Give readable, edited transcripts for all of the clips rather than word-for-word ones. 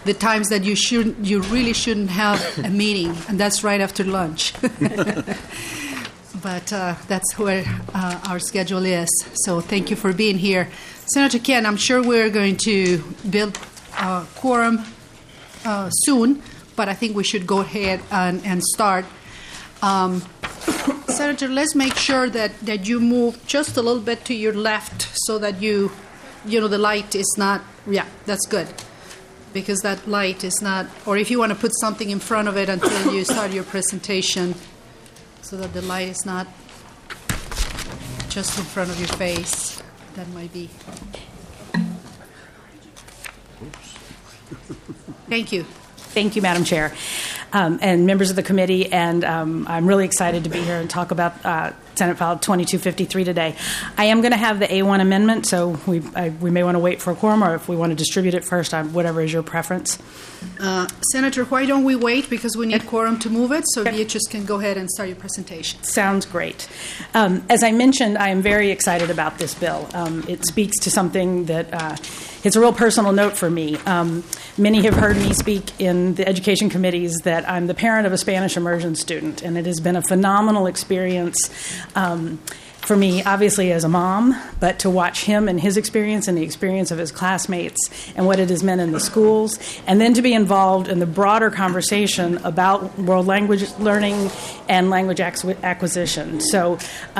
the times that you really shouldn't have a meeting, and that's right after lunch. But that's where our schedule is. So thank you for being here. Senator Kent, I'm sure we're going to build a quorum soon, but I think we should go ahead and start. Senator, let's make sure that you move just a little bit to your left so that the light is not, yeah, that's good. Because that light is not, or if you want to put something in front of it until you start your presentation so that the light is not just in front of your face, that might be. Thank you. Thank you, Madam Chair, and members of the committee, and I'm really excited to be here and talk about Senate File 2253 today. I am going to have the A1 amendment, so we may want to wait for a quorum, or if we want to distribute it first, whatever is your preference. Senator, why don't we wait, because we need quorum to move it, so you just can go ahead and start your presentation. Sounds great. As I mentioned, I am very excited about this bill. It speaks to something that it's a real personal note for me. Many have heard me speak in the education committees that I'm the parent of a Spanish immersion student, and it has been a phenomenal experience for me, obviously as a mom, but to watch him and his experience and the experience of his classmates and what it has meant in the schools, and then to be involved in the broader conversation about world language learning and language acquisition. So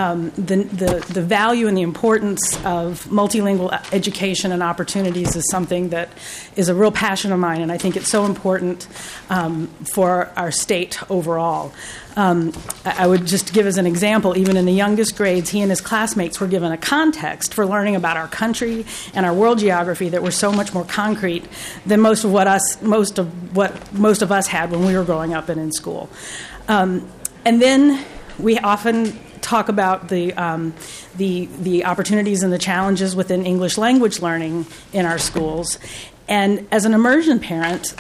the value and the importance of multilingual education and opportunities is something that is a real passion of mine, and I think it's so important for our state overall. I would just give as an example, even in the youngest grades, he and his classmates were given a context for learning about our country and our world geography that were so much more concrete than most of what most of us had when we were growing up and in school. And then we often talk about the opportunities and the challenges within English language learning in our schools. And as an immersion parent,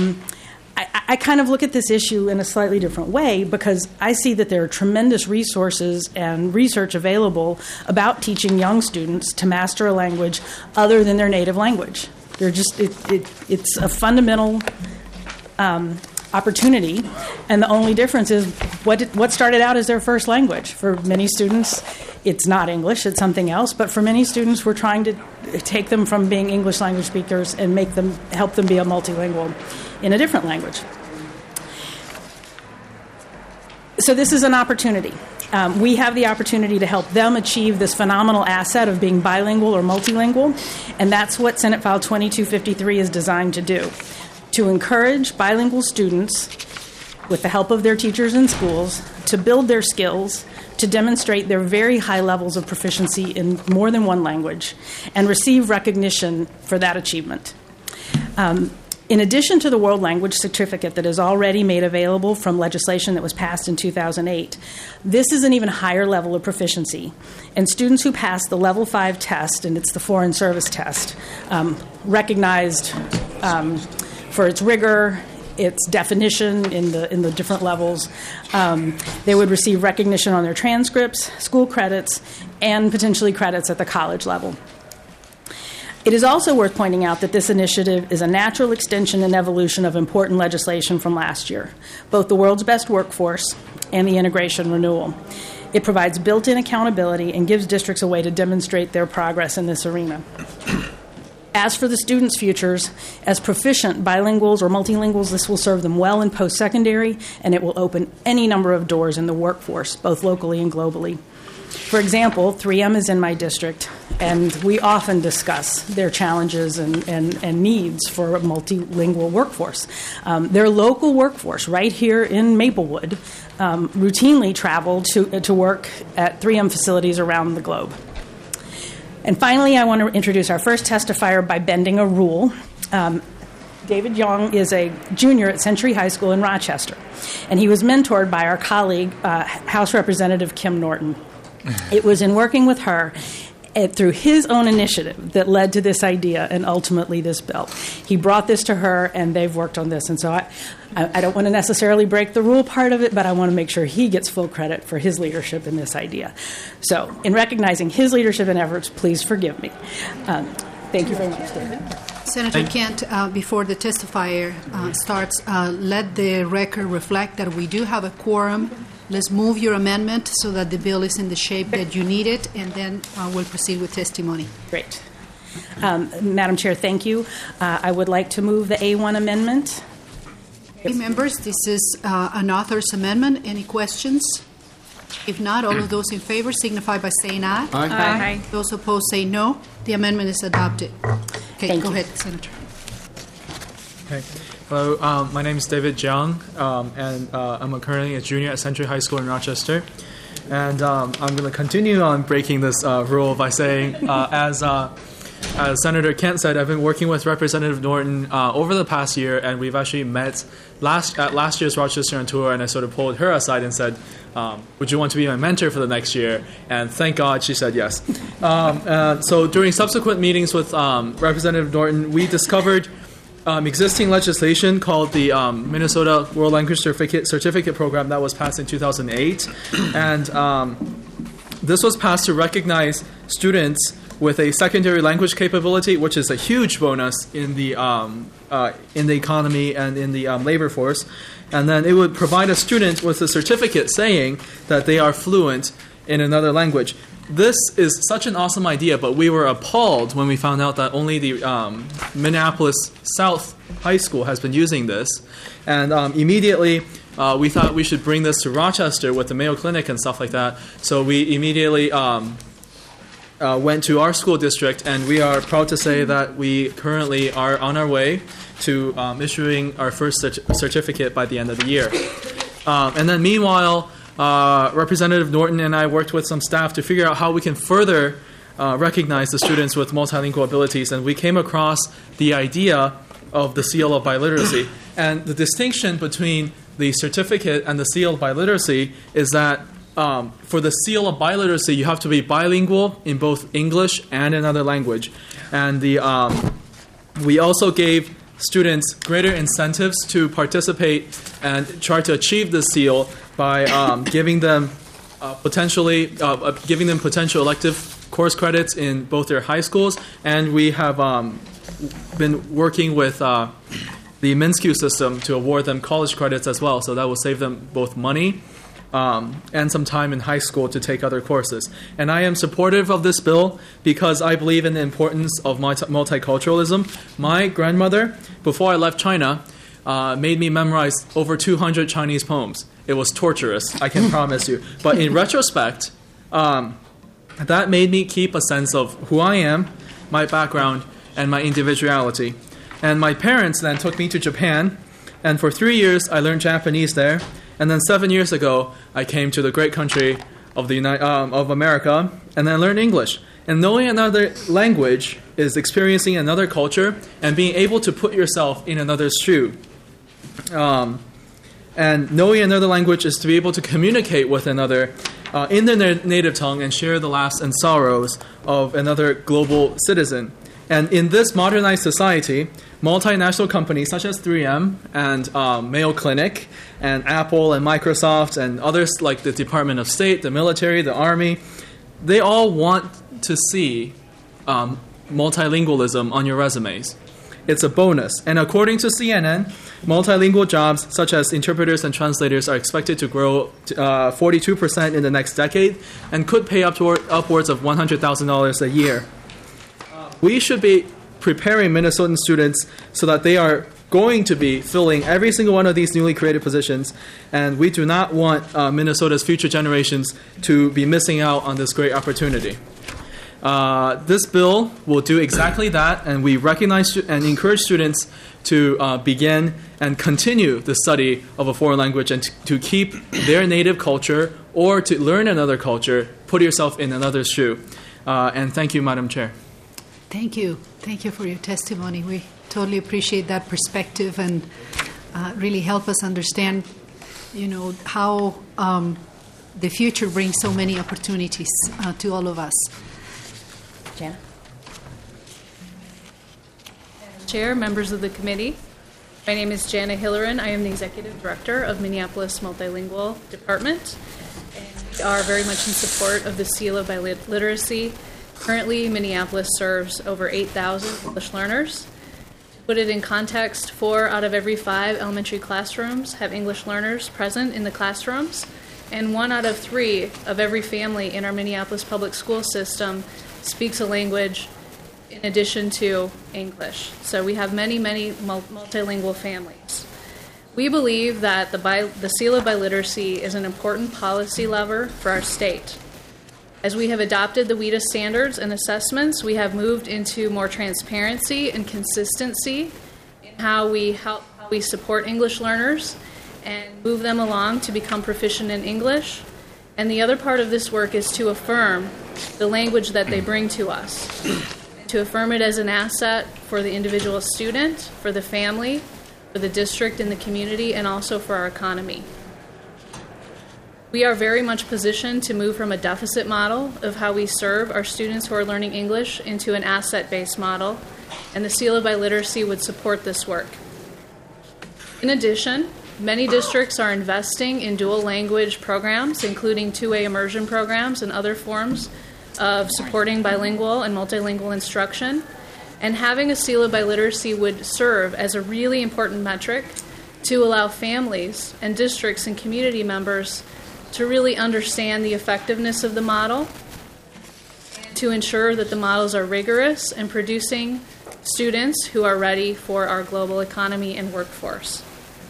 I kind of look at this issue in a slightly different way, because I see that there are tremendous resources and research available about teaching young students to master a language other than their native language. It's a fundamental opportunity, and the only difference is what started out as their first language. For many students, it's not English, it's something else, but for many students, we're trying to take them from being English language speakers and help them be a multilingual in a different language. So this is an opportunity. We have the opportunity to help them achieve this phenomenal asset of being bilingual or multilingual, and that's what Senate File 2253 is designed to do, to encourage bilingual students, with the help of their teachers in schools, to build their skills, to demonstrate their very high levels of proficiency in more than one language, and receive recognition for that achievement. In addition to the World Language Certificate that is already made available from legislation that was passed in 2008, this is an even higher level of proficiency. And students who pass the Level 5 test, and it's the Foreign Service Test, recognized for its rigor, its definition in the different levels, they would receive recognition on their transcripts, school credits, and potentially credits at the college level. It is also worth pointing out that this initiative is a natural extension and evolution of important legislation from last year, both the World's Best Workforce and the Integration Renewal. It provides built-in accountability and gives districts a way to demonstrate their progress in this arena. As for the students' futures, as proficient bilinguals or multilinguals, this will serve them well in post-secondary, and it will open any number of doors in the workforce, both locally and globally. For example, 3M is in my district, and we often discuss their challenges and needs for a multilingual workforce. Their local workforce, right here in Maplewood, routinely travel to work at 3M facilities around the globe. And finally, I want to introduce our first testifier by bending a rule. David Young is a junior at Century High School in Rochester, and he was mentored by our colleague, House Representative Kim Norton. It was in working with her through his own initiative that led to this idea and ultimately this bill. He brought this to her, and they've worked on this. And so I don't want to necessarily break the rule part of it, but I want to make sure he gets full credit for his leadership in this idea. So in recognizing his leadership and efforts, please forgive me. Thank you very much, David. Senator Kent, before the testifier starts, let the record reflect that we do have a quorum. Let's move your amendment so that the bill is in the shape that you need it, and then we'll proceed with testimony. Great. Madam Chair, thank you. I would like to move the A1 amendment. Okay, members, this is an author's amendment. Any questions? If not, all of those in favor signify by saying aye. Aye. Those opposed say no. The amendment is adopted. Okay, Thank go you. ahead, Senator. Okay. Hello, my name is David Jiang, and I'm currently a junior at Century High School in Rochester. And I'm going to continue on breaking this rule by saying, as Senator Kent said, I've been working with Representative Norton over the past year, and we've actually met at last year's Rochester on tour, and I sort of pulled her aside and said, would you want to be my mentor for the next year? And thank God she said yes. So during subsequent meetings with Representative Norton, we discovered existing legislation called the Minnesota World Language Certificate Program that was passed in 2008. And this was passed to recognize students with a secondary language capability, which is a huge bonus in the economy and in the labor force. And then it would provide a student with a certificate saying that they are fluent in another language. This is such an awesome idea, but we were appalled when we found out that only the Minneapolis South High School has been using this. And immediately we thought we should bring this to Rochester with the Mayo Clinic and stuff like that. So we immediately went to our school district, and we are proud to say that we currently are on our way to issuing our first certificate by the end of the year. And then meanwhile, Representative Norton and I worked with some staff to figure out how we can further recognize the students with multilingual abilities, and we came across the idea of the seal of biliteracy. And the distinction between the certificate and the seal of biliteracy is that for the seal of biliteracy, you have to be bilingual in both English and another language. And we also gave students greater incentives to participate and try to achieve this seal by giving them potential elective course credits in both their high schools, and we have been working with the MnSCU system to award them college credits as well, so that will save them both money and some time in high school to take other courses. And I am supportive of this bill because I believe in the importance of multiculturalism. My grandmother, before I left China, made me memorize over 200 Chinese poems. It was torturous, I can promise you. But in retrospect, that made me keep a sense of who I am, my background, and my individuality. And my parents then took me to Japan, and for 3 years I learned Japanese there. And then 7 years ago, I came to the great country of of America, and then learned English. And knowing another language is experiencing another culture and being able to put yourself in another's shoe. And knowing another language is to be able to communicate with another in their native tongue and share the laughs and sorrows of another global citizen. And in this modernized society, multinational companies such as 3M and Mayo Clinic and Apple and Microsoft and others like the Department of State, the military, the Army, they all want to see multilingualism on your resumes. It's a bonus. And according to CNN, multilingual jobs such as interpreters and translators are expected to grow 42% in the next decade and could pay upwards of $100,000 a year. We should be preparing Minnesotan students so that they are going to be filling every single one of these newly created positions, and we do not want Minnesota's future generations to be missing out on this great opportunity. This bill will do exactly that, and we recognize and encourage students to begin and continue the study of a foreign language and to keep their native culture or to learn another culture, put yourself in another's shoe. And thank you, Madam Chair. Thank you. Thank you for your testimony. We totally appreciate that perspective and really help us understand, how the future brings so many opportunities to all of us. Jana? Chair, members of the committee, my name is Jana Hillerin. I am the Executive Director of Minneapolis Multilingual Department, and we are very much in support of the Seal of Biliteracy. Currently, Minneapolis serves over 8,000 English learners, To put it in context, 4 out of every 5 elementary classrooms have English learners present in the classrooms, and 1 out of 3 of every family in our Minneapolis public school system speaks a language in addition to English. So we have many, many multilingual families. We believe that the Seal of Biliteracy is an important policy lever for our state. As we have adopted the WIDA standards and assessments, we have moved into more transparency and consistency in how we support English learners and move them along to become proficient in English. And the other part of this work is to affirm the language that they bring to us, to affirm it as an asset for the individual student, for the family, for the district and the community, and also for our economy. We are very much positioned to move from a deficit model of how we serve our students who are learning English into an asset-based model, and the Seal of Biliteracy would support this work. In addition, many districts are investing in dual language programs, including two-way immersion programs and other forms of supporting bilingual and multilingual instruction, and having a Seal of Biliteracy would serve as a really important metric to allow families and districts and community members to really understand the effectiveness of the model, and to ensure that the models are rigorous and producing students who are ready for our global economy and workforce.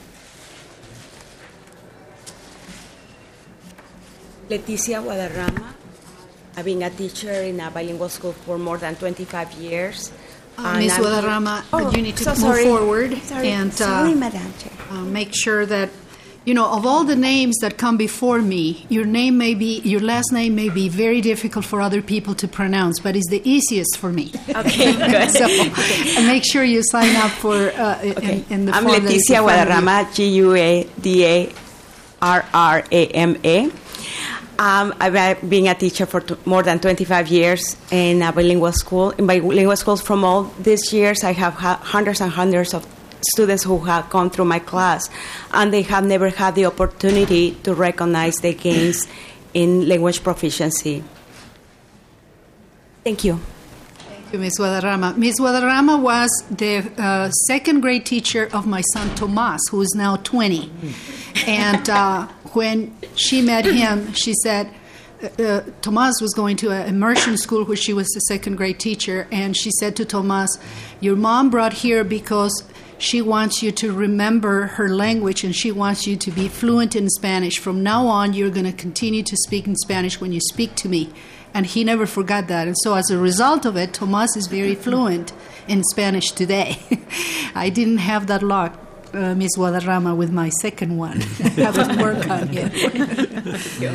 Leticia Guadarrama. I've been a teacher in a bilingual school for more than 25 years. Ms. Guadarrama, you need to move forward and Madam Chair. make sure that, of all the names that come before me, your last name may be very difficult for other people to pronounce, but it's the easiest for me. Okay, good. So make sure you sign up for in the I'm form that is Leticia in front of you. Guadarrama, Guadarrama. I've been a teacher for more than 25 years in a bilingual school. In bilingual schools from all these years, I have hundreds and hundreds of students who have gone through my class, and they have never had the opportunity to recognize the gains in language proficiency. Thank you. Thank you, Ms. Guadarrama. Ms. Guadarrama was the second grade teacher of my son Tomas, who is now 20. And when she met him, she said, Tomas was going to an immersion school where she was the second grade teacher, and she said to Tomas, your mom brought here because she wants you to remember her language and she wants you to be fluent in Spanish. From now on, you're going to continue to speak in Spanish when you speak to me. And he never forgot that. And so as a result of it, Tomas is very fluent in Spanish today. I didn't have that luck, Ms. Guadarrama, with my second one. I have to work on it.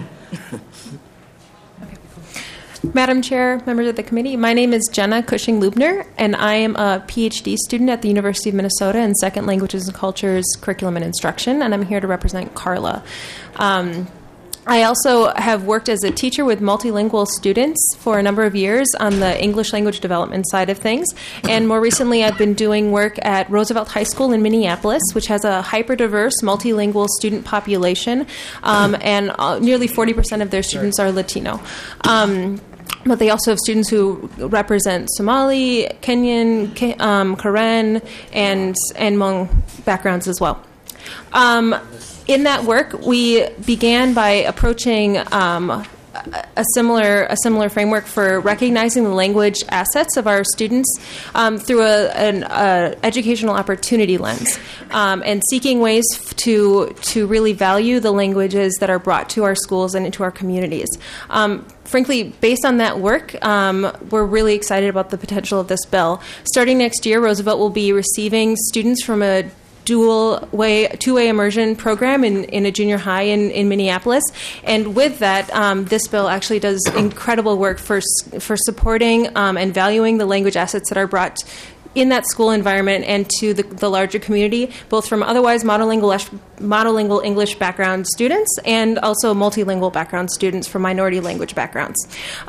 Madam Chair, members of the committee, my name is Jenna Cushing-Lubner, and I am a PhD student at the University of Minnesota in Second Languages and Cultures Curriculum and Instruction, and I'm here to represent Carla. I also have worked as a teacher with multilingual students for a number of years on the English language development side of things. And more recently, I've been doing work at Roosevelt High School in Minneapolis, which has a hyper-diverse multilingual student population, and nearly 40% of their students are Latino. But they also have students who represent Somali, Kenyan, Karen, and Hmong backgrounds as well. In that work, we began by approaching a similar framework for recognizing the language assets of our students through an educational opportunity lens, and seeking ways to really value the languages that are brought to our schools and into our communities. Frankly, based on that work, we're really excited about the potential of this bill. Starting next year, Roosevelt will be receiving students from a two-way immersion program in a junior high in Minneapolis, and with that, this bill actually does incredible work for supporting and valuing the language assets that are brought in that school environment and to the larger community, both from otherwise monolingual English background students and also multilingual background students from minority language backgrounds.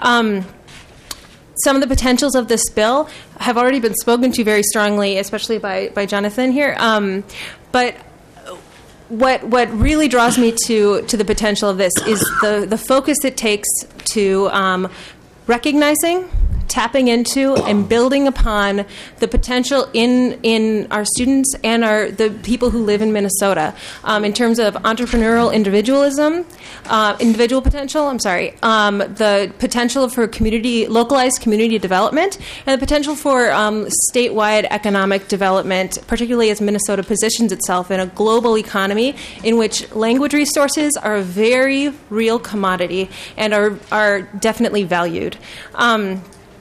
Some of the potentials of this bill have already been spoken to very strongly, especially by Jonathan here. But what really draws me to the potential of this is the focus it takes to recognizing tapping into and building upon the potential in our students and the people who live in Minnesota in terms of entrepreneurial individual potential. The potential for localized community development, and the potential for statewide economic development, particularly as Minnesota positions itself in a global economy in which language resources are a very real commodity and are definitely valued. I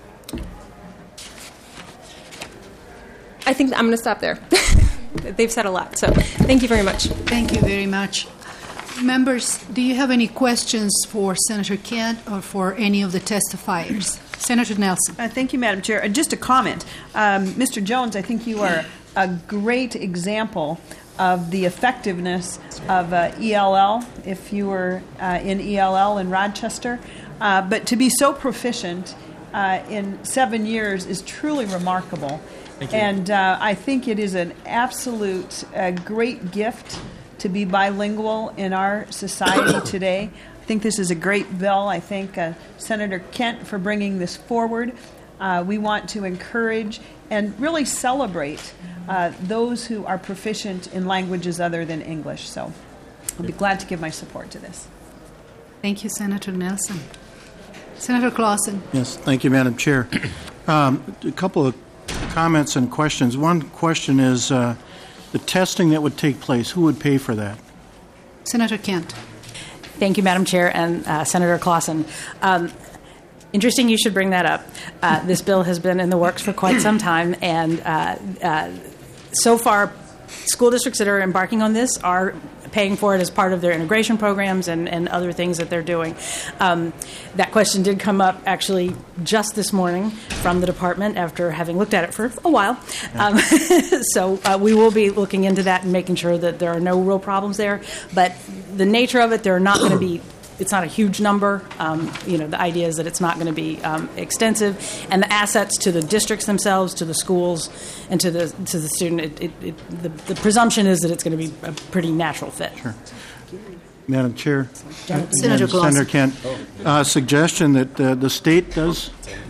think I'm going to stop there. They've said a lot, so thank you very much. Thank you very much. Members, do you have any questions for Senator Kent or for any of the testifiers? Senator Nelson. Thank you, Madam Chair. Just a comment. Mr. Jones, I think you are a great example of the effectiveness of ELL, if you were in ELL in Rochester. But to be so proficient in 7 years is truly remarkable. Thank you. And I think it is an absolute great gift to be bilingual in our society today. I think this is a great bill. I thank Senator Kent for bringing this forward. We want to encourage and really celebrate those who are proficient in languages other than English. So I'll be glad to give my support to this. Thank you, Senator Nelson. Senator Clausen. Yes, thank you, Madam Chair. A couple of comments and questions. One question is the testing that would take place, who would pay for that? Senator Kent. Thank you, Madam Chair, and Senator Clausen. Interesting you should bring that up. This bill has been in the works for quite some time, and so far, school districts that are embarking on this are paying for it as part of their integration programs and other things that they're doing. That question did come up actually just this morning from the department after having looked at it for a while. So we will be looking into that and making sure that there are no real problems there. But the nature of it, they're not going to be. It's not a huge number. The idea is that it's not going to be extensive, and the assets to the districts themselves, to the schools, and to the student. The presumption is that it's going to be a pretty natural fit. Sure. Madam Chair, Senator Clausen. Senator Kent, suggestion that the state does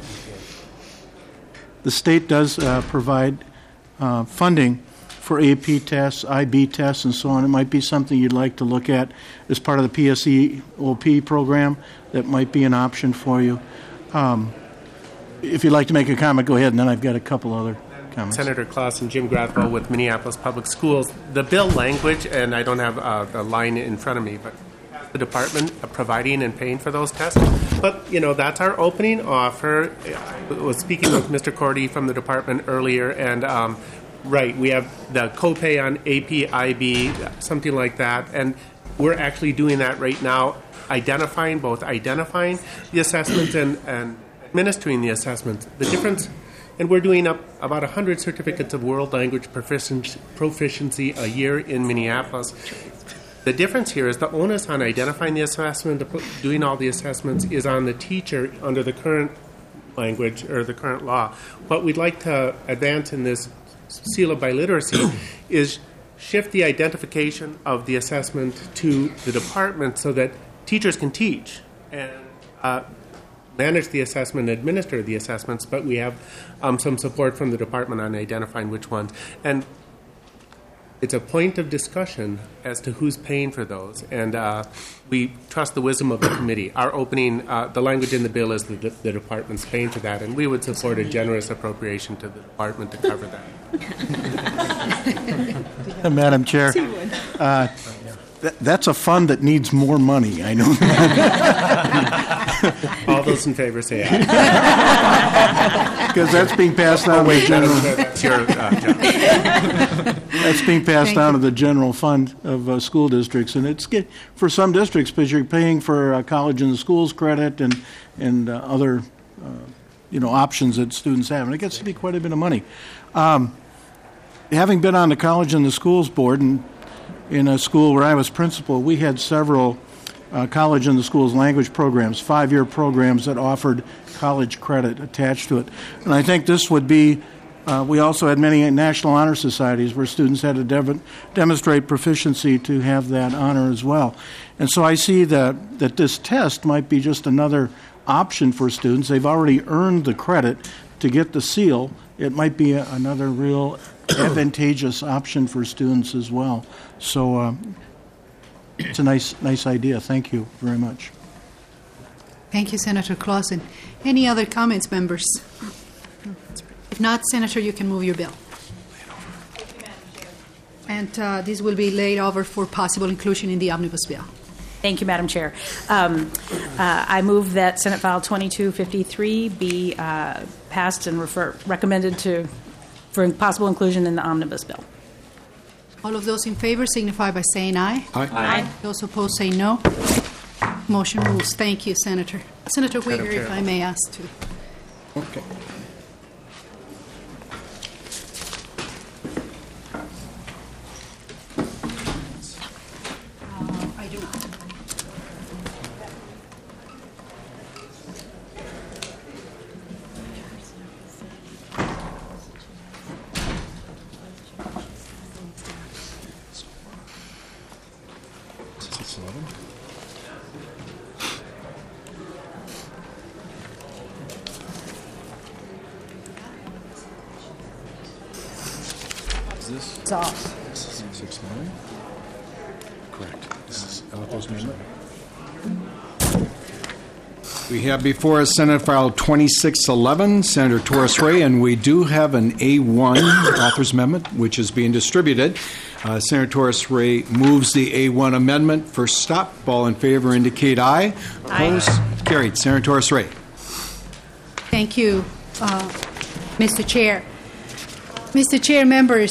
provide funding for AP tests, IB tests, and so on. It might be something you'd like to look at as part of the PSEOP program. That might be an option for you. If you'd like to make a comment, go ahead, and then I've got a couple other comments. Senator Clausen, Jim Grathwell with Minneapolis Public Schools. The bill language, and I don't have the line in front of me, but the department providing and paying for those tests. But, that's our opening offer. I was speaking with Mr. Cordy from the department earlier, and right, we have the copay on AP, IB, something like that, and we're actually doing that right now, identifying the assessments and administering the assessments. The difference, and we're doing up about 100 certificates of world language proficiency a year in Minneapolis. The difference here is the onus on identifying the assessment, doing all the assessments, is on the teacher under the current language or the current law. What we'd like to advance in this seal of biliteracy is shift the identification of the assessment to the department so that teachers can teach and manage the assessment, administer the assessments, but we have some support from the department on identifying which ones. And it's a point of discussion as to who's paying for those, and we trust the wisdom of the committee. Our opening, the language in the bill is the department's paying for that, and we would support a generous appropriation to the department to cover that. Madam Chair, that's a fund that needs more money. I know that. All those in favor say aye. Because that's being passed on to the general. That's your job. That's being passed down to the general fund of school districts, and it's for some districts because you're paying for college in the schools credit and other options that students have, and it gets to be quite a bit of money. Having been on the college and the schools board, and in a school where I was principal, we had several college and the schools language programs, 5-year programs that offered college credit attached to it. And I think this would be, we also had many national honor societies where students had to demonstrate proficiency to have that honor as well. And so I see that this test might be just another option for students. They've already earned the credit to get the seal. It might be another real advantageous option for students as well. So it's a nice idea. Thank you very much. Thank you, Senator Clausen. Any other comments, members? If not, Senator, you can move your bill. And this will be laid over for possible inclusion in the omnibus bill. Thank you, Madam Chair. I move that Senate File 2253 be passed and recommended for possible inclusion in the omnibus bill. All of those in favor signify by saying aye. Aye. Those opposed say no. Motion moves. Thank you, Senator. Senator Uyghur, if I may ask to. Okay. I do not. It's off. 6-9. Correct. This is Alato's amendment. We have before us Senate File 2611, Senator Torres Ray, and we do have an A1 author's amendment, which is being distributed. Senator Torres Ray moves the A1 amendment. First stop. All in favor indicate aye. Opposed? Carried. Senator Torres Ray. Thank you, Mr. Chair. Mr. Chair, members,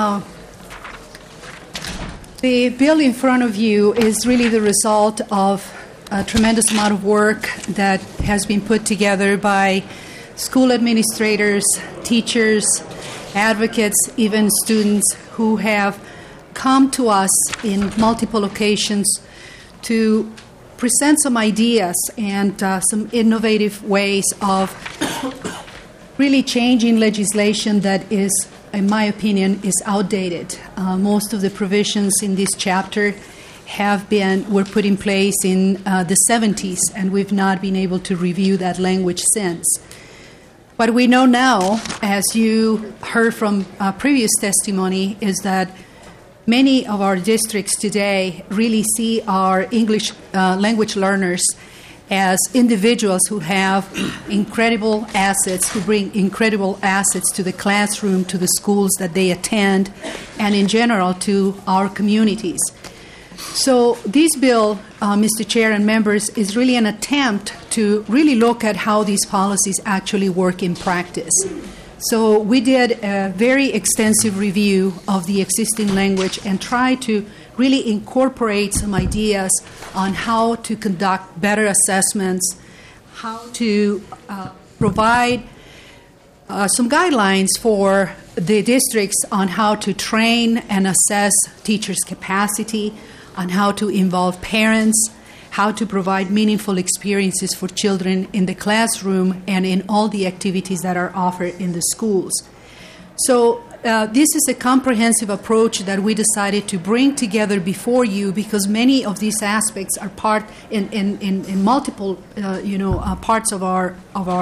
the bill in front of you is really the result of a tremendous amount of work that has been put together by school administrators, teachers, advocates, even students who have come to us in multiple occasions to present some ideas and some innovative ways of really changing legislation that is, in my opinion, is outdated. Most of the provisions in this chapter were put in place in the 70s, and we've not been able to review that language since. What we know now, as you heard from previous testimony, is that many of our districts today really see our English language learners as individuals who have incredible assets, who bring incredible assets to the classroom, to the schools that they attend, and in general to our communities. So this bill, Mr. Chair and members, is really an attempt to really look at how these policies actually work in practice. So we did a very extensive review of the existing language and tried to really incorporate some ideas on how to conduct better assessments, how to provide some guidelines for the districts on how to train and assess teachers' capacity, on how to involve parents, how to provide meaningful experiences for children in the classroom and in all the activities that are offered in the schools. So this is a comprehensive approach that we decided to bring together before you because many of these aspects are part in multiple parts of our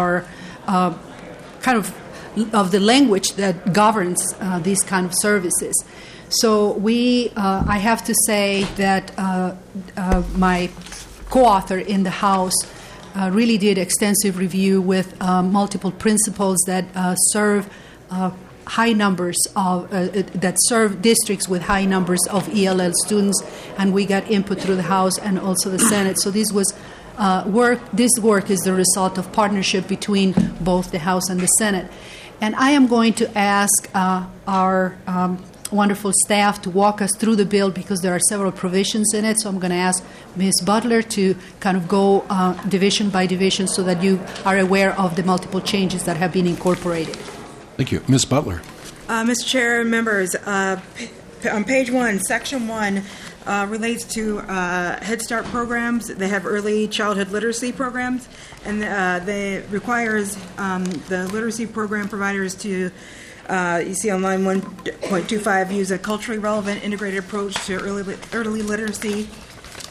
kind of the language that governs these kind of services. So I have to say that my co-author in the House really did extensive review with multiple principals that serve high numbers of that serve districts with high numbers of ELL students, and we got input through the House and also the Senate. So this was work. This work is the result of partnership between both the House and the Senate. And I am going to ask our wonderful staff to walk us through the bill because there are several provisions in it. So I'm going to ask Ms. Butler to kind of go division by division so that you are aware of the multiple changes that have been incorporated. Thank you. Ms. Butler. Mr. Chair, members, on page 1, section 1 relates to Head Start programs. They have early childhood literacy programs, and they requires the literacy program providers to, you see on line 1.25, use a culturally relevant integrated approach to early literacy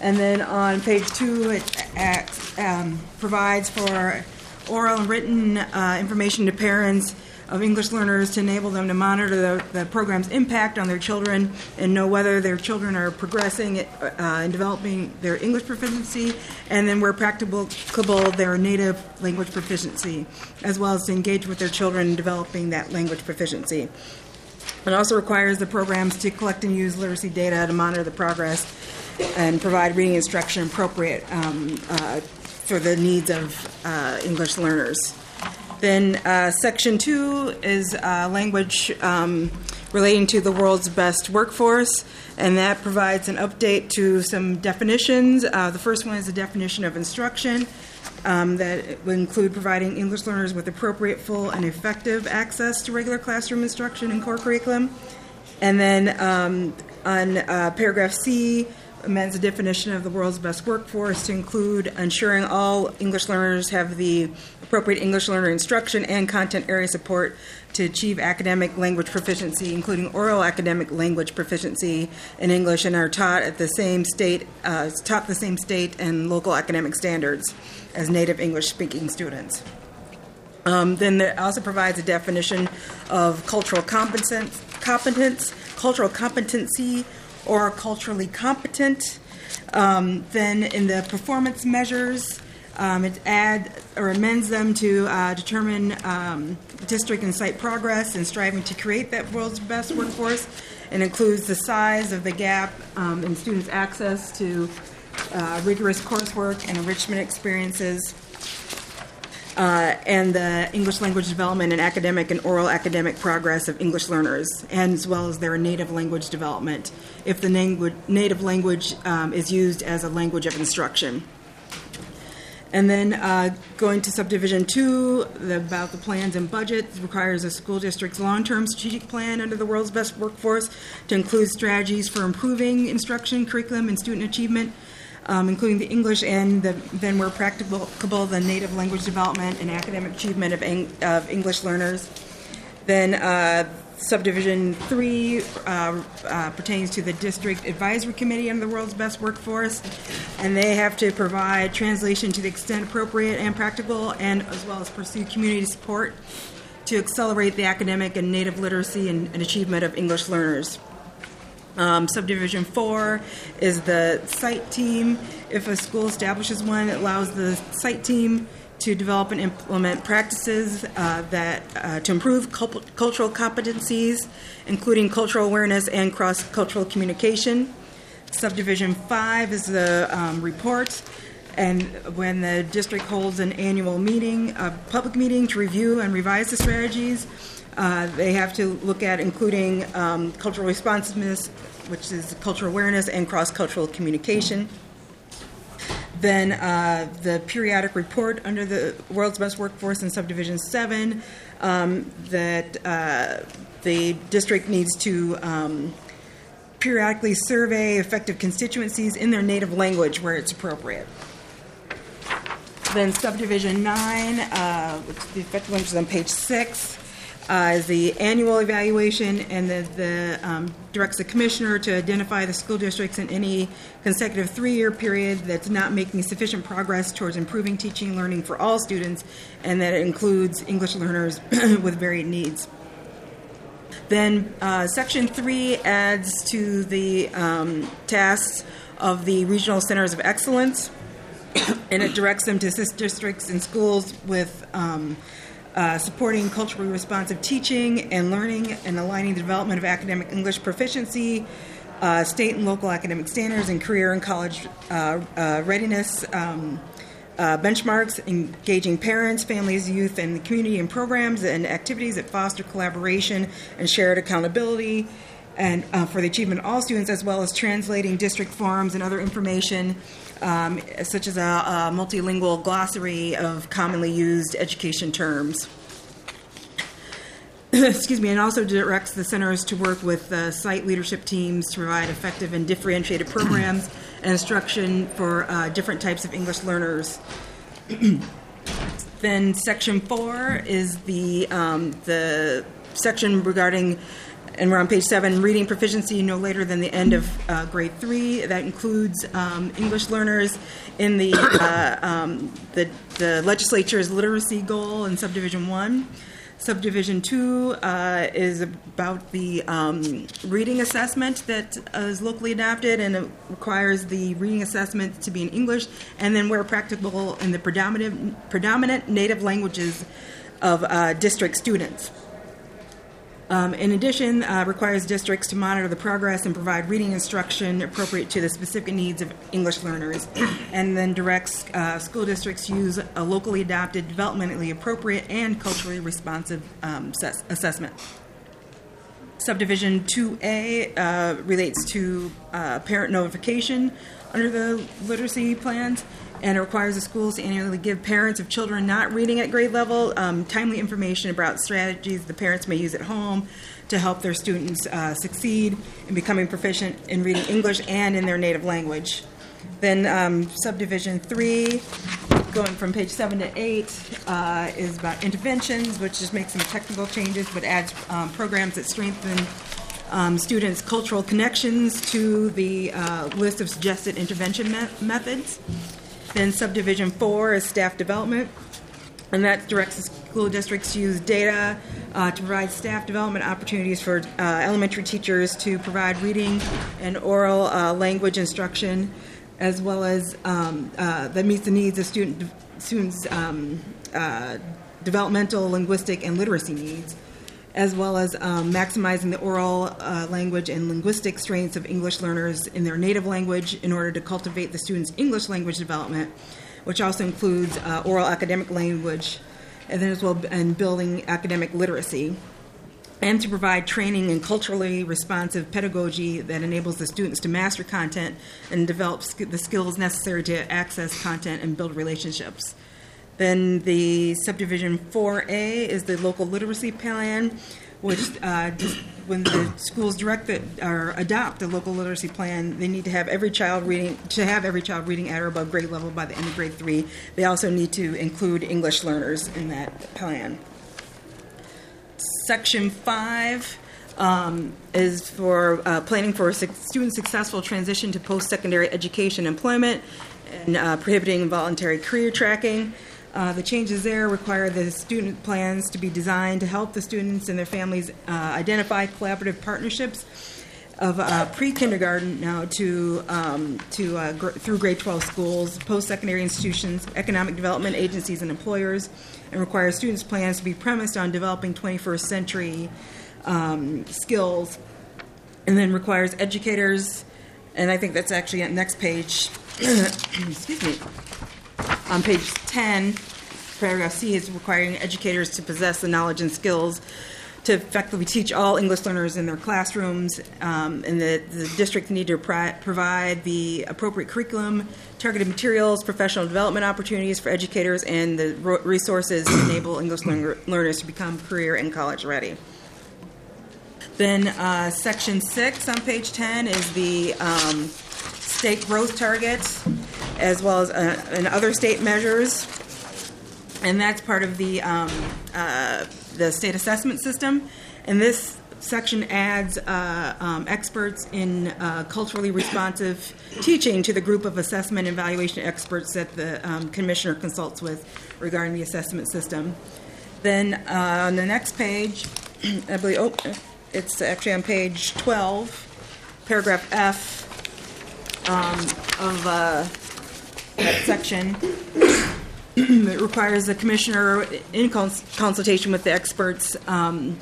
And then on page 2, it provides for oral and written information to parents of English learners to enable them to monitor the program's impact on their children and know whether their children are progressing in developing their English proficiency, and then where practicable, their native language proficiency, as well as to engage with their children in developing that language proficiency. It also requires the programs to collect and use literacy data to monitor the progress and provide reading instruction appropriate for the needs of English learners. Then Section 2 is language relating to the world's best workforce, and that provides an update to some definitions. The first one is the definition of instruction, that would include providing English learners with appropriate, full, and effective access to regular classroom instruction and core curriculum. And then on paragraph C, amends the definition of the world's best workforce to include ensuring all English learners have the appropriate English learner instruction and content area support to achieve academic language proficiency, including oral academic language proficiency in English, and are taught at the same state, and local academic standards as native English-speaking students. Then it also provides a definition of cultural competence, cultural competency, or culturally competent. Then in the performance measures, it adds or amends them to determine district and site progress in striving to create that world's best workforce, and includes the size of the gap in students' access to rigorous coursework and enrichment experiences, and the English language development and academic and oral academic progress of English learners, and as well as their native language development, if the native language is used as a language of instruction. And then going to subdivision 2, about the plans and budgets, requires a school district's long-term strategic plan under the world's best workforce to include strategies for improving instruction, curriculum, and student achievement, including the English and then where practicable, the native language development and academic achievement of English learners. Then subdivision 3 pertains to the district advisory committee under the world's best workforce, and they have to provide translation to the extent appropriate and practical, and as well as pursue community support to accelerate the academic and native literacy and achievement of English learners. Subdivision 4 is the site team. If a school establishes one, it allows the site team to develop and implement practices to improve cultural competencies, including cultural awareness and cross-cultural communication. Subdivision 5 is the report, and when the district holds an annual meeting, a public meeting to review and revise the strategies, they have to look at including cultural responsiveness, which is cultural awareness and cross-cultural communication. Then the periodic report under the world's best workforce in subdivision 7, that the district needs to periodically survey effective constituencies in their native language where it's appropriate. Then subdivision 9, which the effective language is on page 6, is the annual evaluation, and the directs the commissioner to identify the school districts in any consecutive 3-year period that's not making sufficient progress towards improving teaching and learning for all students, and that it includes English learners with varied needs. Then Section 3 adds to the tasks of the regional centers of excellence, and it directs them to assist districts and schools with supporting culturally responsive teaching and learning, and aligning the development of academic English proficiency, state and local academic standards, and career and college readiness benchmarks, engaging parents, families, youth, and the community in programs and activities that foster collaboration and shared accountability, and for the achievement of all students, as well as translating district forms and other information, such as a multilingual glossary of commonly used education terms. Excuse me, and also directs the centers to work with site leadership teams to provide effective and differentiated programs and instruction for different types of English learners. Then Section 4 is the section regarding And we're on page 7, reading proficiency no later than the end of grade 3. That includes English learners in the legislature's literacy goal in Subdivision 1. Subdivision 2 is about the reading assessment that is locally adopted, and it requires the reading assessment to be in English, and then where practicable in the predominant native languages of district students. In addition, requires districts to monitor the progress and provide reading instruction appropriate to the specific needs of English learners, and then directs school districts to use a locally adopted, developmentally appropriate, and culturally responsive assessment. Subdivision 2A relates to parent notification under the literacy plans, and it requires the schools to annually give parents of children not reading at grade level timely information about strategies the parents may use at home to help their students succeed in becoming proficient in reading English and in their native language. Then Subdivision 3, going from page 7 to 8, is about interventions, which just makes some technical changes but adds programs that strengthen students' cultural connections to the list of suggested intervention methods. Then Subdivision 4 is staff development, and that directs the school districts to use data to provide staff development opportunities for elementary teachers to provide reading and oral language instruction, as well as that meets the needs of students' developmental, linguistic, and literacy needs, as well as maximizing the oral language and linguistic strengths of English learners in their native language in order to cultivate the students' English language development, which also includes oral academic language, and then as well and building academic literacy, and to provide training in culturally responsive pedagogy that enables the students to master content and develop the skills necessary to access content and build relationships. Then the Subdivision 4A is the local literacy plan, which when the schools adopt a local literacy plan, they need to have every child reading at or above grade level by the end of grade 3. They also need to include English learners in that plan. Section 5 is for planning for a student successful transition to post-secondary education employment and prohibiting involuntary career tracking. The changes there require the student plans to be designed to help the students and their families identify collaborative partnerships of pre-kindergarten now through grade 12 schools, post-secondary institutions, economic development agencies, and employers, and requires students' plans to be premised on developing 21st century skills, and then requires educators, and I think that's actually on the next page, excuse me, on page 10, paragraph C is requiring educators to possess the knowledge and skills to effectively teach all English learners in their classrooms, and the districts need to provide the appropriate curriculum, targeted materials, professional development opportunities for educators, and the resources to enable English learners to become career and college ready. Then Section 6 on page 10 is the state growth targets, as well as and other state measures, and that's part of the state assessment system. And this section adds experts in culturally responsive teaching to the group of assessment and evaluation experts that the commissioner consults with regarding the assessment system. Then on the next page, I believe, it's actually on page 12, paragraph F of that section. It requires the commissioner, in consultation with the experts, to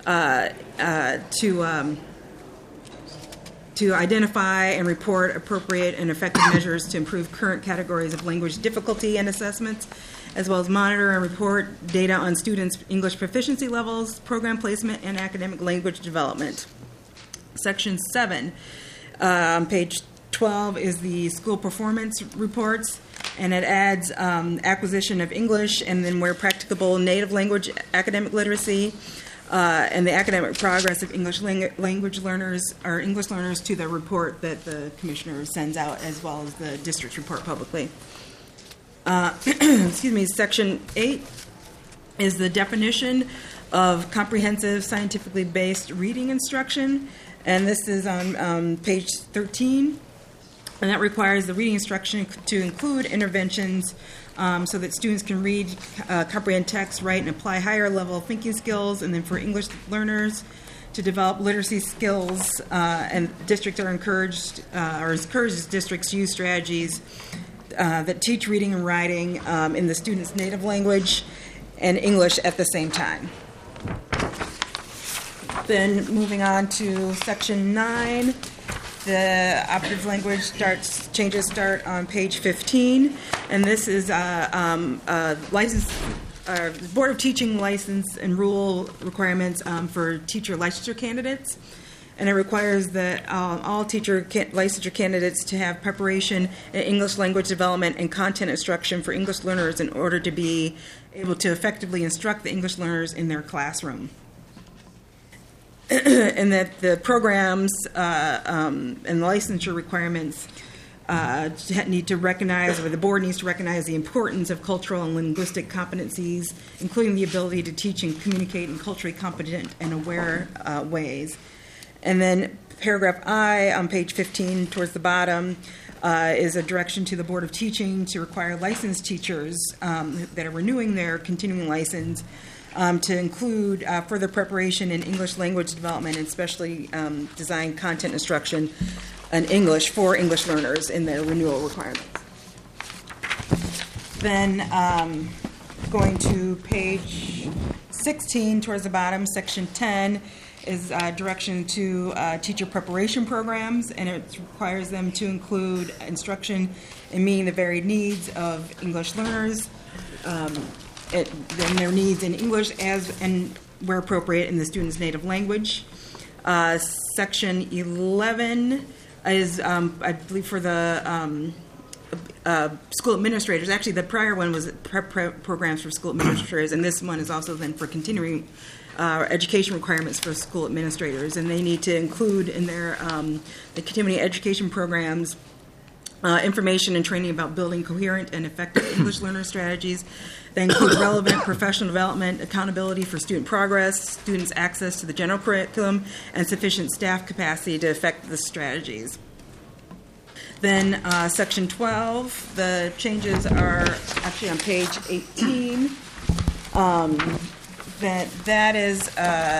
identify and report appropriate and effective measures to improve current categories of language difficulty and assessments, as well as monitor and report data on students' English proficiency levels, program placement, and academic language development. Section 7, on page 12, is the school performance reports, and it adds acquisition of English and then, where practicable, native language academic literacy, and the academic progress of English language learners or English learners to the report that the commissioner sends out, as well as the district's report publicly. Excuse me. Section 8 is the definition of comprehensive, scientifically based reading instruction. And this is on page 13. And that requires the reading instruction to include interventions so that students can read, comprehend text, write, and apply higher level thinking skills. And then for English learners to develop literacy skills, and districts are encouraged, or encourages districts to use strategies that teach reading and writing in the student's native language and English at the same time. Then moving on to section 9. The operative language changes start on page 15, and this is license, Board of Teaching license and rule requirements for teacher licensure candidates, and it requires that all teacher licensure candidates to have preparation in English language development and content instruction for English learners in order to be able to effectively instruct the English learners in their classroom. And that the programs and licensure requirements need to recognize, or the board needs to recognize, the importance of cultural and linguistic competencies, including the ability to teach and communicate in culturally competent and aware ways. And then paragraph I on page 15 towards the bottom is a direction to the Board of Teaching to require licensed teachers that are renewing their continuing license to include further preparation in English language development and specially designed content instruction in English for English learners in their renewal requirements. Then going to page 16 towards the bottom, section 10 is direction to teacher preparation programs, and it requires them to include instruction in meeting the varied needs of English learners, and their needs in English as and where appropriate in the student's native language. Section 11 is, I believe, for the school administrators. Actually, the prior one was programs for school administrators, and this one is also then for continuing education requirements for school administrators. And they need to include in their the continuing education programs information and training about building coherent and effective English learner strategies. They include relevant professional development, accountability for student progress, students' access to the general curriculum, and sufficient staff capacity to effect the strategies. Then section 12, the changes are actually on page 18. That is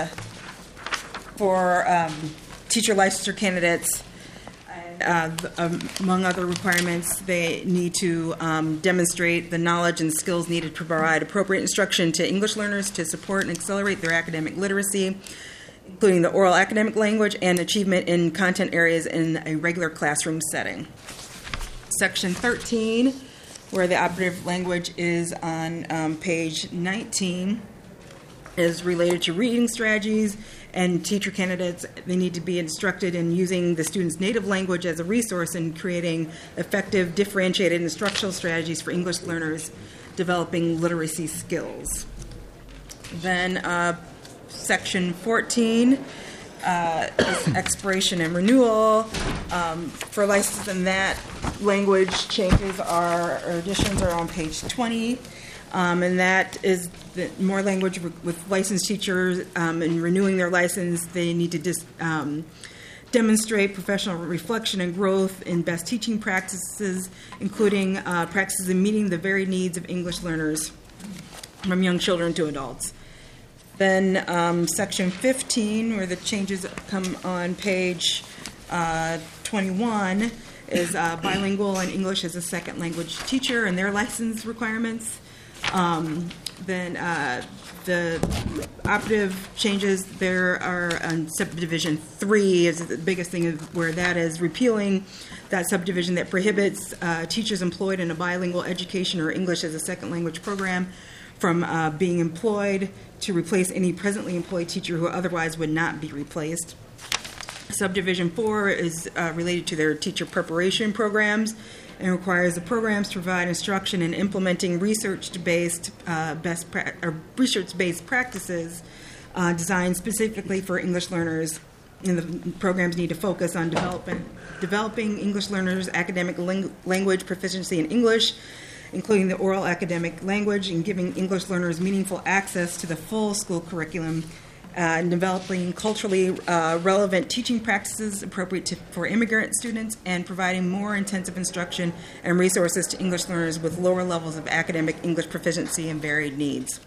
for teacher licensure candidates. Among other requirements, they need to demonstrate the knowledge and skills needed to provide appropriate instruction to English learners to support and accelerate their academic literacy, including the oral academic language and achievement in content areas in a regular classroom setting. Section 13, where the operative language is on page 19, is related to reading strategies, and teacher candidates, they need to be instructed in using the student's native language as a resource in creating effective, differentiated instructional strategies for English learners developing literacy skills. Then section 14 is expiration and renewal. For license, and that language changes or additions are on page 20. And that is the more language with licensed teachers in renewing their license. They need to demonstrate professional reflection and growth in best teaching practices, including practices in meeting the varied needs of English learners from young children to adults. Then section 15, where the changes come on page 21, is bilingual and English as a second language teacher and their license requirements. Then the operative changes there are on subdivision 3 is the biggest thing, where that is repealing that subdivision that prohibits teachers employed in a bilingual education or English as a second language program from being employed to replace any presently employed teacher who otherwise would not be replaced. Subdivision 4 is related to their teacher preparation programs and requires the programs to provide instruction in implementing research-based practices designed specifically for English learners. And the programs need to focus on developing English learners' academic language proficiency in English, including the oral academic language, and giving English learners meaningful access to the full school curriculum, and developing culturally relevant teaching practices appropriate for immigrant students, and providing more intensive instruction and resources to English learners with lower levels of academic English proficiency and varied needs.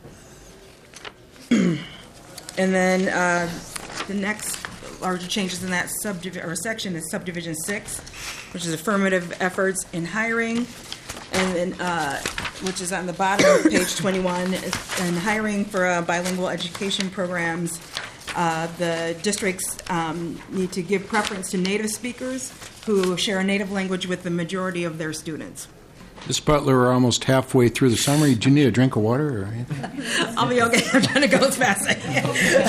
And then the next larger changes in that section is subdivision 6, which is affirmative efforts in hiring, and then which is on the bottom of page 21, and hiring for bilingual education programs. The districts need to give preference to native speakers who share a native language with the majority of their students. Ms. Butler, we're almost halfway through the summary. Do you need a drink of water or anything? I'll be okay. I'm trying to go as fast as I can.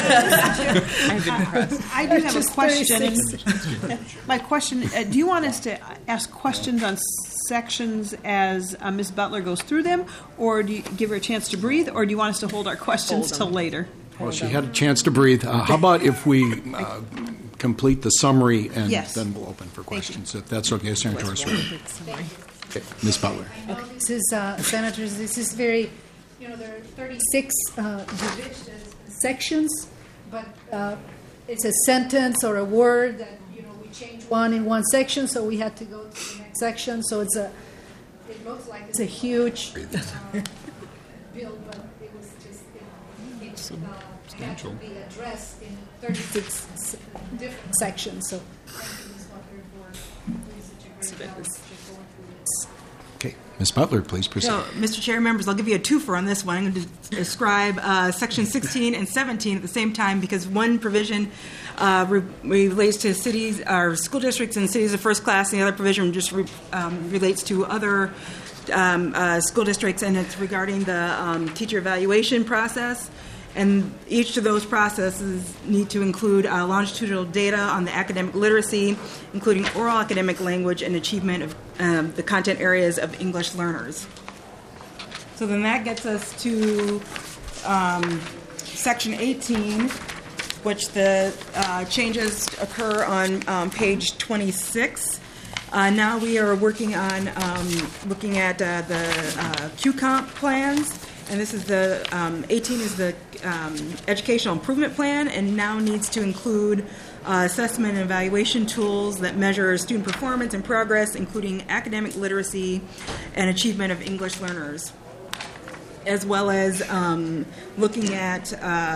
I do have a question. My question, do you want us to ask questions on sections as Ms. Butler goes through them, or do you give her a chance to breathe, or do you want us to hold our questions till later? Well, she had a chance to breathe. How about if we complete the summary, and then we'll open for questions, if that's okay, Senator Torres. Okay. Ms. Butler. This is, Senators, this is very, there are 36 sections, but it's a sentence or a word that, we change one in one section, so we had to go to the next section. So it looks like it's a huge bill, but it was just, it had to be addressed in 36 different sections. So thank you, Ms. Butler, for doing such a great job going through this. Okay. Ms. Butler, please proceed. So, Mr. Chair, members, I'll give you a twofer on this one. I'm going to describe Section 16 and 17 at the same time, because one provision relates to cities or school districts and cities of first class, and the other provision just relates to other school districts, and it's regarding the teacher evaluation process. And each of those processes need to include longitudinal data on the academic literacy, including oral academic language and achievement of the content areas of English learners. So then that gets us to Section 18, which the changes occur on page 26. Now we are working on looking at the QComp plans. And this is the 18 is the educational improvement plan, and now needs to include assessment and evaluation tools that measure student performance and progress, including academic literacy and achievement of English learners, as well as looking at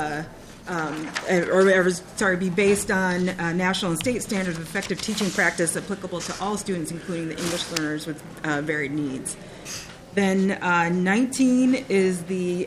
be based on national and state standards of effective teaching practice applicable to all students, including the English learners with varied needs. Then 19 is the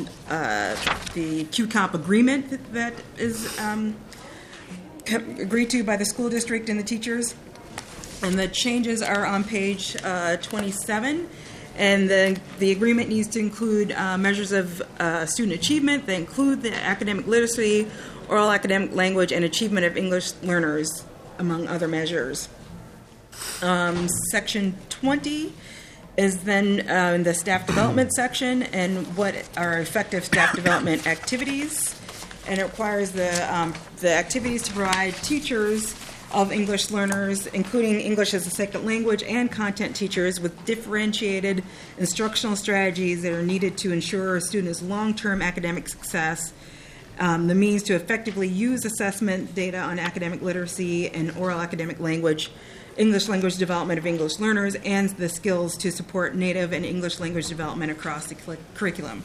QComp agreement that is agreed to by the school district and the teachers. And the changes are on page 27. And the agreement needs to include measures of student achievement. They include the academic literacy, oral academic language, and achievement of English learners, among other measures. Section 20 is then in the staff development section, and what are effective staff development activities. And it requires the activities to provide teachers of English learners, including English as a second language and content teachers, with differentiated instructional strategies that are needed to ensure a student's long-term academic success, the means to effectively use assessment data on academic literacy and oral academic language, English language development of English learners, and the skills to support native and English language development across the curriculum.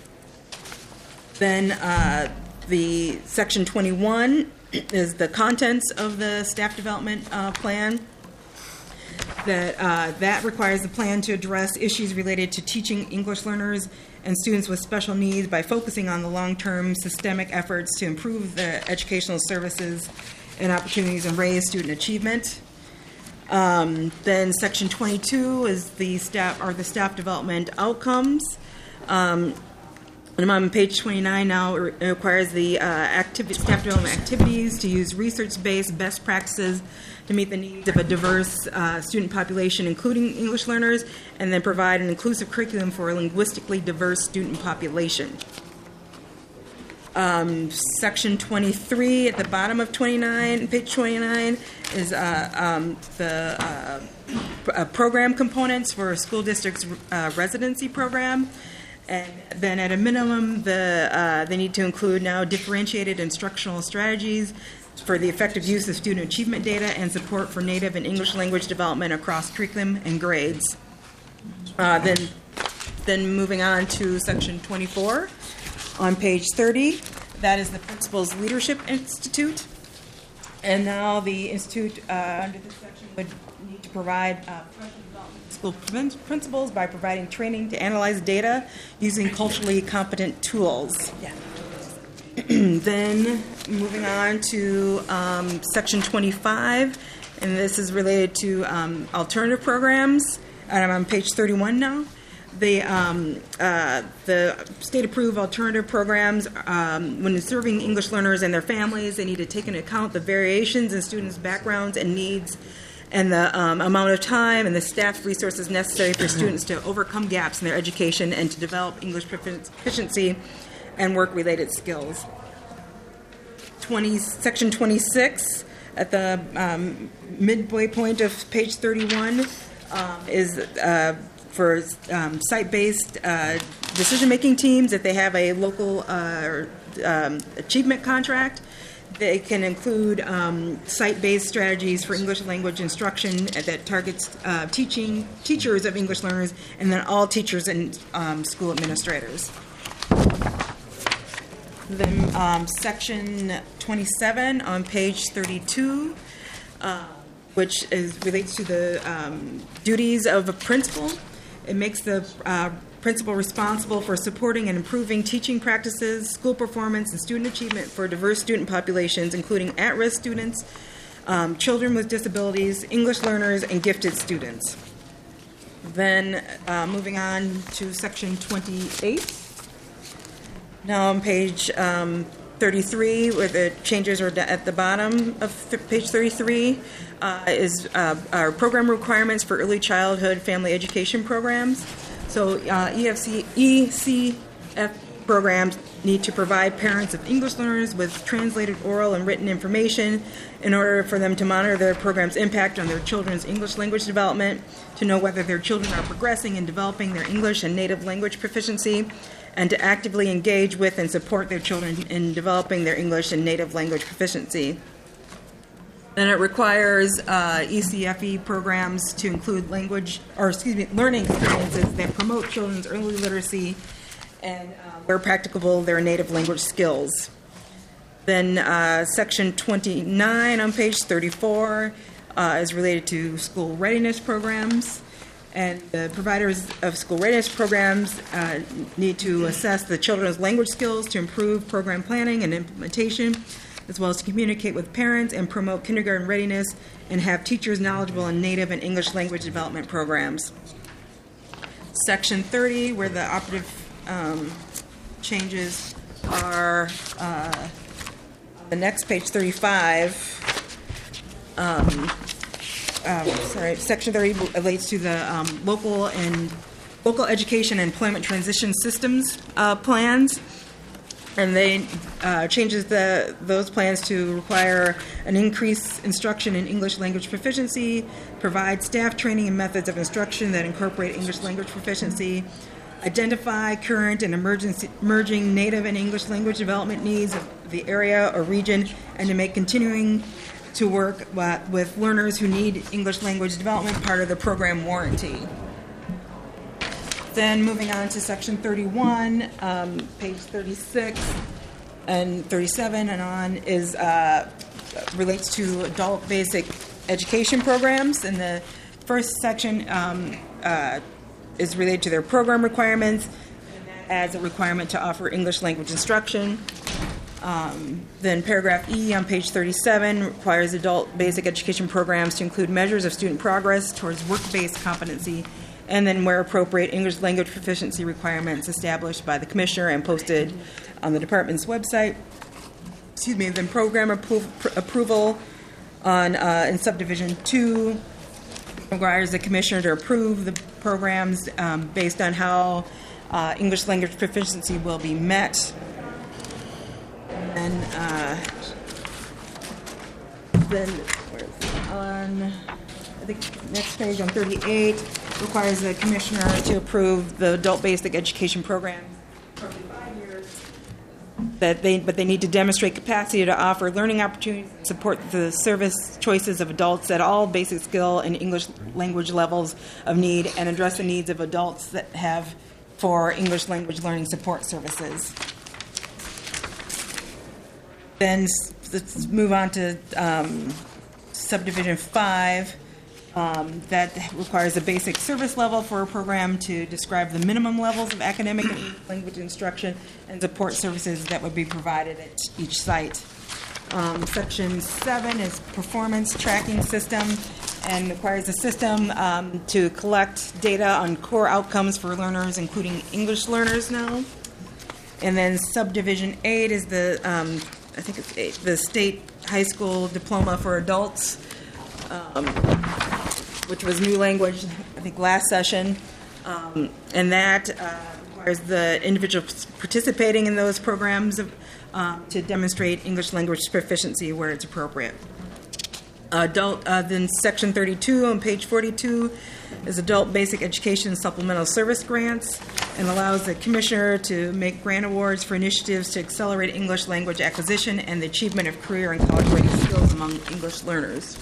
Then the Section 21 is the contents of the staff development plan. That requires the plan to address issues related to teaching English learners and students with special needs by focusing on the long-term systemic efforts to improve the educational services and opportunities and raise student achievement. Then Section 22 is the staff development outcomes. And I'm on page 29 now. It requires the staff development activities to use research-based best practices to meet the needs of a diverse student population, including English learners, and then provide an inclusive curriculum for a linguistically diverse student population. Section 23 at the bottom of 29, page 29, is the program components for a school district's residency program. And then at a minimum, they need to include now differentiated instructional strategies for the effective use of student achievement data and support for native and English language development across curriculum and grades. Then moving on to section 24 on page 30, that is the Principal's Leadership Institute. And now the institute under this section would need to provide professional development to school principals by providing training to analyze data using culturally competent tools. Then moving on to section 25, and this is related to alternative programs. And I'm on page 31 now. The state-approved alternative programs, when serving English learners and their families, they need to take into account the variations in students' backgrounds and needs, and the amount of time and the staff resources necessary for students to overcome gaps in their education and to develop English proficiency and work-related skills. Section 26, at the midway point of page 31, is for site-based decision-making teams. If they have a local achievement contract, they can include site-based strategies for English language instruction that targets teachers of English learners, and then all teachers and school administrators. Then section 27 on page 32, which relates to the duties of a principal. It makes the principal responsible for supporting and improving teaching practices, school performance, and student achievement for diverse student populations, including at-risk students, children with disabilities, English learners, and gifted students. Then moving on to section 28. Now on page 33, where the changes are at the bottom of page 33, is our program requirements for early childhood family education programs. So ECF programs need to provide parents of English learners with translated oral and written information in order for them to monitor their program's impact on their children's English language development, to know whether their children are progressing in developing their English and native language proficiency, and to actively engage with and support their children in developing their English and native language proficiency. And it requires ECFE programs to include learning experiences that promote children's early literacy and, where practicable, their native language skills. Then section 29 on page 34 is related to school readiness programs. And the providers of school readiness programs need to assess the children's language skills to improve program planning and implementation, as well as to communicate with parents and promote kindergarten readiness and have teachers knowledgeable in native and English language development programs. Section 30, where the operative changes are on the next page, 35. Section 30 relates to the local education and employment transition systems plans, and they changes those plans to require an increased instruction in English language proficiency, provide staff training and methods of instruction that incorporate English language proficiency, identify current and emerging native and English language development needs of the area or region, and to make continuing to work with learners who need English language development part of the program warranty. Then moving on to section 31, page 36 and 37 and on is relates to adult basic education programs. And the first section is related to their program requirements as a requirement to offer English language instruction. Then paragraph E on page 37 requires adult basic education programs to include measures of student progress towards work-based competency, and then where appropriate, English language proficiency requirements established by the commissioner and posted on the department's website. Then program approval on in subdivision 2 requires the commissioner to approve the programs based on how English language proficiency will be met. And then think next page on 38 requires the commissioner to approve the adult basic education program for 5 years. But they need to demonstrate capacity to offer learning opportunities, support the service choices of adults at all basic skill and English language levels of need, and address the needs of adults that have for English language learning support services. Then let's move on to subdivision 5. That requires a basic service level for a program to describe the minimum levels of academic and language instruction and support services that would be provided at each site. Section 7 is performance tracking system and requires a system to collect data on core outcomes for learners, including English learners now. And then subdivision 8 is the, I think it's 8, the state high school diploma for adults, which was new language, I think, last session. And that requires the individuals participating in those programs to demonstrate English language proficiency where it's appropriate. Then section 32 on page 42 is adult basic education supplemental service grants, and allows the commissioner to make grant awards for initiatives to accelerate English language acquisition and the achievement of career and college-ready skills among English learners.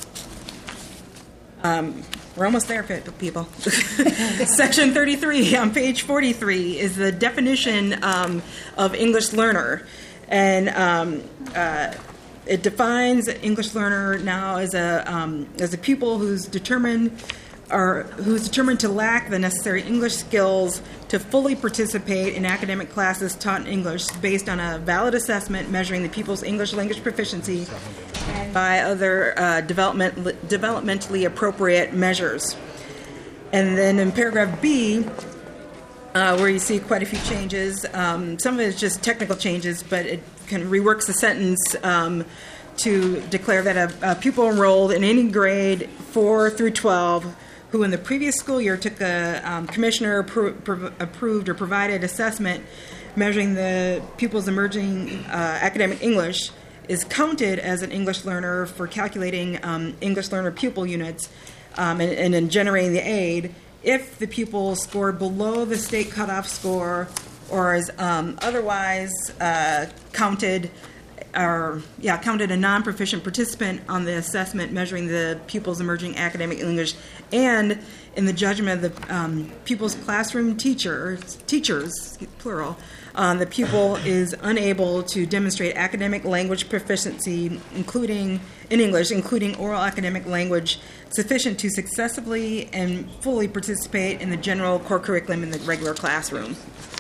We're almost there, people. Section 33 on page 43 is the definition of English learner, and it defines English learner now as a pupil who's determined to lack the necessary English skills to fully participate in academic classes taught in English based on a valid assessment measuring the pupil's English language proficiency and by other developmentally appropriate measures. And then in paragraph B, where you see quite a few changes, some of it is just technical changes, but it kind of reworks the sentence to declare that a pupil enrolled in any grade 4 through 12 who in the previous school year took a commissioner approved or provided assessment measuring the pupil's emerging academic English is counted as an English learner for calculating English learner pupil units and in generating the aid if the pupil scored below the state cutoff score or is otherwise counted a non-proficient participant on the assessment measuring the pupil's emerging academic English, and in the judgment of the pupil's classroom teachers, plural, the pupil is unable to demonstrate academic language proficiency, including oral academic language, sufficient to successfully and fully participate in the general core curriculum in the regular classroom.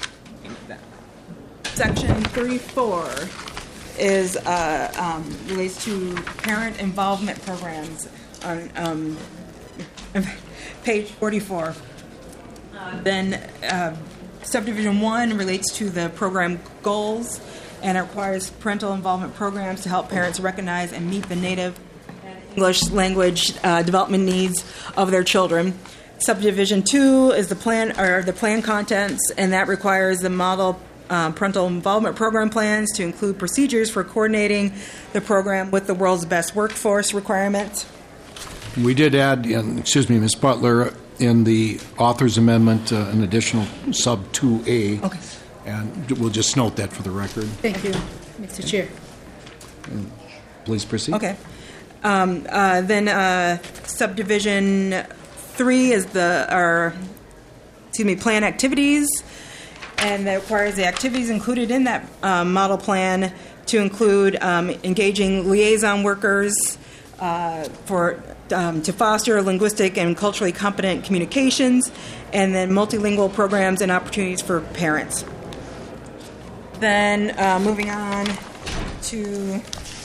Section 34 is relates to parent involvement programs on page 44. Then subdivision 1 relates to the program goals, and it requires parental involvement programs to help parents recognize and meet the native English language development needs of their children. Subdivision 2 is the plan contents, and that requires the model parental involvement program plans to include procedures for coordinating the program with the world's best workforce requirements. We did add, Ms. Butler, in the author's amendment, an additional sub 2A. Okay. And we'll just note that for the record. Thank you, Mr. Chair. Please proceed. Okay. Then subdivision 3 is plan activities, and that requires the activities included in that model plan to include engaging liaison workers to foster linguistic and culturally competent communications, and then multilingual programs and opportunities for parents. Then moving on to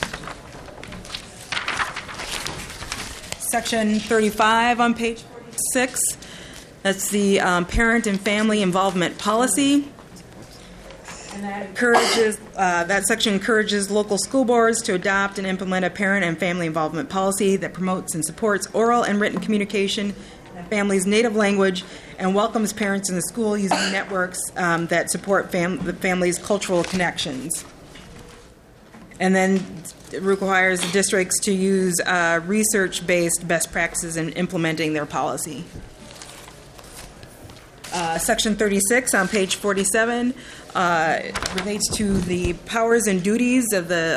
section 35 on page 46. That's the parent and family involvement policy. And that section encourages local school boards to adopt and implement a parent and family involvement policy that promotes and supports oral and written communication in the family's native language and welcomes parents in the school using networks that support the family's cultural connections. And then it requires the districts to use research-based best practices in implementing their policy. Section 36 on page 47 relates to the powers and duties of the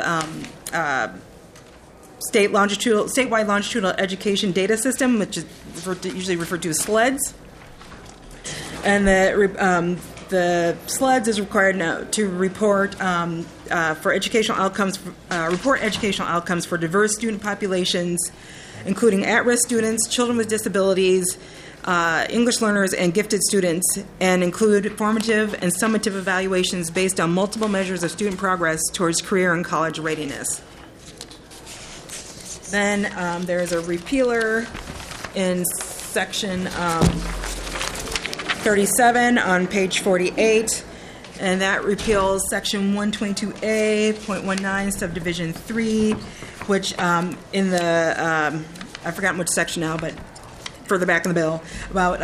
statewide longitudinal education data system, which is usually referred to as SLEDS. And the SLEDS is required to report for educational outcomes. Report educational outcomes for diverse student populations, including at-risk students, children with disabilities, English learners, and gifted students, and include formative and summative evaluations based on multiple measures of student progress towards career and college readiness. Then there is a repealer in section 37 on page 48, and that repeals section 122A.19 subdivision 3, which in the I've forgotten which section now, but further back in the bill, about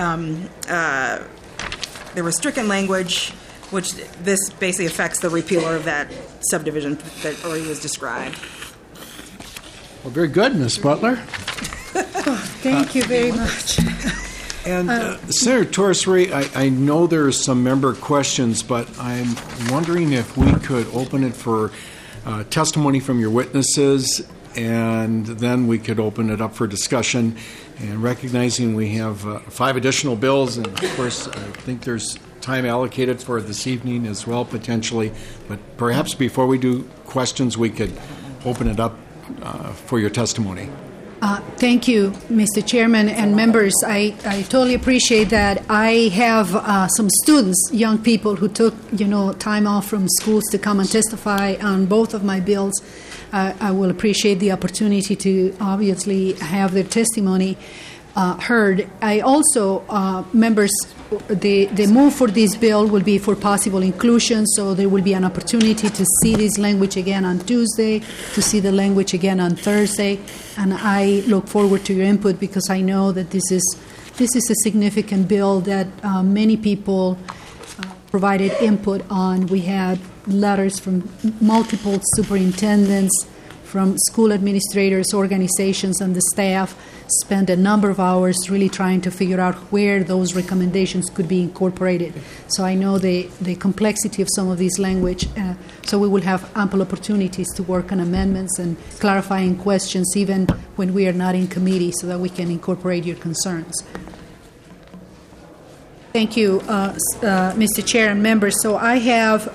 there was stricken language, which this basically affects the repealer of that subdivision that already was described. Well, very good, Ms. Butler. Thank you very much. And Senator Torres-Ray, I know there's some member questions, but I'm wondering if we could open it for testimony from your witnesses, and then we could open it up for discussion. And recognizing we have 5 additional bills, and of course, I think there's time allocated for this evening as well, potentially. But perhaps before we do questions, we could open it up for your testimony. Thank you, Mr. Chairman and members. I totally appreciate that. I have some students, young people who took time off from schools to come and testify on both of my bills. I will appreciate the opportunity to obviously have their testimony heard. I also, members, the move for this bill will be for possible inclusion, so there will be an opportunity to see this language again on Tuesday, to see the language again on Thursday, and I look forward to your input because I know that this is a significant bill that many people provided input on. We had letters from multiple superintendents, from school administrators, organizations, and the staff spent a number of hours really trying to figure out where those recommendations could be incorporated. So I know the complexity of some of this language, so we will have ample opportunities to work on amendments and clarifying questions even when we are not in committee so that we can incorporate your concerns. Thank you, Mr. Chair and members. So I have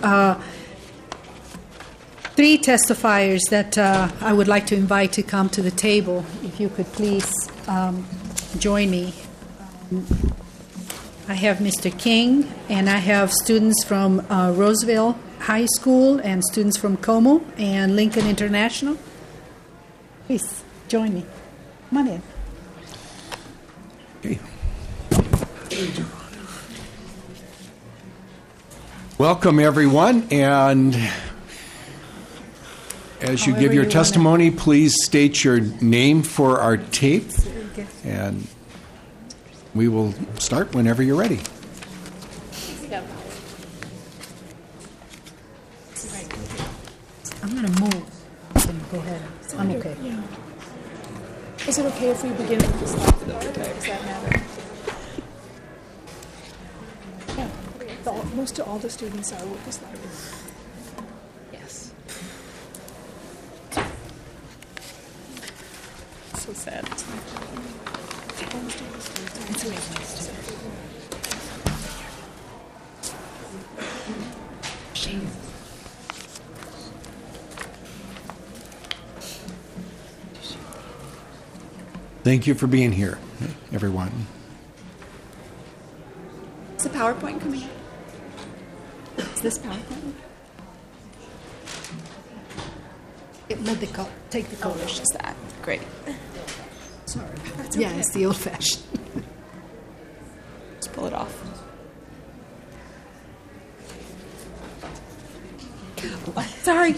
3 testifiers that I would like to invite to come to the table. If you could please join me. I have Mr. King, and I have students from Roseville High School and students from Como and Lincoln International. Please join me. Come on in. Okay. Welcome, everyone, and as you give your testimony, please state your name for our tape, and we will start whenever you're ready. I'm going to move. Go ahead. I'm okay. Yeah. Is it okay if we begin with the slide? Does that matter? Yeah. Most of all the students are with the slide. Yes. So sad. Thank you for being here, everyone. Is the PowerPoint coming up? Is this PowerPoint? Take the color. Oh, it's just that. Great. Sorry. That's Yeah, okay. it's the old-fashioned. Just pull it off. Sorry.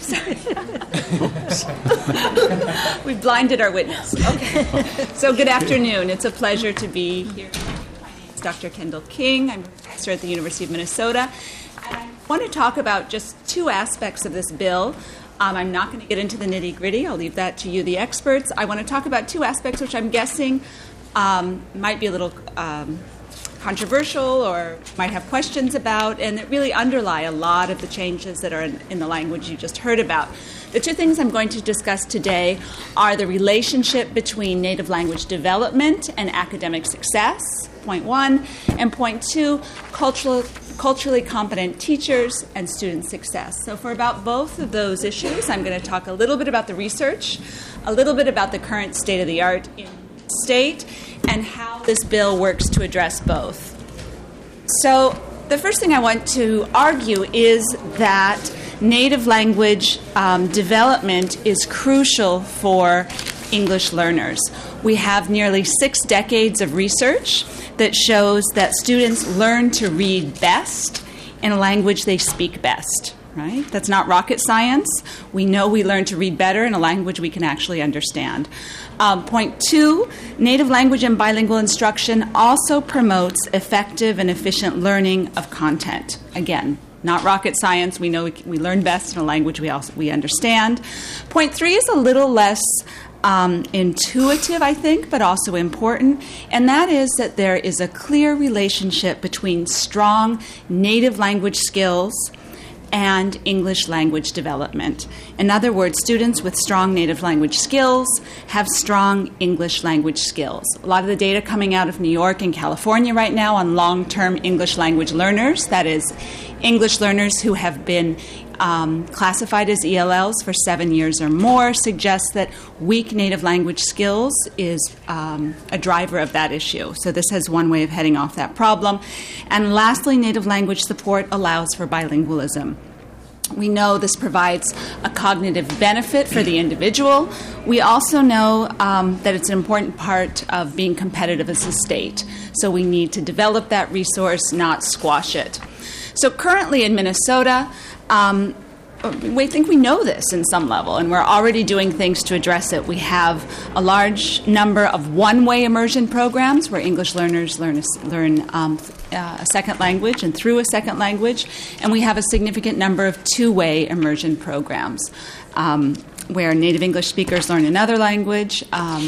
We blinded our witness. Okay. So good afternoon. It's a pleasure to be here. My name is Dr. Kendall King. I'm a professor at the University of Minnesota. And I want to talk about just 2 aspects of this bill. I'm not going to get into the nitty-gritty. I'll leave that to you, the experts. I want to talk about two aspects which I'm guessing might be a little controversial or might have questions about, and that really underlie a lot of the changes that are in the language you just heard about. The two things I'm going to discuss today are the relationship between native language development and academic success, point one, and point two, culturally competent teachers and student success. So for about both of those issues, I'm going to talk a little bit about the research, a little bit about the current state of the art in the state, and how this bill works to address both. So the first thing I want to argue is that native language development is crucial for English learners. We have nearly 6 decades of research that shows that students learn to read best in a language they speak best. Right? That's not rocket science. We know we learn to read better in a language we can actually understand. Point two, native language and bilingual instruction also promotes effective and efficient learning of content. Again, not rocket science. We know we learn best in a language we understand. Point three is a little less intuitive, I think, but also important, and that is that there is a clear relationship between strong native language skills and English language development. In other words, students with strong native language skills have strong English language skills. A lot of the data coming out of New York and California right now on long-term English language learners, that is, English learners who have been classified as ELLs for 7 years or more, suggests that weak native language skills is a driver of that issue. So this has one way of heading off that problem. And lastly, native language support allows for bilingualism. We know this provides a cognitive benefit for the individual. We also know that it's an important part of being competitive as a state. So we need to develop that resource, not squash it. So currently in Minnesota, we think we know this in some level, and we're already doing things to address it. We have a large number of one-way immersion programs where English learners learn a second language and through a second language, and we have a significant number of two-way immersion programs where native English speakers learn another language,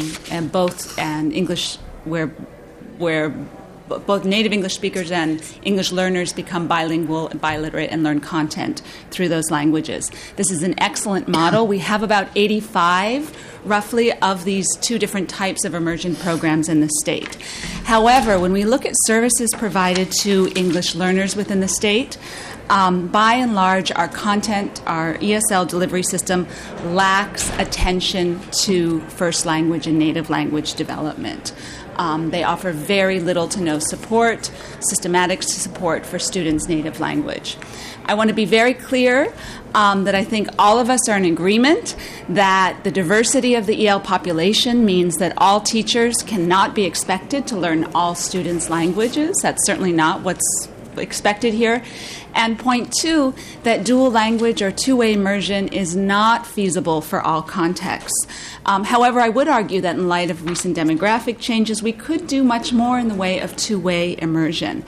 and English where both native English speakers and English learners become bilingual and biliterate and learn content through those languages. This is an excellent model. We have about 85, roughly, of these two different types of immersion programs in the state. However, when we look at services provided to English learners within the state, by and large, our content, our ESL delivery system lacks attention to first language and native language development. They offer very little to no support, systematic support for students' native language. I want to be very clear that I think all of us are in agreement that the diversity of the EL population means that all teachers cannot be expected to learn all students' languages. That's certainly not what's expected here. And point two, that dual language or two-way immersion is not feasible for all contexts. However, I would argue that in light of recent demographic changes, we could do much more in the way of two-way immersion.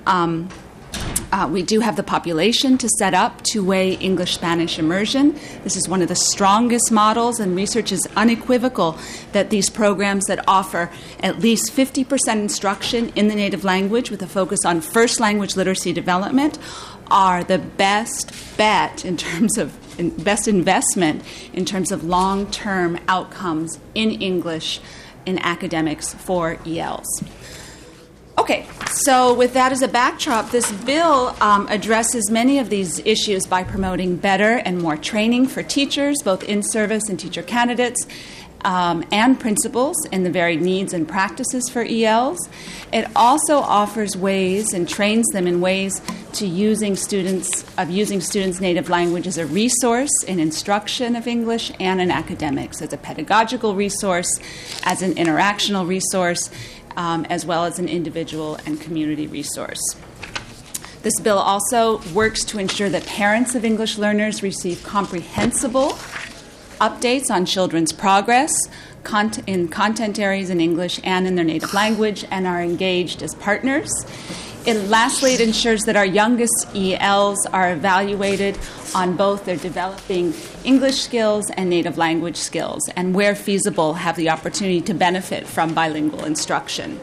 We do have the population to set up two-way English-Spanish immersion. This is one of the strongest models, and research is unequivocal that these programs that offer at least 50% instruction in the native language with a focus on first language literacy development are the best bet in terms of best investment in terms of long-term outcomes in English in academics for ELs. Okay, so with that as a backdrop, this bill addresses many of these issues by promoting better and more training for teachers, both in service and teacher candidates, and principals in the varied needs and practices for ELs. It also offers ways and trains them in ways to using students' native language as a resource in instruction of English and in academics, as a pedagogical resource, as an interactional resource, as well as an individual and community resource. This bill also works to ensure that parents of English learners receive comprehensible updates on children's progress in content areas in English and in their native language, and are engaged as partners. Lastly, it ensures that our youngest ELs are evaluated on both their developing English skills and native language skills, and where feasible, have the opportunity to benefit from bilingual instruction.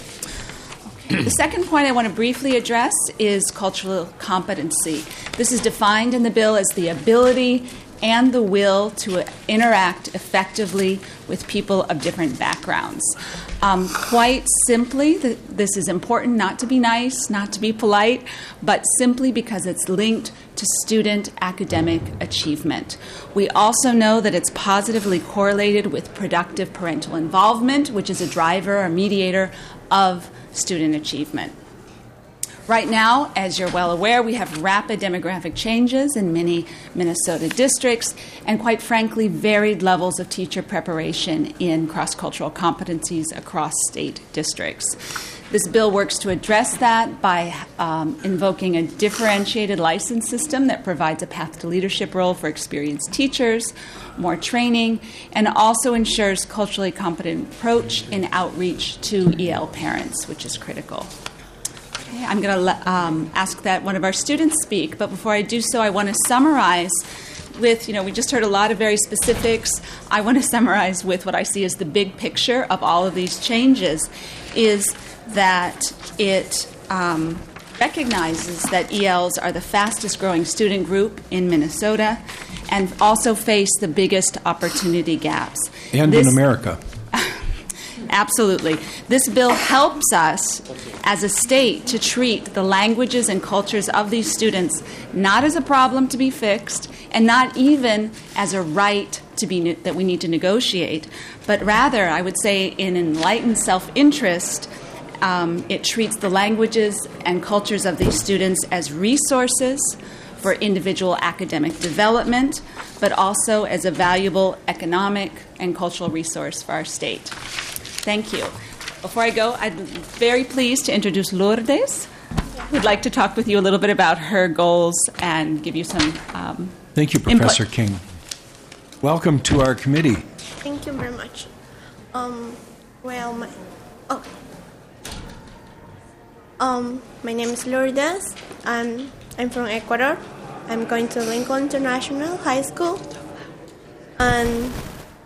The second point I want to briefly address is cultural competency. This is defined in the bill as the ability and the will to interact effectively with people of different backgrounds. Quite simply, this is important not to be nice, not to be polite, but simply because it's linked to student academic achievement. We also know that it's positively correlated with productive parental involvement, which is a driver or mediator of student achievement. Right now, as you're well aware, we have rapid demographic changes in many Minnesota districts and, quite frankly, varied levels of teacher preparation in cross-cultural competencies across state districts. This bill works to address that by invoking a differentiated license system that provides a path to leadership role for experienced teachers, more training, and also ensures culturally competent approach in outreach to EL parents, which is critical. I'm going to ask that one of our students speak, but before I do so, I want to summarize with, we just heard a lot of very specifics. I want to summarize with what I see as the big picture of all of these changes, is that it recognizes that ELs are the fastest growing student group in Minnesota and also face the biggest opportunity gaps. And in America. Absolutely. This bill helps us as a state to treat the languages and cultures of these students not as a problem to be fixed and not even as a right that we need to negotiate, but rather, I would say, in enlightened self-interest, it treats the languages and cultures of these students as resources for individual academic development, but also as a valuable economic and cultural resource for our state. Thank you. Before I go, I'm very pleased to introduce Lourdes, who'd like to talk with you a little bit about her goals and give you some Thank you, Professor King. Welcome to our committee. Thank you very much. My name is Lourdes. I'm from Ecuador. I'm going to Lincoln International High School. And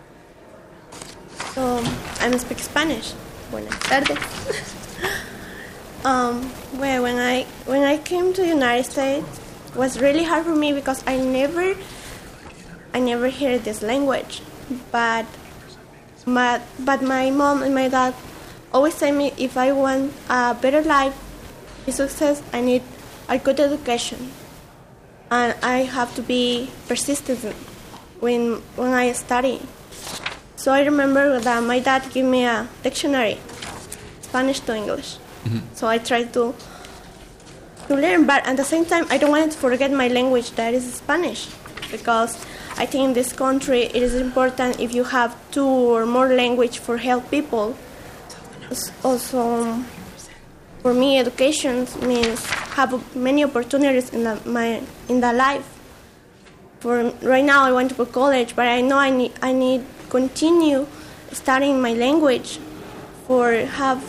so I speak Spanish. Buenas tardes. When I came to the United States, it was really hard for me because I never heard this language. But my mom and my dad always say me, if I want a better life, a success, I need a good education, and I have to be persistent when I study. So I remember that my dad gave me a dictionary, Spanish to English. Mm-hmm. So I tried to learn, but at the same time, I don't want to forget my language, that is Spanish, because I think in this country it is important if you have 2 or more language for help people. Also, for me, education means have many opportunities in the life. For right now, I want to go to college, but I know I need continue studying my language for have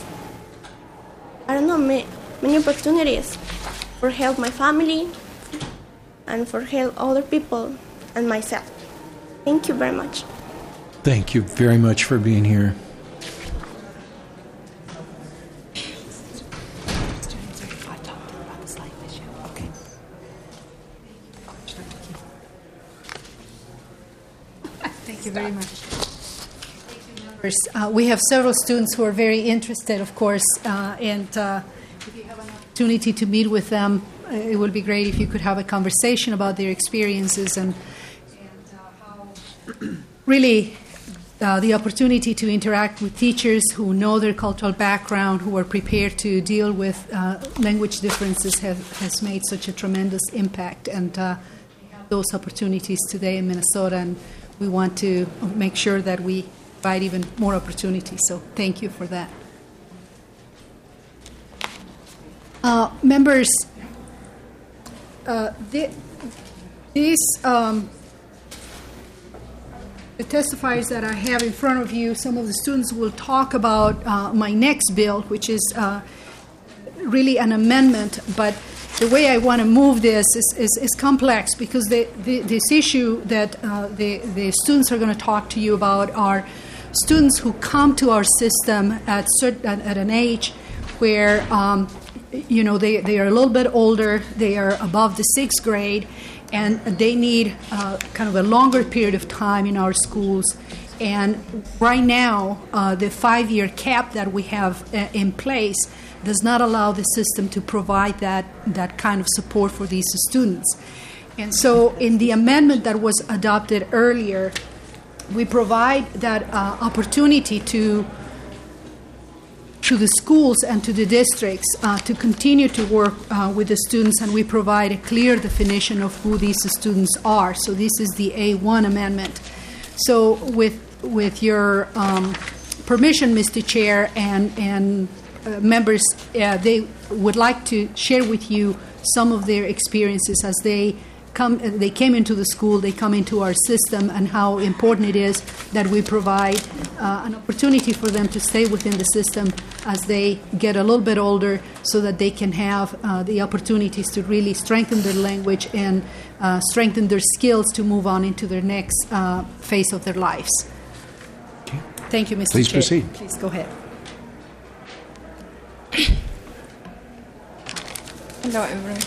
many opportunities for help my family and for help other people and myself. Thank you very much. Thank you very much for being here. Thank you very much. We have several students who are very interested, of course, and if you have an opportunity to meet with them, it would be great if you could have a conversation about their experiences and how really the opportunity to interact with teachers who know their cultural background, who are prepared to deal with language differences has made such a tremendous impact. And we have those opportunities today in Minnesota, and we want to make sure that we provide even more opportunities. So thank you for that. Members, The testifiers that I have in front of you, some of the students will talk about my next bill, which is really an amendment, but the way I want to move this is complex because this issue that the students are going to talk to you about are students who come to our system at an age where they are a little bit older, they are above the 6th grade, and they need kind of a longer period of time in our schools. And right now, the 5-year cap that we have in place does not allow the system to provide that kind of support for these students. And so in the amendment that was adopted earlier, we provide that opportunity to the schools and to the districts to continue to work with the students, and we provide a clear definition of who these students are. So this is the A1 amendment. So with your permission, Mr. Chair, and members, they would like to share with you some of their experiences as they came into the school, they come into our system, and how important it is that we provide an opportunity for them to stay within the system as they get a little bit older so that they can have the opportunities to really strengthen their language and strengthen their skills to move on into their next phase of their lives. Okay. Thank you, Mr. Please Chair. proceed. Please go ahead. Hello, everyone.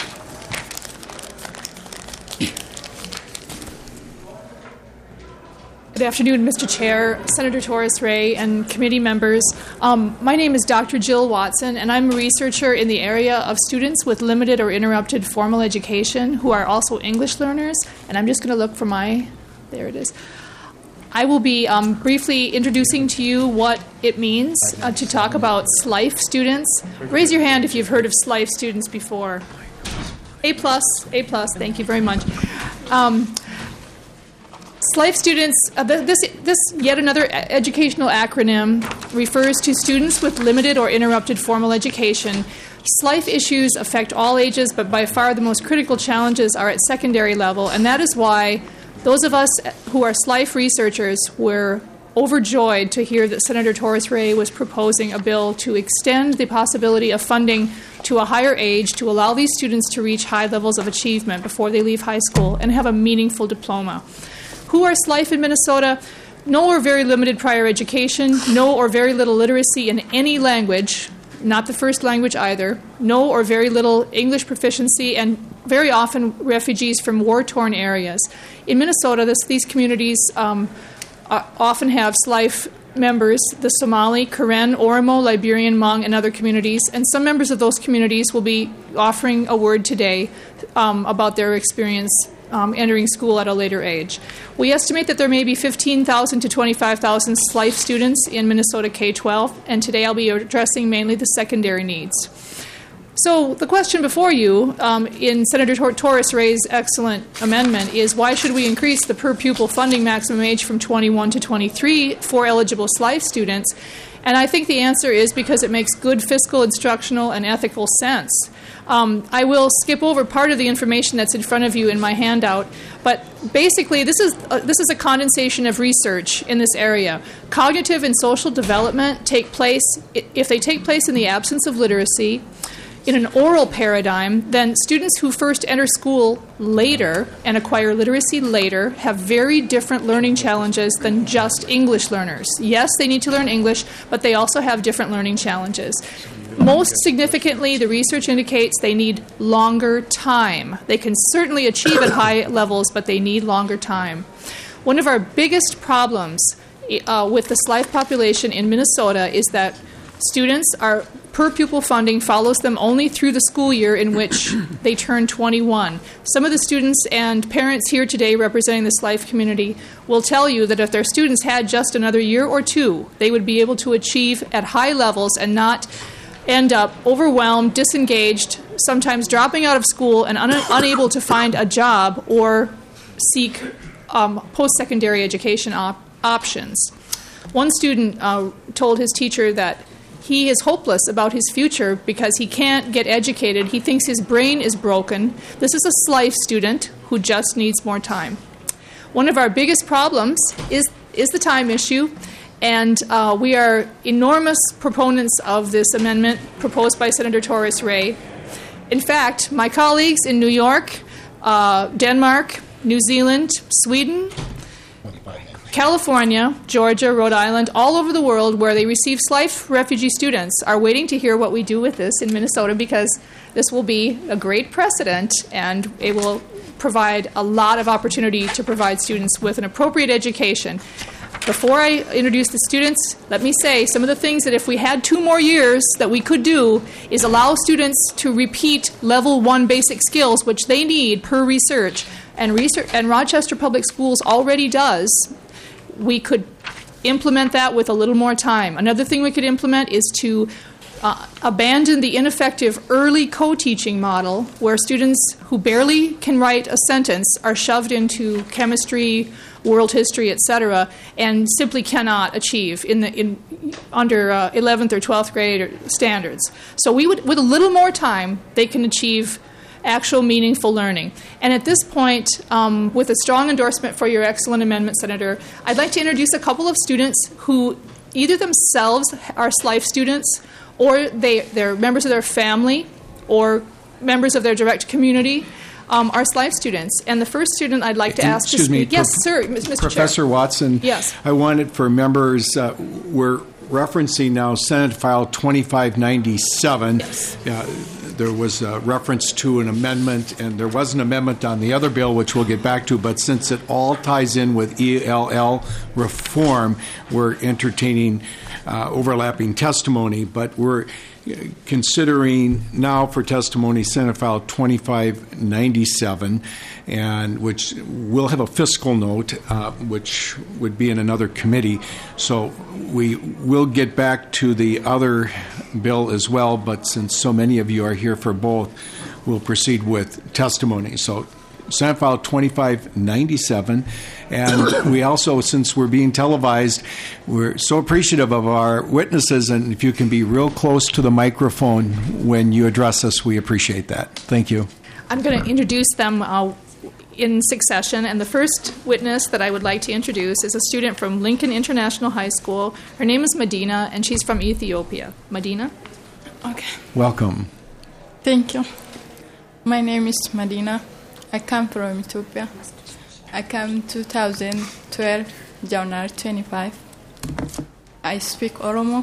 Good afternoon, Mr. Chair, Senator Torres Ray, and committee members. My name is Dr. Jill Watson, and I'm a researcher in the area of students with limited or interrupted formal education who are also English learners. And I'm just going to look for there it is. I will be briefly introducing to you what it means to talk about SLIFE students. Raise your hand if you've heard of SLIFE students before. A+, thank you very much. SLIFE students, this yet another educational acronym, refers to students with limited or interrupted formal education. SLIFE issues affect all ages, but by far the most critical challenges are at secondary level, and that is why those of us who are SLIFE researchers were overjoyed to hear that Senator Torres Ray was proposing a bill to extend the possibility of funding to a higher age to allow these students to reach high levels of achievement before they leave high school and have a meaningful diploma. Who are SLIFE in Minnesota? No or very limited prior education, no or very little literacy in any language, not the first language either, no or very little English proficiency, and very often refugees from war-torn areas. In Minnesota, these communities often have SLIFE members, the Somali, Karen, Oromo, Liberian, Hmong, and other communities, and some members of those communities will be offering a word today about their experience entering school at a later age. We estimate that there may be 15,000 to 25,000 SLIFE students in Minnesota K-12, and today I'll be addressing mainly the secondary needs. So the question before you in Senator Torres Ray's excellent amendment is, why should we increase the per-pupil funding maximum age from 21 to 23 for eligible SLIFE students? And I think the answer is because it makes good fiscal, instructional, and ethical sense. I will skip over part of the information that's in front of you in my handout, but basically this is a condensation of research in this area. Cognitive and social development take place, if they take place in the absence of literacy, in an oral paradigm, then students who first enter school later and acquire literacy later have very different learning challenges than just English learners. Yes, they need to learn English, but they also have different learning challenges. Most significantly, the research indicates they need longer time. They can certainly achieve at high levels, but they need longer time. One of our biggest problems with the SLIFE population in Minnesota is that students are per-pupil funding follows them only through the school year in which they turn 21. Some of the students and parents here today representing the SLIFE community will tell you that if their students had just another year or two, they would be able to achieve at high levels and not end up overwhelmed, disengaged, sometimes dropping out of school and unable to find a job or seek post-secondary education options. One student told his teacher that he is hopeless about his future because he can't get educated. He thinks his brain is broken. This is a SLIFE student who just needs more time. One of our biggest problems is the time issue, and we are enormous proponents of this amendment proposed by Senator Torres Ray. In fact, my colleagues in New York, Denmark, New Zealand, Sweden, California, Georgia, Rhode Island, all over the world where they receive SLIFE refugee students are waiting to hear what we do with this in Minnesota, because this will be a great precedent and it will provide a lot of opportunity to provide students with an appropriate education. Before I introduce the students, let me say some of the things that if we had 2 more years that we could do is allow students to repeat level 1 basic skills, which they need per research, and Rochester Public Schools already does. We could implement that with a little more time. Another thing we could implement is to abandon the ineffective early co-teaching model where students who barely can write a sentence are shoved into chemistry, world history, etc., and simply cannot achieve under 11th or 12th grade standards. So with a little more time, they can achieve actual meaningful learning. And at this point, with a strong endorsement for your excellent amendment, Senator, I'd like to introduce a couple of students who either themselves are SLIFE students or they're members of their family or members of their direct community are SLIFE students. And the first student I'd like to ask to speak. Yes, sir, Mr. Professor Chair. Watson. Yes. I wanted for members, we're referencing now Senate File 2597. Yes. There was a reference to an amendment, and there was an amendment on the other bill, which we'll get back to, but since it all ties in with ELL reform, we're entertaining overlapping testimony, but we're considering now for testimony Senate File 2597, and which will have a fiscal note, which would be in another committee. So we will get back to the other bill as well, but since so many of you are here for both, we'll proceed with testimony. So Senate File 2597, and we also, since we're being televised, we're so appreciative of our witnesses, and if you can be real close to the microphone when you address us, we appreciate that. Thank you. I'm going to introduce them in succession, and the first witness that I would like to introduce is a student from Lincoln International High School. Her name is Medina, and she's from Ethiopia. Medina? Okay. Welcome. Thank you. My name is Medina. I come from Ethiopia. I came 2012, January 25. I speak Oromo.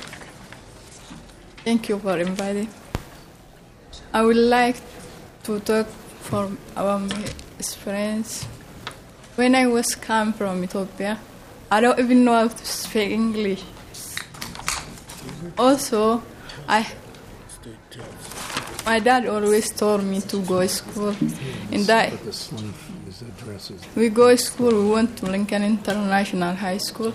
Thank you for inviting. I would like to talk about my experience. When I was come from Ethiopia, I don't even know how to speak English. Also, my dad always told me to go to school, and we go to school. We went to Lincoln International High School.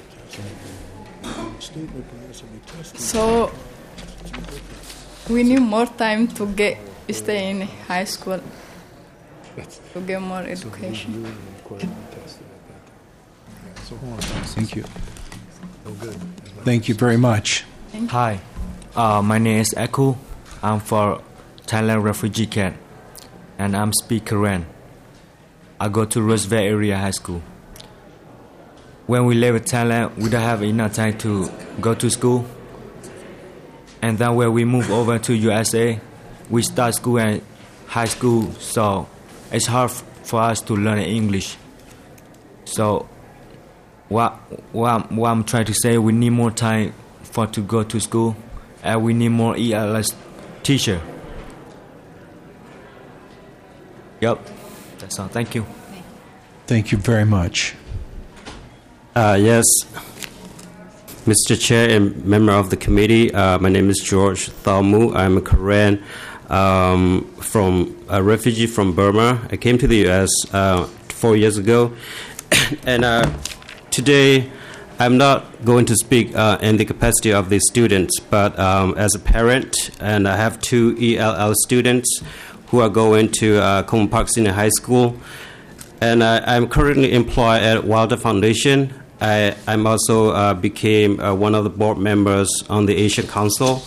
So we need more time to stay in high school to get more education. Thank you. Thank you very much. Hi, my name is Aku. I'm for Thailand refugee camp, and I'm speak Korean. I go to Roosevelt area high school. When we live in Thailand, we don't have enough time to go to school. And then when we move over to USA, we start school and high school, so it's hard for us to learn English. So what I'm trying to say, we need more time to go to school, and we need more ELS teacher. Yep, that's all. Thank you. Thank you very much. Yes, Mr. Chair and member of the committee, my name is George Thalmu. I'm a Korean from a refugee from Burma. I came to the U.S. 4 years ago, and today I'm not going to speak in the capacity of the students, but as a parent, and I have 2 ELL students who are going to Coleman Park Senior High School, and I'm currently employed at Wilder Foundation. I'm also became one of the board members on the Asian Council.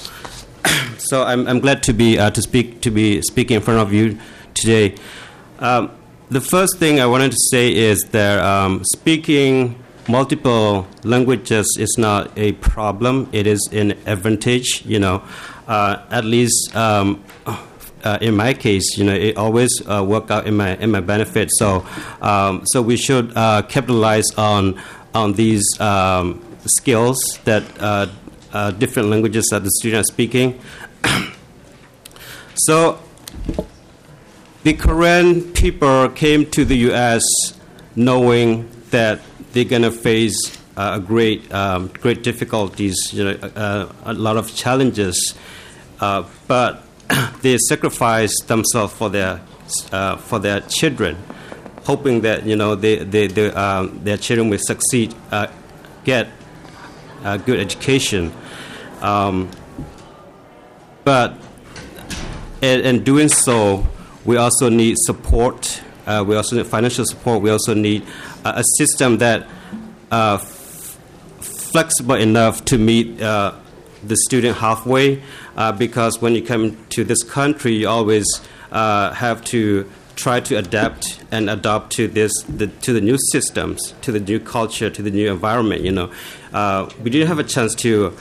So I'm glad to be speaking in front of you today. the first thing I wanted to say is that speaking multiple languages is not a problem. It is an advantage, at least in my case, it always worked out in my benefit. So we should capitalize on these skills that different languages that the students are speaking. So the Korean people came to the U.S. knowing that they're going to face great difficulties, a lot of challenges, but they sacrifice themselves for their children, hoping that their children will succeed, get a good education. But in doing so, we also need support. We also need financial support. We also need a system that flexible enough to meet the student halfway. Because when you come to this country, you always have to try to adapt and adopt to the new systems, to the new culture, to the new environment. We didn't have a chance to.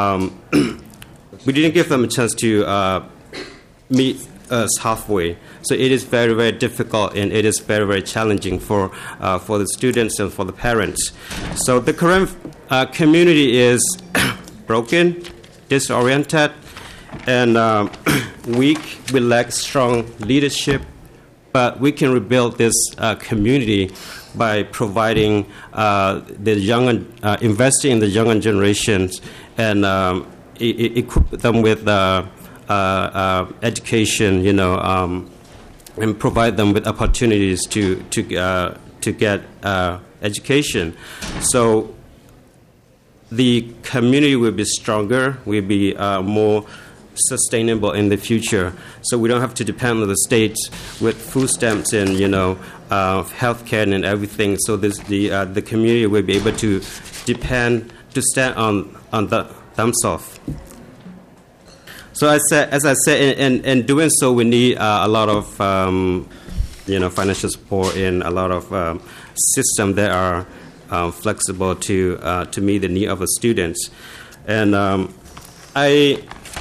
We didn't give them a chance to meet us halfway. So it is very, very difficult, and it is very, very challenging for the students and for the parents. So the Korean community is broken, disoriented, and weak. We lack strong leadership, but we can rebuild this community by providing investing in the younger generations and equip them with education, and provide them with opportunities to get education. So the community will be stronger, will be more sustainable in the future. So we don't have to depend on the state with food stamps and healthcare and everything. So the community will be able to stand on themselves. So as I said, in doing so, we need a lot of financial support and a lot of systems that are flexible to meet the need of the students. And a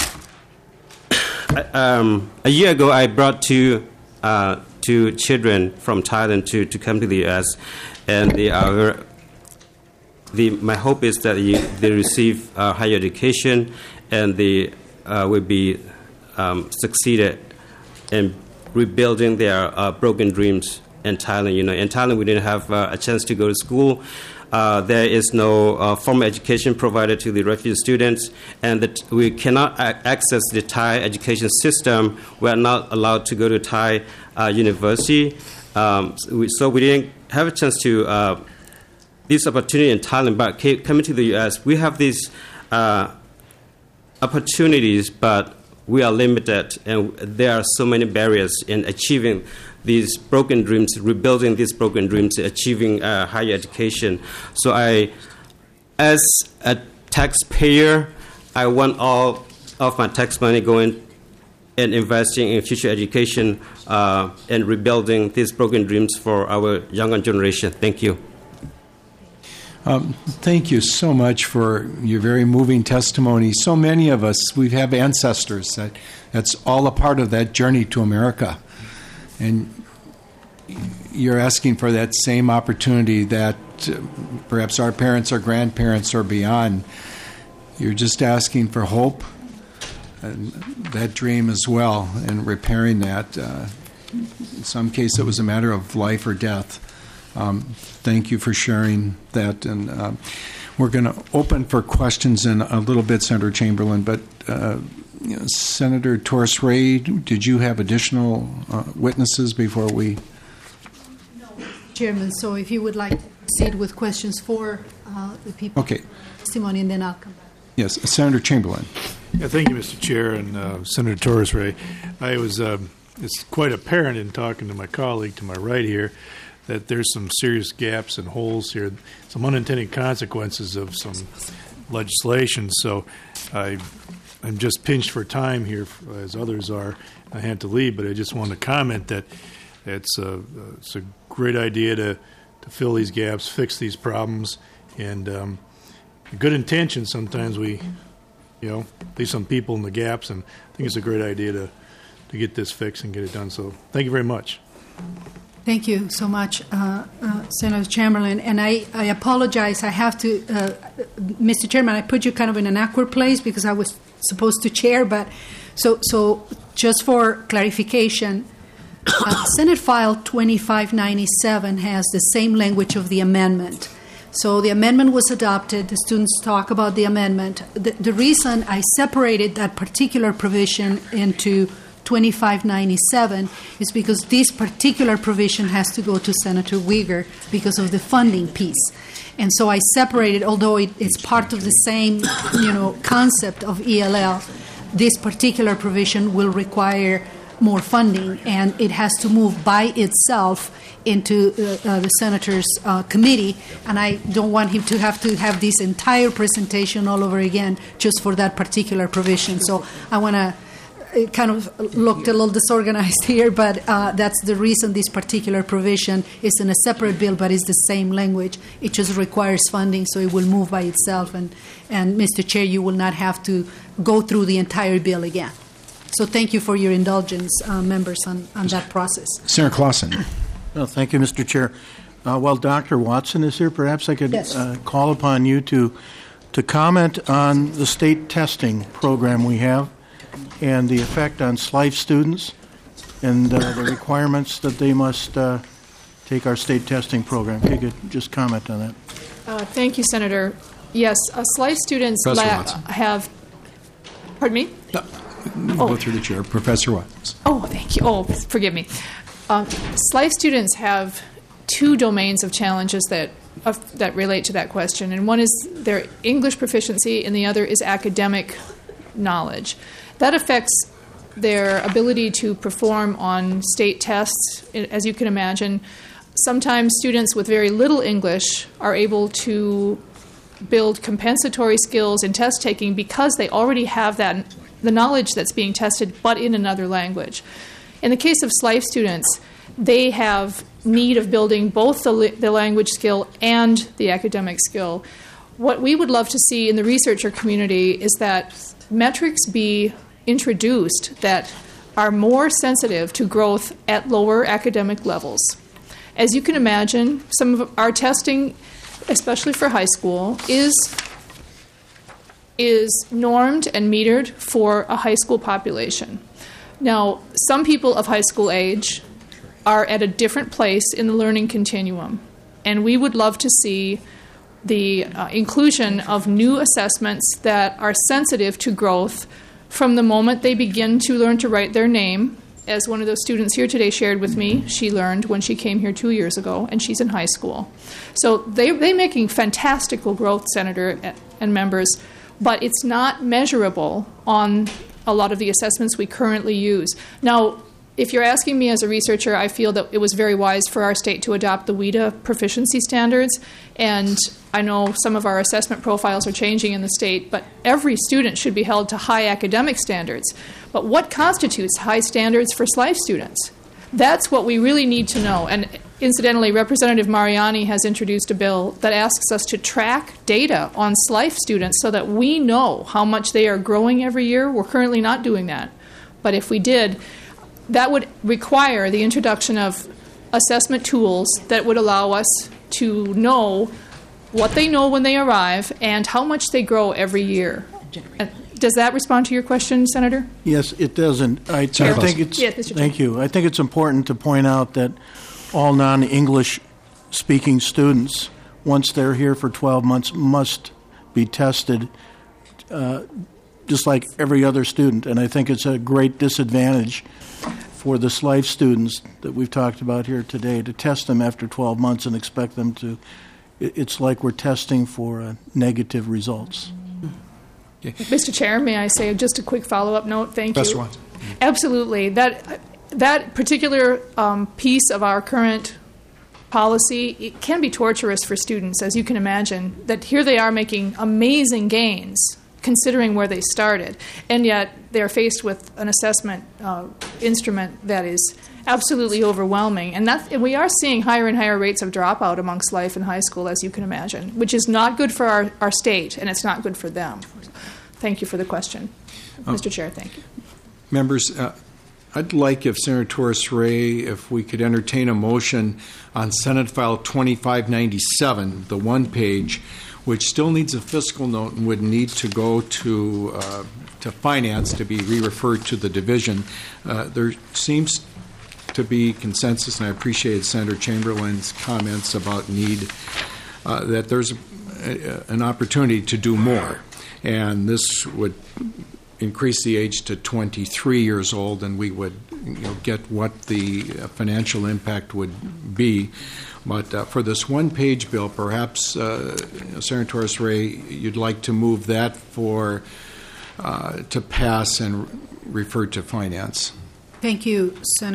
year ago, I brought two children from Thailand to come to the U.S. and they are. My hope is that they receive higher education and they will be succeeded in rebuilding their broken dreams in Thailand. In Thailand, we didn't have a chance to go to school. There is no formal education provided to the refugee students, and that we cannot access the Thai education system. We are not allowed to go to Thai university. So we didn't have a chance to this opportunity in Thailand. But coming to the U.S., we have these opportunities, but we are limited, and there are so many barriers in achieving these broken dreams, rebuilding these broken dreams, achieving higher education. So as a taxpayer, I want all of my tax money going and investing in future education and rebuilding these broken dreams for our younger generation. Thank you. Thank you so much for your very moving testimony. So many of us, we have ancestors. That's all a part of that journey to America. And you're asking for that same opportunity that perhaps our parents or grandparents or beyond. You're just asking for hope and that dream as well and repairing that. In some cases, it was a matter of life or death. Thank you for sharing that. And we're going to open for questions in a little bit, Senator Chamberlain. But Senator Torres-Ray, did you have additional witnesses before we? No, Chairman. So if you would like to proceed with questions for the people. Okay. Testimony, and then I'll come back. Yes, Senator Chamberlain. Yeah, thank you, Mr. Chair, and Senator Torres-Ray. It's quite apparent in talking to my colleague to my right here that there's some serious gaps and holes here, some unintended consequences of some legislation. So I'm just pinched for time here, as others are. I had to leave, but I just want to comment that It's a great idea to fill these gaps, fix these problems, and good intentions. Sometimes we, leave some people in the gaps, and I think it's a great idea to get this fixed and get it done. So thank you very much. Thank you so much, Senator Chamberlain. And I apologize. I have to, Mr. Chairman, I put you kind of in an awkward place because I was supposed to chair. But so just for clarification, Senate File 2597 has the same language of the amendment. So the amendment was adopted. The students talk about the amendment. The reason I separated that particular provision into 2597 is because this particular provision has to go to Senator Uyghur because of the funding piece. And so I separated, although it's part of the same, concept of ELL, this particular provision will require more funding, and it has to move by itself into the senator's committee, and I don't want him to have this entire presentation all over again just for that particular provision. So I want to it kind of looked a little disorganized here, but that's the reason this particular provision is in a separate bill, but it's the same language. It just requires funding, so it will move by itself. And Mr. Chair, you will not have to go through the entire bill again. So thank you for your indulgence, members, on that process. Senator Clausen. Well, thank you, Mr. Chair. While Dr. Watson is here, perhaps I could call upon you to comment on the state testing program we have and the effect on SLIFE students and the requirements that they must take our state testing program. If you could just comment on that. Thank you, Senator. Yes, SLIFE students have... Pardon me? No, go through the chair. Professor Watson. Oh, thank you. Oh, forgive me. SLIFE students have two domains of challenges that relate to that question, and one is their English proficiency, and the other is academic knowledge. That affects their ability to perform on state tests, as you can imagine. Sometimes students with very little English are able to build compensatory skills in test taking because they already have the knowledge that's being tested, but in another language. In the case of SLIFE students, they have need of building both the language skill and the academic skill. What we would love to see in the researcher community is that metrics be introduced that are more sensitive to growth at lower academic levels. As you can imagine, some of our testing, especially for high school, is normed and metered for a high school population. Now, some people of high school age are at a different place in the learning continuum, and we would love to see the inclusion of new assessments that are sensitive to growth from the moment they begin to learn to write their name. As one of those students here today shared with me, she learned when she came here 2 years ago, and she's in high school. So they're making fantastical growth, Senator and members, but it's not measurable on a lot of the assessments we currently use. Now, if you're asking me as a researcher, I feel that it was very wise for our state to adopt the WIDA proficiency standards, and I know some of our assessment profiles are changing in the state, but every student should be held to high academic standards. But what constitutes high standards for SLIFE students? That's what we really need to know. And incidentally, Representative Mariani has introduced a bill that asks us to track data on SLIFE students so that we know how much they are growing every year. We're currently not doing that. But if we did, that would require the introduction of assessment tools that would allow us to know what they know when they arrive and how much they grow every year. Does that respond to your question, Senator? Yes, it does. And I think it's thank you. I think it's important to point out that all non-English speaking students, once they're here for 12 months, must be tested just like every other student. And I think it's a great disadvantage for the SLIFE students that we've talked about here today to test them after 12 months and expect them to. It's like we're testing for negative results. Mr. Chair, may I say just a quick follow-up note? Thank Professor you. Watson. Absolutely. That particular piece of our current policy, it can be torturous for students, as you can imagine, that here they are making amazing gains considering where they started. And yet they're faced with an assessment instrument that is absolutely overwhelming. And we are seeing higher and higher rates of dropout amongst life in high school, as you can imagine, which is not good for our state, and it's not good for them. Thank you for the question. Mr. Chair, thank you. Members, I'd like, if Senator Torres-Ray, if we could entertain a motion on Senate File 2597, the one page, which still needs a fiscal note and would need to go to finance to be re-referred to the division. There seems to be consensus, and I appreciate Senator Chamberlain's comments about need, that there's an opportunity to do more. And this would increase the age to 23 years old, and we would get what the financial impact would be. But for this one-page bill, perhaps, Senator Torres-Ray, you'd like to move that to pass and refer to finance. Thank you,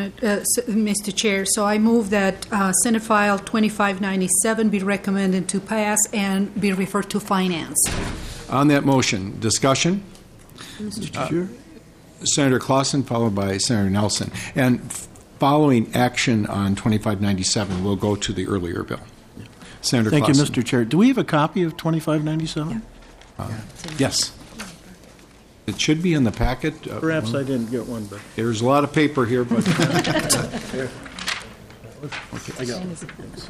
Mr. Chair. So I move that Senate File 2597 be recommended to pass and be referred to finance. On that motion, discussion? Mr. Chair? Senator Clausen, followed by Senator Nelson. And following action on 2597, we'll go to the earlier bill. Senator Thank Clausen. you, Mr. Chair. Do we have a copy of 2597? Yes. It should be in the packet. Perhaps I didn't get one, but there's a lot of paper here, but okay, I got it.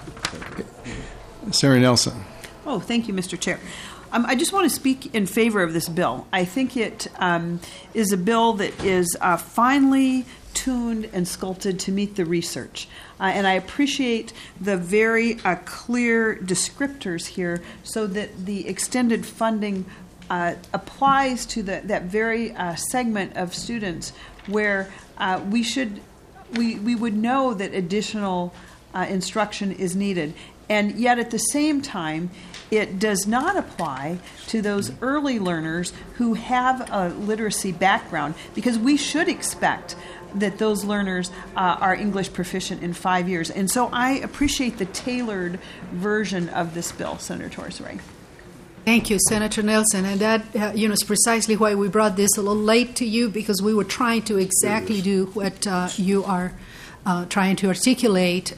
Senator Nelson. Oh, thank you, Mr. Chair. I just want to speak in favor of this bill. I think it is a bill that is finely tuned and sculpted to meet the research. And I appreciate the very clear descriptors here so that the extended funding applies to that very segment of students where we would know that additional instruction is needed. And yet at the same time, it does not apply to those early learners who have a literacy background, because we should expect that those learners are English proficient in 5 years. And so I appreciate the tailored version of this bill, Senator Torres-Ray. Thank you, Senator Nelson. And that is precisely why we brought this a little late to you, because we were trying to exactly do what you are trying to articulate.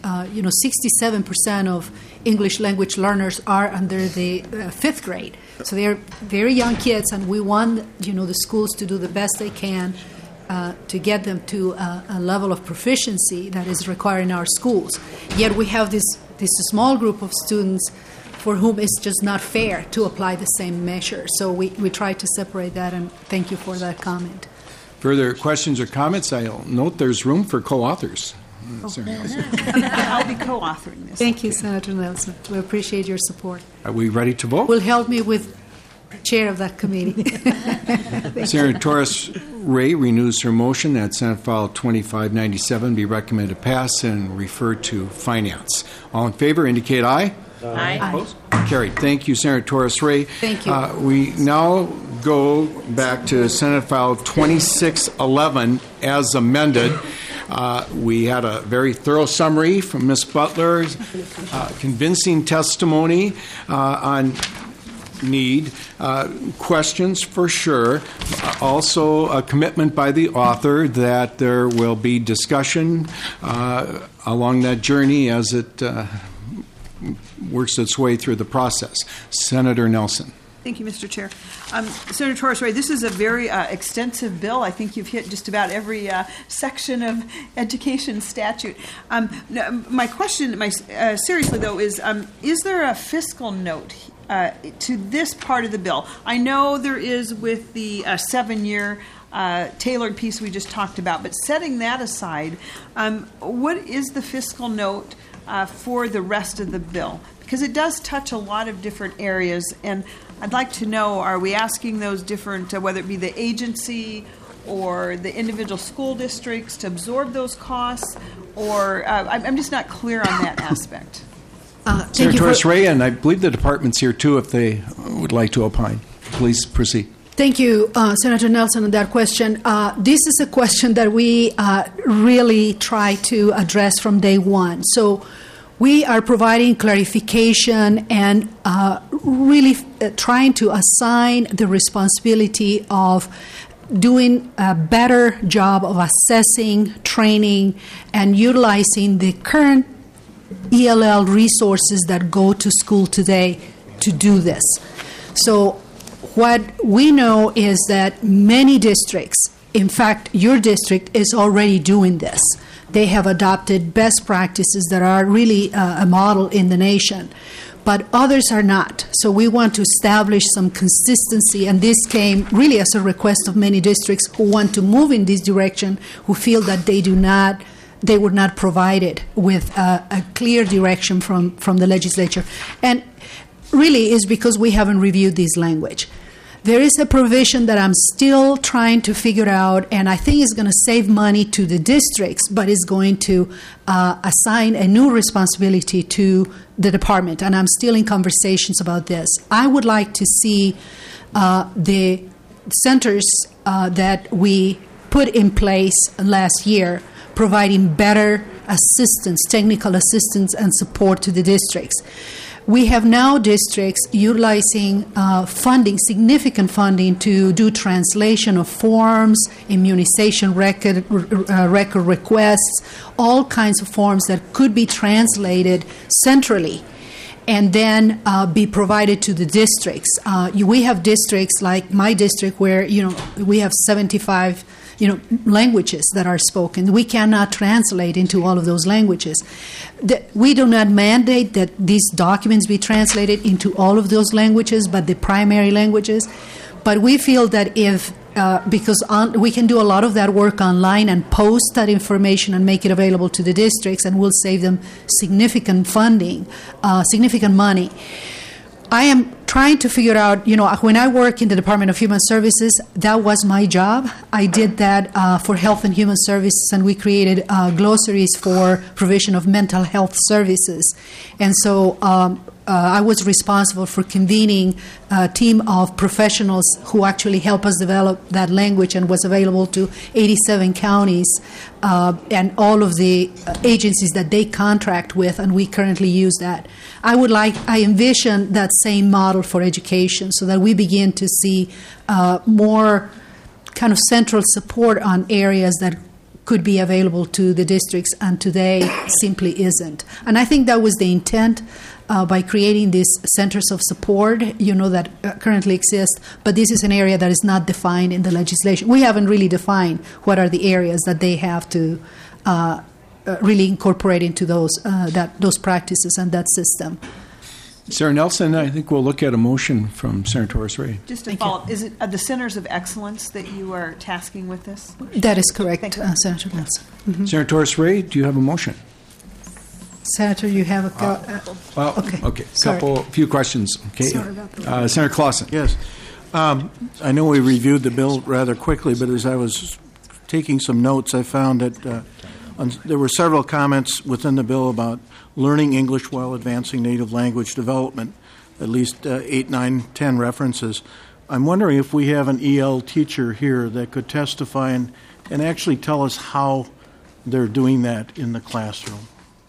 67% of English language learners are under the fifth grade. So they're very young kids, and we want the schools to do the best they can to get them to a level of proficiency that is required in our schools. Yet we have this small group of students for whom it's just not fair to apply the same measure. So we try to separate that, and thank you for that comment. Further questions or comments? I'll note there's room for co-authors. I'll be co-authoring this. Thank you, Senator Nelson. We appreciate your support. Are we ready to vote? Will help me with chair of that committee. Senator Torres-Ray renews her motion that Senate File 2597 be recommended to pass and refer to finance. All in favor indicate aye. Aye. Opposed? Carried. Thank you, Senator Torres-Ray. Thank you. We now go back to Senate File 2611 as amended. We had a very thorough summary from Ms. Butler, convincing testimony on need, questions for sure, also a commitment by the author that there will be discussion along that journey as it works its way through the process. Senator Nelson. Thank you, Mr. Chair. Senator Torres-Ray, this is a very extensive bill. I think you've hit just about every section of education statute. My question, seriously though, is there a fiscal note to this part of the bill? I know there is with the 7-year tailored piece we just talked about, but setting that aside, what is the fiscal note for the rest of the bill? Because it does touch a lot of different areas, and I'd like to know, are we asking those different, whether it be the agency or the individual school districts to absorb those costs, or I'm just not clear on that aspect. Senator Torres-Ray, and I believe the department's here too if they would like to opine. Please proceed. Thank you, Senator Nelson, on that question. This is a question that we really try to address from day one. So we are providing clarification and really trying to assign the responsibility of doing a better job of assessing, training, and utilizing the current ELL resources that go to school today to do this. So what we know is that many districts, in fact, your district is already doing this. They have adopted best practices that are really a model in the nation, but others are not. So we want to establish some consistency, and this came really as a request of many districts who want to move in this direction, who feel that they were not provided with a clear direction from the legislature. And really is because we haven't reviewed this language. There is a provision that I'm still trying to figure out, and I think it's going to save money to the districts, but it's going to assign a new responsibility to the department, and I'm still in conversations about this. I would like to see the centers that we put in place last year providing better assistance, technical assistance and support to the districts. We have now districts utilizing funding, significant funding, to do translation of forms, immunization record requests, all kinds of forms that could be translated centrally and then be provided to the districts. We have districts like my district where we have 75 languages that are spoken. We cannot translate into all of those languages. We do not mandate that these documents be translated into all of those languages, but the primary languages. But we feel that because we can do a lot of that work online and post that information and make it available to the districts, and we'll save them significant funding, significant money. I am trying to figure out, when I work in the Department of Human Services, that was my job. I did that for Health and Human Services, and we created glossaries for provision of mental health services. And so I was responsible for convening a team of professionals who actually help us develop that language, and was available to 87 counties and all of the agencies that they contract with, and we currently use that. I envision that same model for education, so that we begin to see more kind of central support on areas that could be available to the districts and today simply isn't. And I think that was the intent by creating these centers of support, that currently exist, but this is an area that is not defined in the legislation. We haven't really defined what are the areas that they have to really incorporate into those practices and that system. Sarah Nelson, I think we'll look at a motion from Senator Torres-Ray. Just to follow up, is it the Centers of Excellence that you are tasking with this? That is correct, Senator Nelson. Mm-hmm. Senator Torres-Ray, do you have a motion? Senator, you have a okay. Few questions. Okay. Senator Clausen. Yes. I know we reviewed the bill rather quickly, but as I was taking some notes, I found that there were several comments within the bill about learning English while advancing native language development, at least 8, 9, 10 references. I'm wondering if we have an EL teacher here that could testify and actually tell us how they're doing that in the classroom.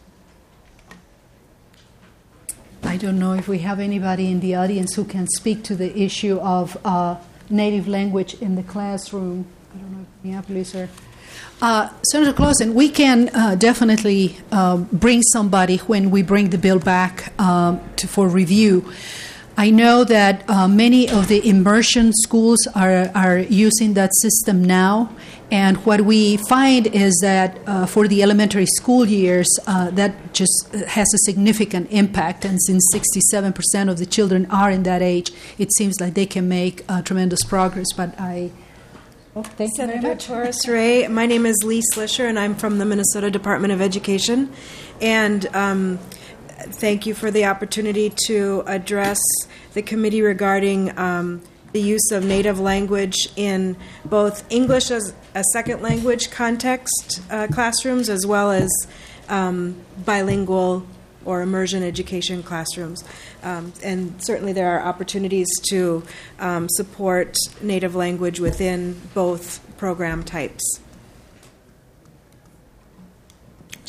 I don't know if we have anybody in the audience who can speak to the issue of native language in the classroom. I don't know if Minneapolis or... Senator Clausen, we can definitely bring somebody when we bring the bill back for review. I know that many of the immersion schools are using that system now, and what we find is that for the elementary school years, that just has a significant impact, and since 67% of the children are in that age, it seems like they can make tremendous progress, but thank you very much. Senator Torres-Ray, my name is Lee Slisher, and I'm from the Minnesota Department of Education. And thank you for the opportunity to address the committee regarding the use of native language in both English as a second language context classrooms, as well as bilingual or immersion education classrooms. And certainly there are opportunities to support native language within both program types.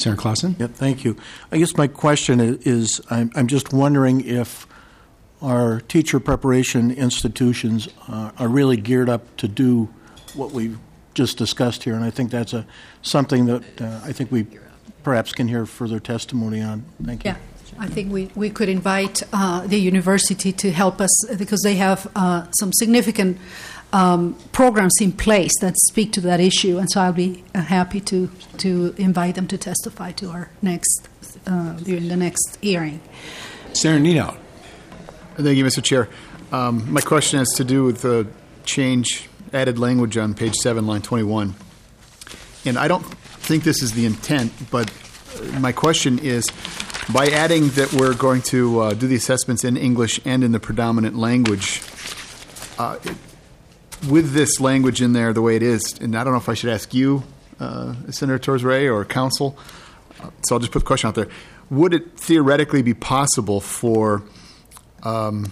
Senator Clausen? Yeah, thank you. I guess my question is I'm just wondering if our teacher preparation institutions are really geared up to do what we've just discussed here, and I think that's something that I think we perhaps can hear further testimony on. Thank you. Yeah, I think we could invite the university to help us because they have some significant programs in place that speak to that issue, and so I'll be happy to invite them to testify to our next during the next hearing. Senator Nino. Thank you, Mr. Chair. My question has to do with the change, added language on page 7, line 21. And I don't think this is the intent, but my question is, by adding that we're going to do the assessments in English and in the predominant language, with this language in there the way it is, and I don't know if I should ask you, Senator Torres-Ray, or counsel, so I'll just put the question out there. Would it theoretically be possible for the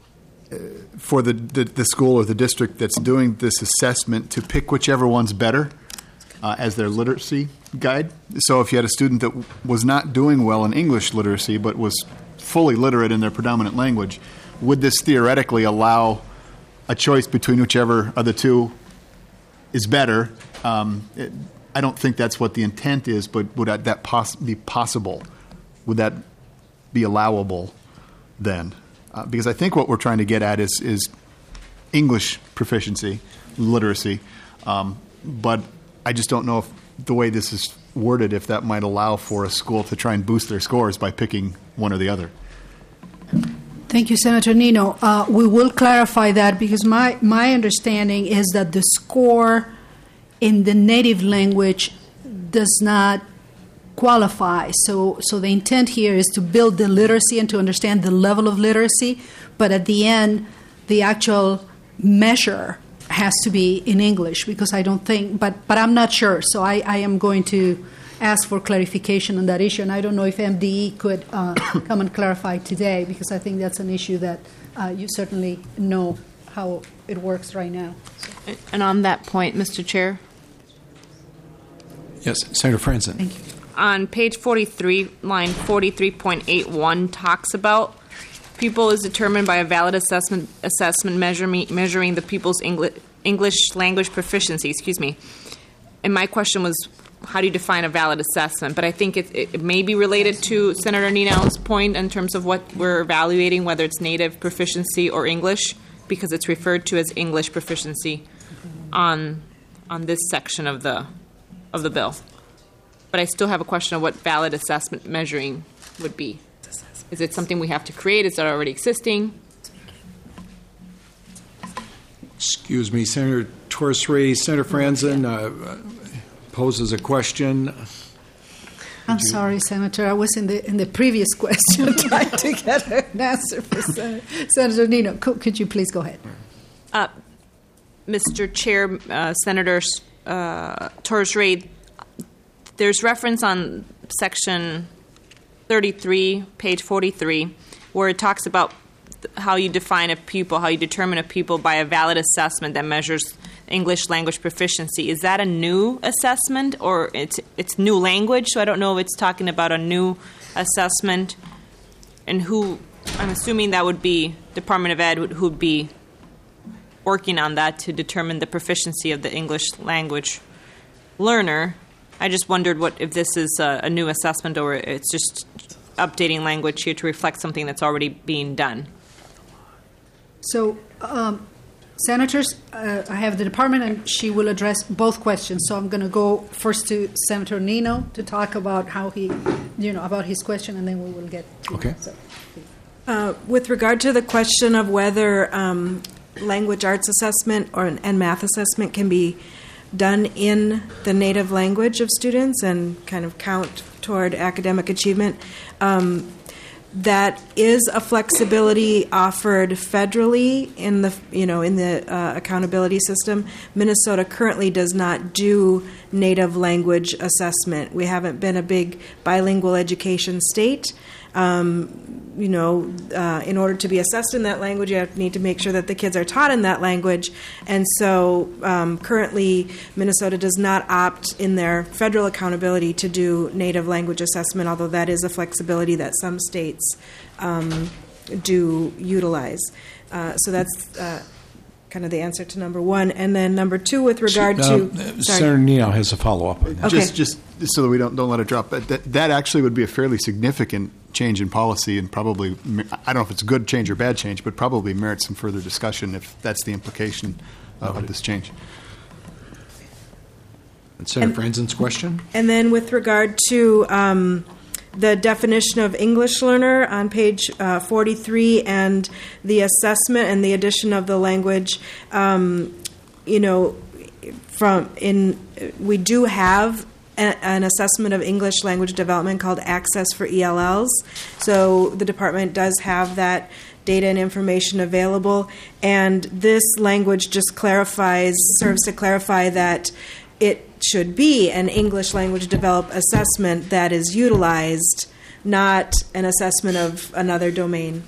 school or the district that's doing this assessment to pick whichever one's better as their literacy guide? So if you had a student that was not doing well in English literacy but was fully literate in their predominant language, would this theoretically allow a choice between whichever of the two is better? I don't think that's what the intent is, but would that be possible? Would that be allowable then? Because I think what we're trying to get at is English proficiency, literacy, but I just don't know if the way this is worded, if that might allow for a school to try and boost their scores by picking one or the other. Thank you, Senator Nino. We will clarify that because my understanding is that the score in the native language does not qualify. So the intent here is to build the literacy and to understand the level of literacy, but at the end, the actual measure has to be in English because I don't think, but I'm not sure. So I am going to ask for clarification on that issue, and I don't know if MDE could come and clarify today because I think that's an issue that you certainly know how it works right now. So. And on that point, Mr. Chair? Yes, Senator Franzen. Thank you. On page 43, line 43.81 talks about pupil is determined by a valid assessment measuring the pupil's English language proficiency. And my question was, how do you define a valid assessment? But I think it may be related to Senator Nino's point in terms of what we're evaluating, whether it's native proficiency or English, because it's referred to as English proficiency on this section of the bill. But I still have a question of what valid assessment measuring would be. Is it something we have to create? Is it already existing? Excuse me, Senator Torres-Ray. Senator Franzen poses a question. I'm sorry, Senator. I was in the previous question trying to get an answer for Senator Nino. Could you please go ahead? Mr. Chair, Senator Torres-Ray, there's reference on section 33, page 43, where it talks about how you define a pupil, how you determine a pupil by a valid assessment that measures English language proficiency. Is that a new assessment or it's new language? So I don't know if it's talking about a new assessment and who, I'm assuming that would be Department of Ed who'd be working on that to determine the proficiency of the English language learner. I just wondered if this is a new assessment or it's just updating language here to reflect something that's already being done. So, Senators, I have the department and she will address both questions. So I'm going to go first to Senator Nino to talk about how he, about his question, and then we will get to okay. So, with regard to the question of whether language arts assessment and math assessment can be done in the native language of students and kind of count toward academic achievement, that is a flexibility offered federally in the accountability system. Minnesota currently does not do native language assessment. We haven't been a big bilingual education state, In order to be assessed in that language, you need to make sure that the kids are taught in that language. And so currently, Minnesota does not opt in their federal accountability to do native language assessment, although that is a flexibility that some states do utilize. So that's kind of the answer to number one. And then number two, with regard to... Senator Neal has a follow-up. Okay. Just so that we don't let it drop, but that actually would be a fairly significant change in policy, and probably, I don't know if it's a good change or bad change, but probably merits some further discussion if that's the implication of this change. And Senator Franzen's question? And then with regard to the definition of English learner on page 43 and the assessment and the addition of the language, we do have an assessment of English language development called Access for ELLs. So the department does have that data and information available, and this language just serves to clarify that it should be an English language developed assessment that is utilized, not an assessment of another domain.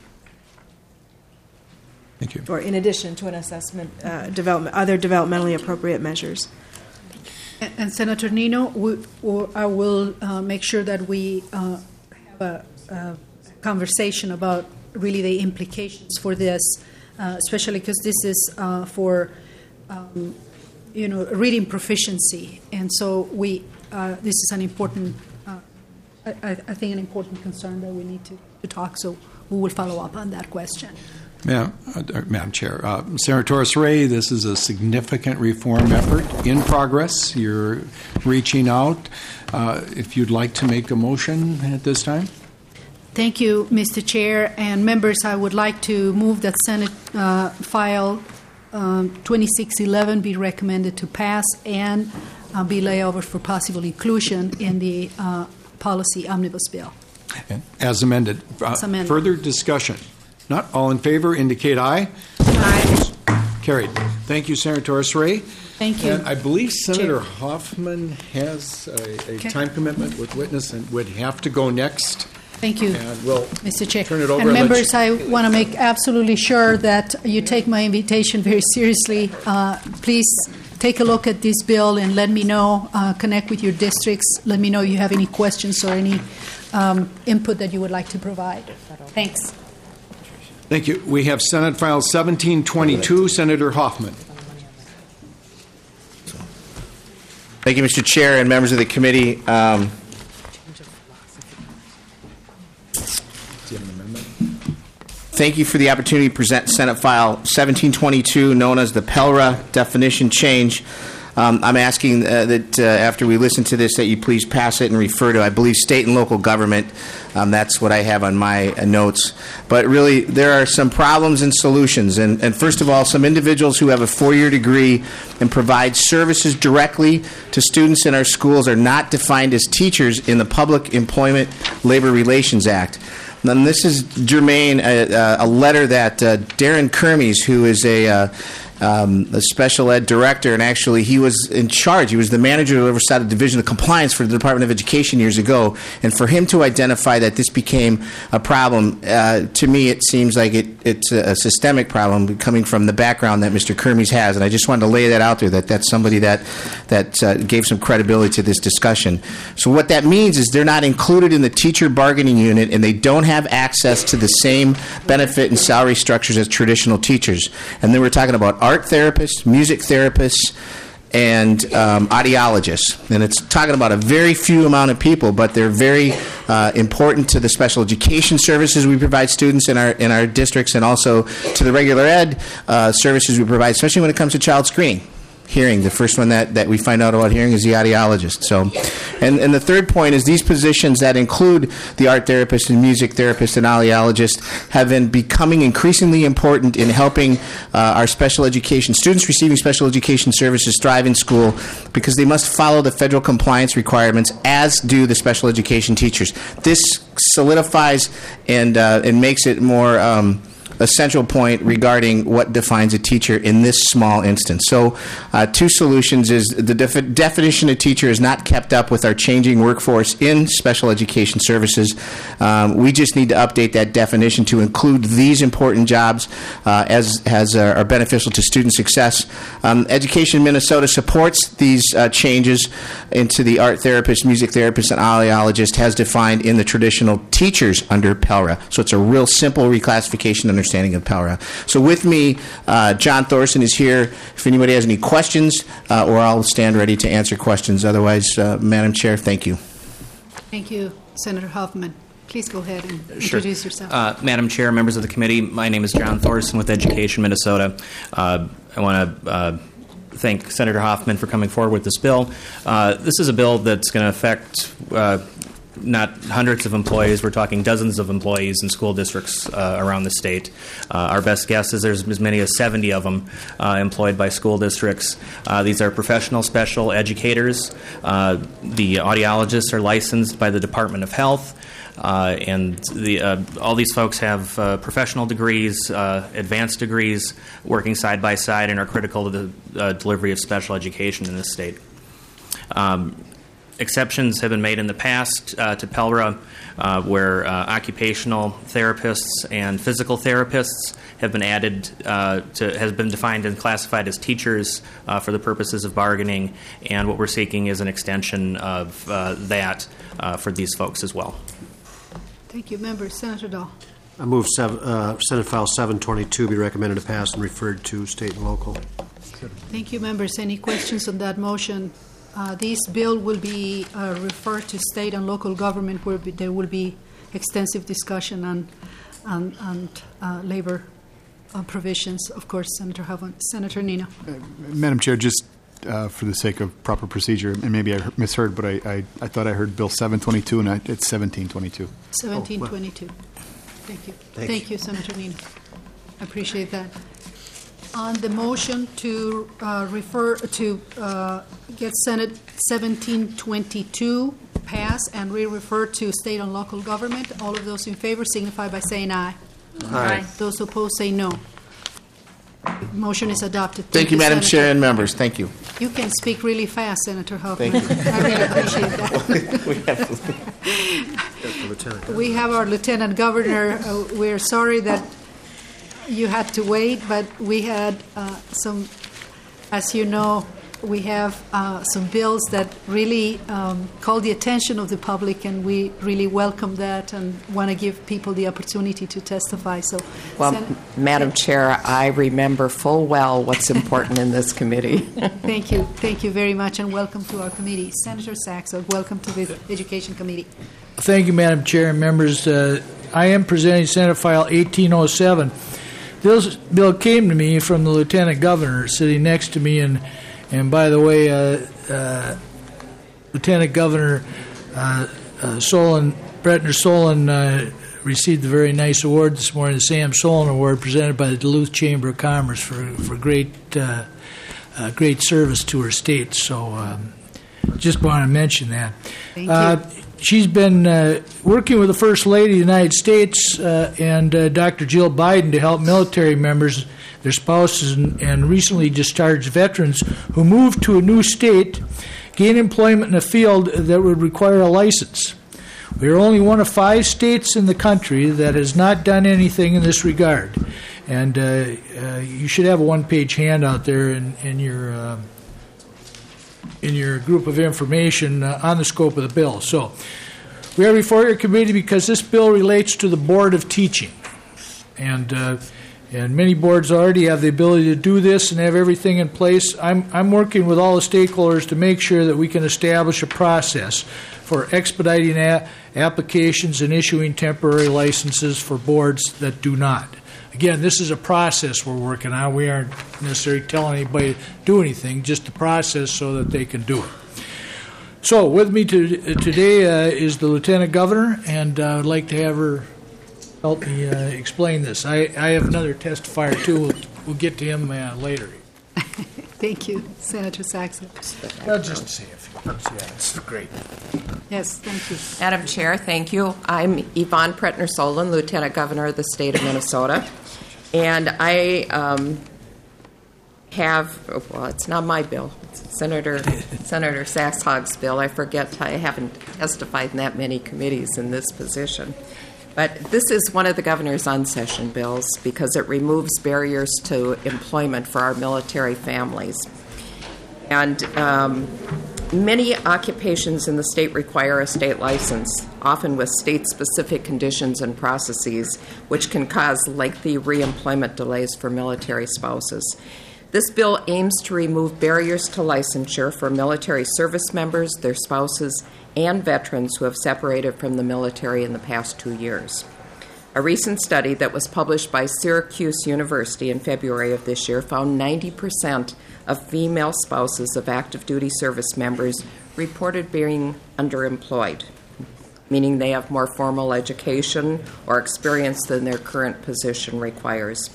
Thank you. Or in addition to an assessment, other developmentally appropriate measures. And Senator Nino, I will make sure that we have a conversation about really the implications for this, especially because this is for reading proficiency, and so this is an important, I think, an important concern that we need to talk. So we will follow up on that question. Madam Chair, Senator Torres-Ray, this is a significant reform effort in progress. You're reaching out. If you'd like to make a motion at this time. Thank you, Mr. Chair. And members, I would like to move that Senate File 2611 be recommended to pass and be laid over for possible inclusion in the policy omnibus bill. As amended. As amended. Further discussion? Not all in favor, indicate aye. Aye. Carried. Thank you, Senator Torres-Ray. Thank you. And I believe Senator Hoffman has a time commitment with witness and would have to go next. Thank you, and we'll Mr. Chair. Turn it over. And members, I want to make absolutely sure that you take my invitation very seriously. Please take a look at this bill and let me know, connect with your districts. Let me know if you have any questions or any input that you would like to provide. Thanks. Thank you. We have Senate File 1722. Senator Hoffman. Thank you, Mr. Chair and members of the committee. Thank you for the opportunity to present Senate File 1722, known as the PELRA definition change. I'm asking that after we listen to this that you please pass it and refer to, I believe, state and local government. That's what I have on my notes. But really, there are some problems and solutions. And first of all, some individuals who have a four-year degree and provide services directly to students in our schools are not defined as teachers in the Public Employment Labor Relations Act. And this is germane, a letter that Darren Kermes, who is a special ed director, and actually he was in charge. He was the manager who oversaw the Division of Compliance for the Department of Education years ago. And for him to identify that this became a problem, to me it seems like it's a systemic problem coming from the background that Mr. Kermes has. And I just wanted to lay that out there, that's somebody that gave some credibility to this discussion. So what that means is they're not included in the teacher bargaining unit, and they don't have access to the same benefit and salary structures as traditional teachers. And then we're talking about art therapists, music therapists, and audiologists. And it's talking about a very few amount of people, but they're very important to the special education services we provide students in our districts, and also to the regular ed services we provide, especially when it comes to child screening. Hearing, the first one that we find out about hearing is the audiologist. So, and the third point is these positions that include the art therapist and music therapist and audiologist have been becoming increasingly important in helping our special education students receiving special education services thrive in school, because they must follow the federal compliance requirements, as do the special education teachers. This solidifies and makes it more essential point regarding what defines a teacher in this small instance. So, two solutions is the definition of teacher is not kept up with our changing workforce in special education services. We just need to update that definition to include these important jobs as are beneficial to student success. Education Minnesota supports these changes into the art therapist, music therapist, and audiologist as defined in the traditional teachers under PELRA. So it's a real simple reclassification understanding of PELRA. So with me, John Thorson is here. If anybody has any questions, or I'll stand ready to answer questions. Otherwise, Madam Chair, thank you. Thank you, Senator Huffman. Please go ahead and introduce yourself. Madam Chair, members of the committee, my name is John Thorson with Education Minnesota. I want to thank Senator Hoffman for coming forward with this bill. This is a bill that's going to affect not hundreds of employees, we're talking dozens of employees in school districts around the state. Our best guess is there's as many as 70 of them employed by school districts. These are professional special educators. The audiologists are licensed by the Department of Health. And all these folks have professional degrees, advanced degrees, working side by side, and are critical to the delivery of special education in this state. Exceptions have been made in the past to PELRA, where occupational therapists and physical therapists have been added has been defined and classified as teachers for the purposes of bargaining, and what we're seeking is an extension of that for these folks as well. Thank you, members. Senator Dahl. I move Senate File 722 be recommended to pass and referred to state and local. Thank you, members. Any questions on that motion? This bill will be referred to state and local government, where there will be extensive discussion on labor provisions. Of course, Senator Huffman. Senator Nino. Madam Chair, just for the sake of proper procedure, and maybe I misheard, but I thought I heard Bill 722, and it's 1722. 1722. Thank you. Thank you, Senator Nino. I appreciate that. On the motion to refer to get Senate 1722 passed and re-refer to state and local government, all of those in favor signify by saying aye. Aye. Those opposed say no. Motion is adopted. Thank you, Madam Senator. Chair and members. Thank you. You can speak really fast, Senator Huffman. Thank you. I really appreciate that. We have our Lieutenant Governor. We're sorry that you had to wait, but we had some, as you know, we have some bills that really call the attention of the public, and we really welcome that and want to give people the opportunity to testify. So, well, Madam Chair, I remember full well what's important in this committee. Thank you very much, and welcome to our committee. Senator Saxo, welcome to the Education Committee. Thank you, Madam Chair and members. I am presenting Senate File 1807. This bill came to me from the Lieutenant Governor sitting next to me, and by the way, Lieutenant Governor Bretner Solon received a very nice award this morning, the Sam Solon Award, presented by the Duluth Chamber of Commerce for great service to her state. So just want to mention that. Thank you. She's been working with the First Lady of the United States and Dr. Jill Biden to help military members, their spouses, and recently discharged veterans who moved to a new state gain employment in a field that would require a license. We are only one of 5 states in the country that has not done anything in this regard. And you should have a one-page handout there in your group of information on the scope of the bill. So we are before your committee because this bill relates to the Board of Teaching. And many boards already have the ability to do this and have everything in place. I'm working with all the stakeholders to make sure that we can establish a process for expediting applications and issuing temporary licenses for boards that do not. Again, this is a process we're working on. We aren't necessarily telling anybody to do anything, just the process so that they can do it. So with me today is the Lieutenant Governor, and I would like to have her help me explain this. I have another testifier, too. We'll get to him later. Thank you, Senator Saxon. I'll just say a few words. Yeah, it's great. Yes, thank you. Madam Chair, thank you. I'm Yvonne Bretner Solon, Lieutenant Governor of the state of Minnesota. And I it's not my bill. It's Senator Saxhog's bill. I forget, I haven't testified in that many committees in this position. But this is one of the governor's unsession bills because it removes barriers to employment for our military families. And many occupations in the state require a state license, often with state-specific conditions and processes, which can cause lengthy reemployment delays for military spouses. This bill aims to remove barriers to licensure for military service members, their spouses, and veterans who have separated from the military in the past 2 years. A recent study that was published by Syracuse University in February of this year found 90% of female spouses of active duty service members reported being underemployed, meaning they have more formal education or experience than their current position requires.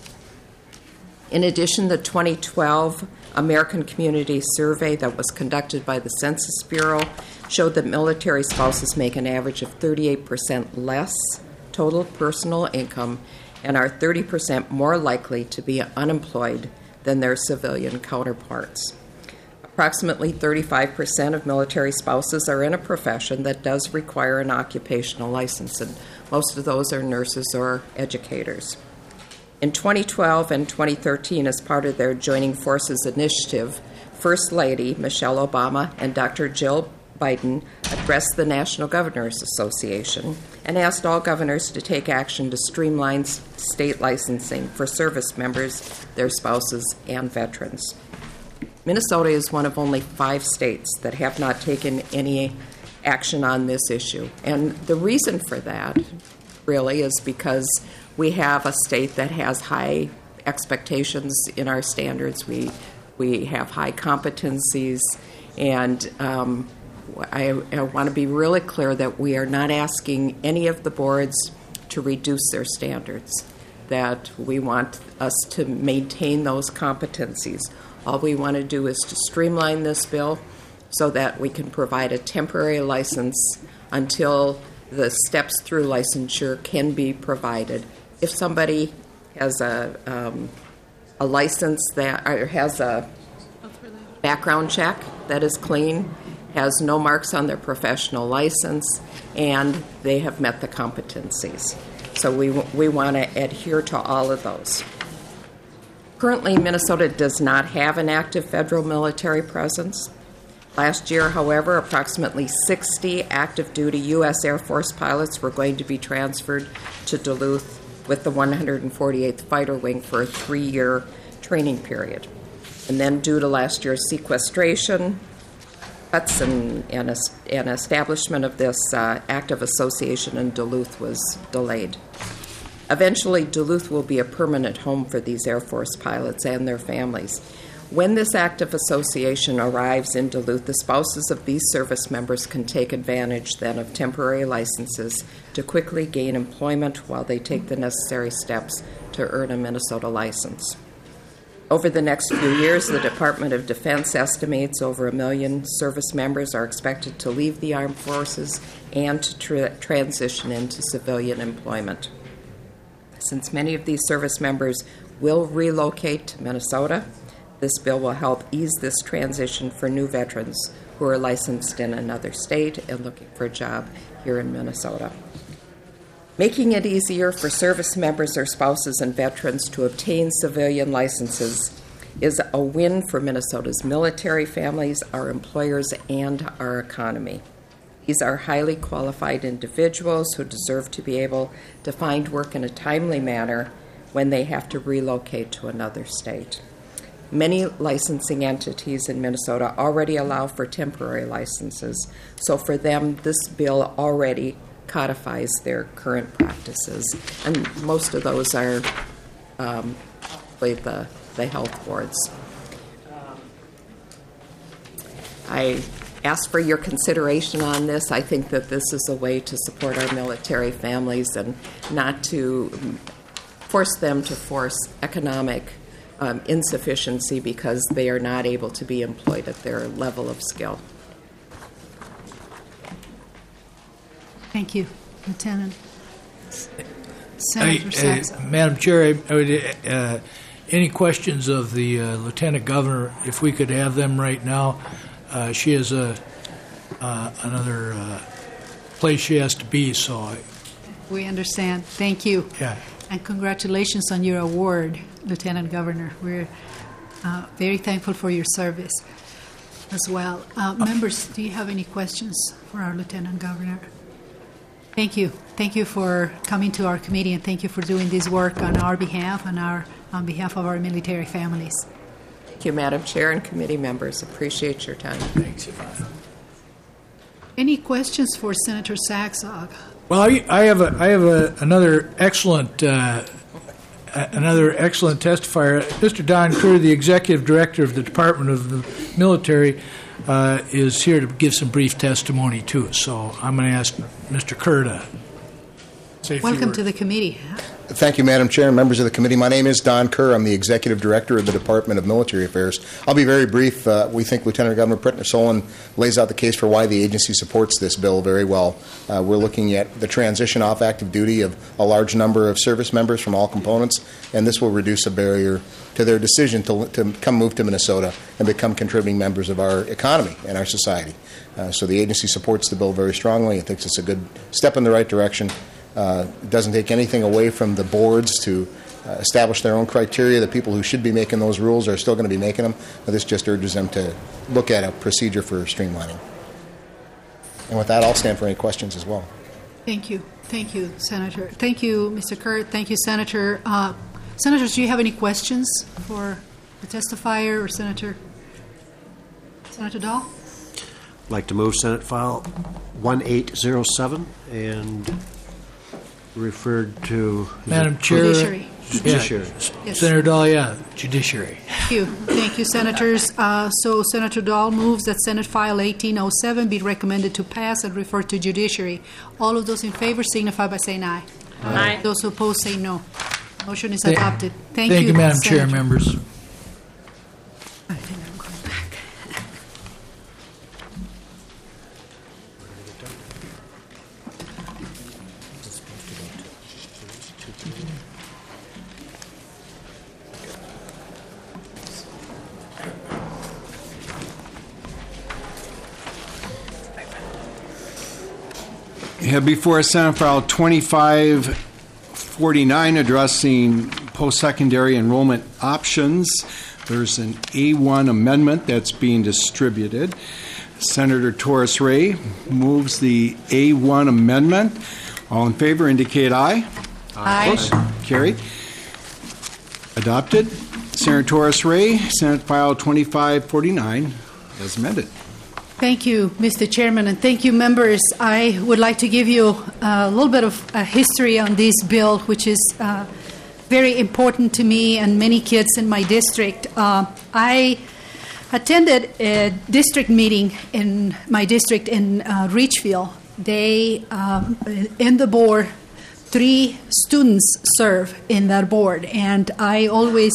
In addition, the 2012 American Community Survey that was conducted by the Census Bureau showed that military spouses make an average of 38% less total personal income and are 30% more likely to be unemployed than their civilian counterparts. Approximately 35% of military spouses are in a profession that does require an occupational license, and most of those are nurses or educators. In 2012 and 2013, as part of their Joining Forces initiative, First Lady Michelle Obama and Dr. Jill Biden addressed the National Governors Association and asked all governors to take action to streamline state licensing for service members, their spouses, and veterans. Minnesota is one of only 5 states that have not taken any action on this issue. And the reason for that really is because we have a state that has high expectations in our standards. We have high competencies, and I want to be really clear that we are not asking any of the boards to reduce their standards, that we want us to maintain those competencies. All we want to do is to streamline this bill so that we can provide a temporary license until the steps through licensure can be provided. If somebody has a license that or has a background check that is clean, has no marks on their professional license, and they have met the competencies. So we want to adhere to all of those. Currently, Minnesota does not have an active federal military presence. Last year, however, approximately 60 active duty U.S. Air Force pilots were going to be transferred to Duluth with the 148th Fighter Wing for a 3-year training period. And then due to last year's sequestration, cuts and establishment of this active association in Duluth was delayed. Eventually, Duluth will be a permanent home for these Air Force pilots and their families. When this active association arrives in Duluth, the spouses of these service members can take advantage then of temporary licenses to quickly gain employment while they take the necessary steps to earn a Minnesota license. Over the next few years, the Department of Defense estimates over 1 million service members are expected to leave the armed forces and to transition into civilian employment. Since many of these service members will relocate to Minnesota, this bill will help ease this transition for new veterans who are licensed in another state and looking for a job here in Minnesota. Making it easier for service members or spouses and veterans to obtain civilian licenses is a win for Minnesota's military families, our employers, and our economy. These are highly qualified individuals who deserve to be able to find work in a timely manner when they have to relocate to another state. Many licensing entities in Minnesota already allow for temporary licenses, so for them, this bill already codifies their current practices, and most of those are the health boards. I ask for your consideration on this. I think that this is a way to support our military families and not to force them to force economic insufficiency because they are not able to be employed at their level of skill. Thank you, Lieutenant. Senator Saxon. Madam Chair, I would, any questions of the Lieutenant Governor, if we could have them right now. She has another place she has to be, so We understand. Thank you. yeah. And congratulations on your award, Lieutenant Governor. We're very thankful for your service as well. Members, do you have any questions for our Lieutenant Governor? Thank you. Thank you for coming to our committee, and thank you for doing this work on our behalf and on behalf of our military families. Thank you, Madam Chair and committee members. Appreciate your time. Thanks, Yvonne. Any questions for Senator Saxog? Well, I have another excellent testifier. Mr. Don Kerr, the executive director of the Department of the Military, is here to give some brief testimony too. So I'm going to ask Mr. Kerr to say a few Welcome words. to the committee. Thank you, Madam Chair and members of the committee. My name is Don Kerr. I'm the Executive Director of the Department of Military Affairs. I'll be very brief. We think Lieutenant Governor Prittner-Solon lays out the case for why the agency supports this bill very well. We're looking at the transition off active duty of a large number of service members from all components, and this will reduce a barrier to their decision to come move to Minnesota and become contributing members of our economy and our society. So the agency supports the bill very strongly and thinks it's a good step in the right direction. It doesn't take anything away from the boards to establish their own criteria. The people who should be making those rules are still going to be making them. This just urges them to look at a procedure for streamlining. And with that, I'll stand for any questions as well. Thank you. Thank you, Senator. Thank you, Mr. Kerr. Thank you, Senator. Senators, do you have any questions for the testifier or Senator Dahl? I'd like to move Senate File 1807 and referred to Madam Chair. Judiciary. Judiciary. Yes. Senator Dahl, Judiciary. Thank you. Thank you, Senators. So Senator Dahl moves that Senate File 1807 be recommended to pass and referred to Judiciary. All of those in favor signify by saying aye. Aye. Those who oppose say no. Motion is adopted. Thank Thank you, Madam Chair, Senator. members. I think I'm going back. We have before us Senate File 2549 addressing post-secondary enrollment options. There's an A1 amendment that's being distributed. Senator Torres Ray moves the A1 amendment. All in favor indicate aye. Aye. Opposed? Carried. Adopted. Senator Torres Ray, Senate File 2549 as amended. Thank you, Mr. Chairman, and thank you, members. I would like to give you a little bit of a history on this bill, which is very important to me and many kids in my district. I attended a district meeting in my district in Richfield. They, in the board, 3 students serve in that board, and I always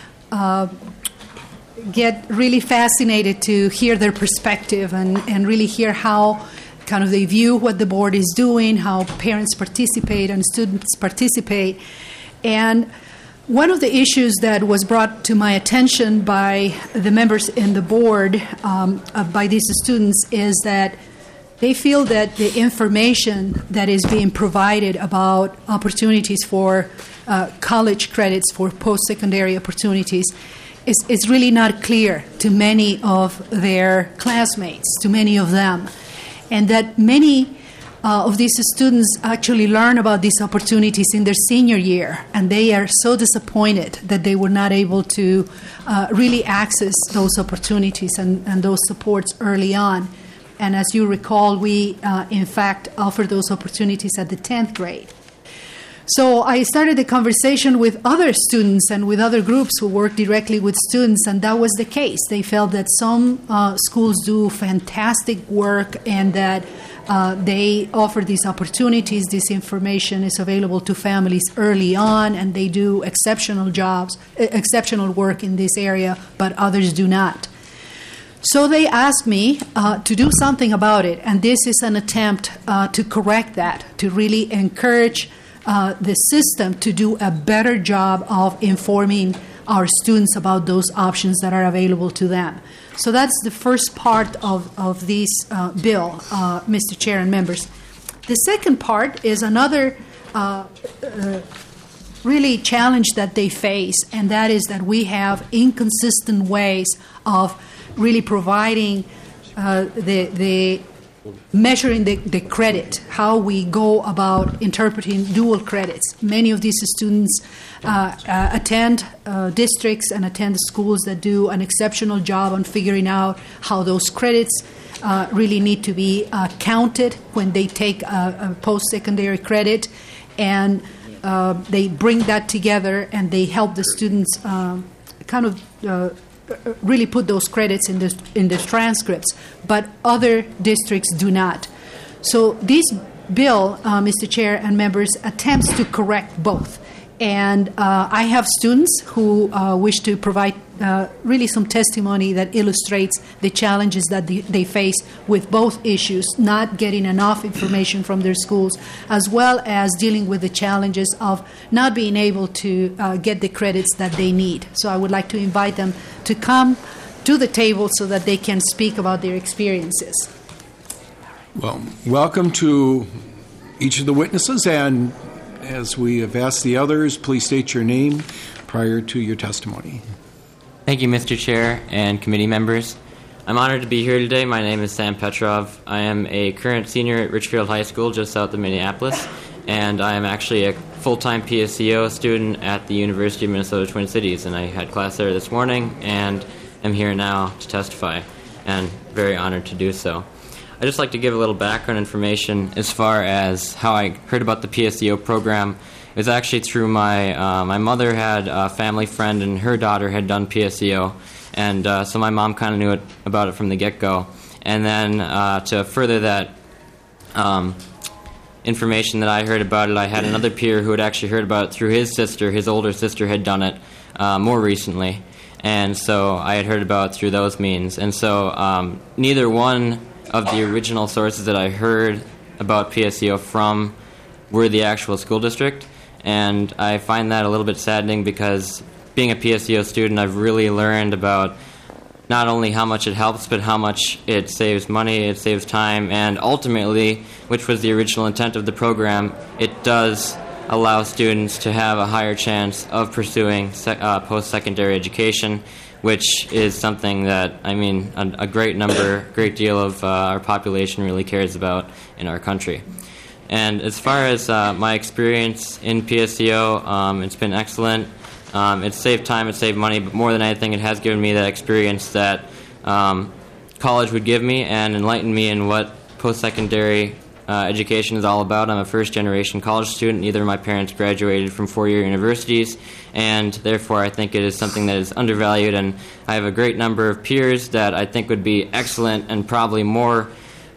get really fascinated to hear their perspective and really hear how kind of they view what the board is doing, how parents participate and students participate. And one of the issues that was brought to my attention by the members in the board, by these students, is that they feel that the information that is being provided about opportunities for college credits, for post-secondary opportunities, is really not clear to many of their classmates, to many of them. And that many of these students actually learn about these opportunities in their senior year, and they are so disappointed that they were not able to really access those opportunities and those supports early on. And as you recall, we, in fact, offer those opportunities at the 10th grade. So I started a conversation with other students and with other groups who work directly with students, and that was the case. They felt that some schools do fantastic work and that they offer these opportunities. This information is available to families early on, and they do exceptional work in this area, but others do not. So they asked me to do something about it, and this is an attempt to correct that, to really encourage the system to do a better job of informing our students about those options that are available to them. So that's the first part of this bill, Mr. Chair and members. The second part is another really challenge that they face, and that is that we have inconsistent ways of really providing the measuring the credit, how we go about interpreting dual credits. Many of these students attend districts and attend schools that do an exceptional job on figuring out how those credits really need to be counted when they take a post-secondary credit, and they bring that together and they help the students really put those credits in the transcripts, but other districts do not. So this bill, Mr. Chair and members, attempts to correct both. And I have students who wish to provide really some testimony that illustrates the challenges that they face with both issues, not getting enough information from their schools, as well as dealing with the challenges of not being able to get the credits that they need. So I would like to invite them to come to the table so that they can speak about their experiences. Well, welcome to each of the witnesses, and as we have asked the others, please state your name prior to your testimony. Thank you, Mr. Chair and committee members. I'm honored to be here today. My name is Sam Petrov. I am a current senior at Richfield High School just south of Minneapolis, and I am actually a full-time PSEO student at the University of Minnesota Twin Cities, and I had class there this morning and am here now to testify, and very honored to do so. I'd just like to give a little background information as far as how I heard about the PSEO program. It was actually through my mother had a family friend, and her daughter had done PSEO, and so my mom kind of knew about it from the get-go. And then to further that information that I heard about it, I had another peer who had actually heard about it through his sister. His older sister had done it more recently, and so I had heard about it through those means. And so neither one of the original sources that I heard about PSEO from were the actual school district, and I find that a little bit saddening because being a PSEO student, I've really learned about not only how much it helps, but how much it saves money, it saves time, and ultimately, which was the original intent of the program, it does allow students to have a higher chance of pursuing post-secondary education, which is something that, I mean, a great deal of our population really cares about in our country. And as far as my experience in PSEO, it's been excellent. It's saved time, it's saved money, but more than anything, it has given me that experience that college would give me and enlighten me in what post-secondary education is all about. I'm a first-generation college student. Neither of my parents graduated from four-year universities, and therefore I think it is something that is undervalued, and I have a great number of peers that I think would be excellent and probably more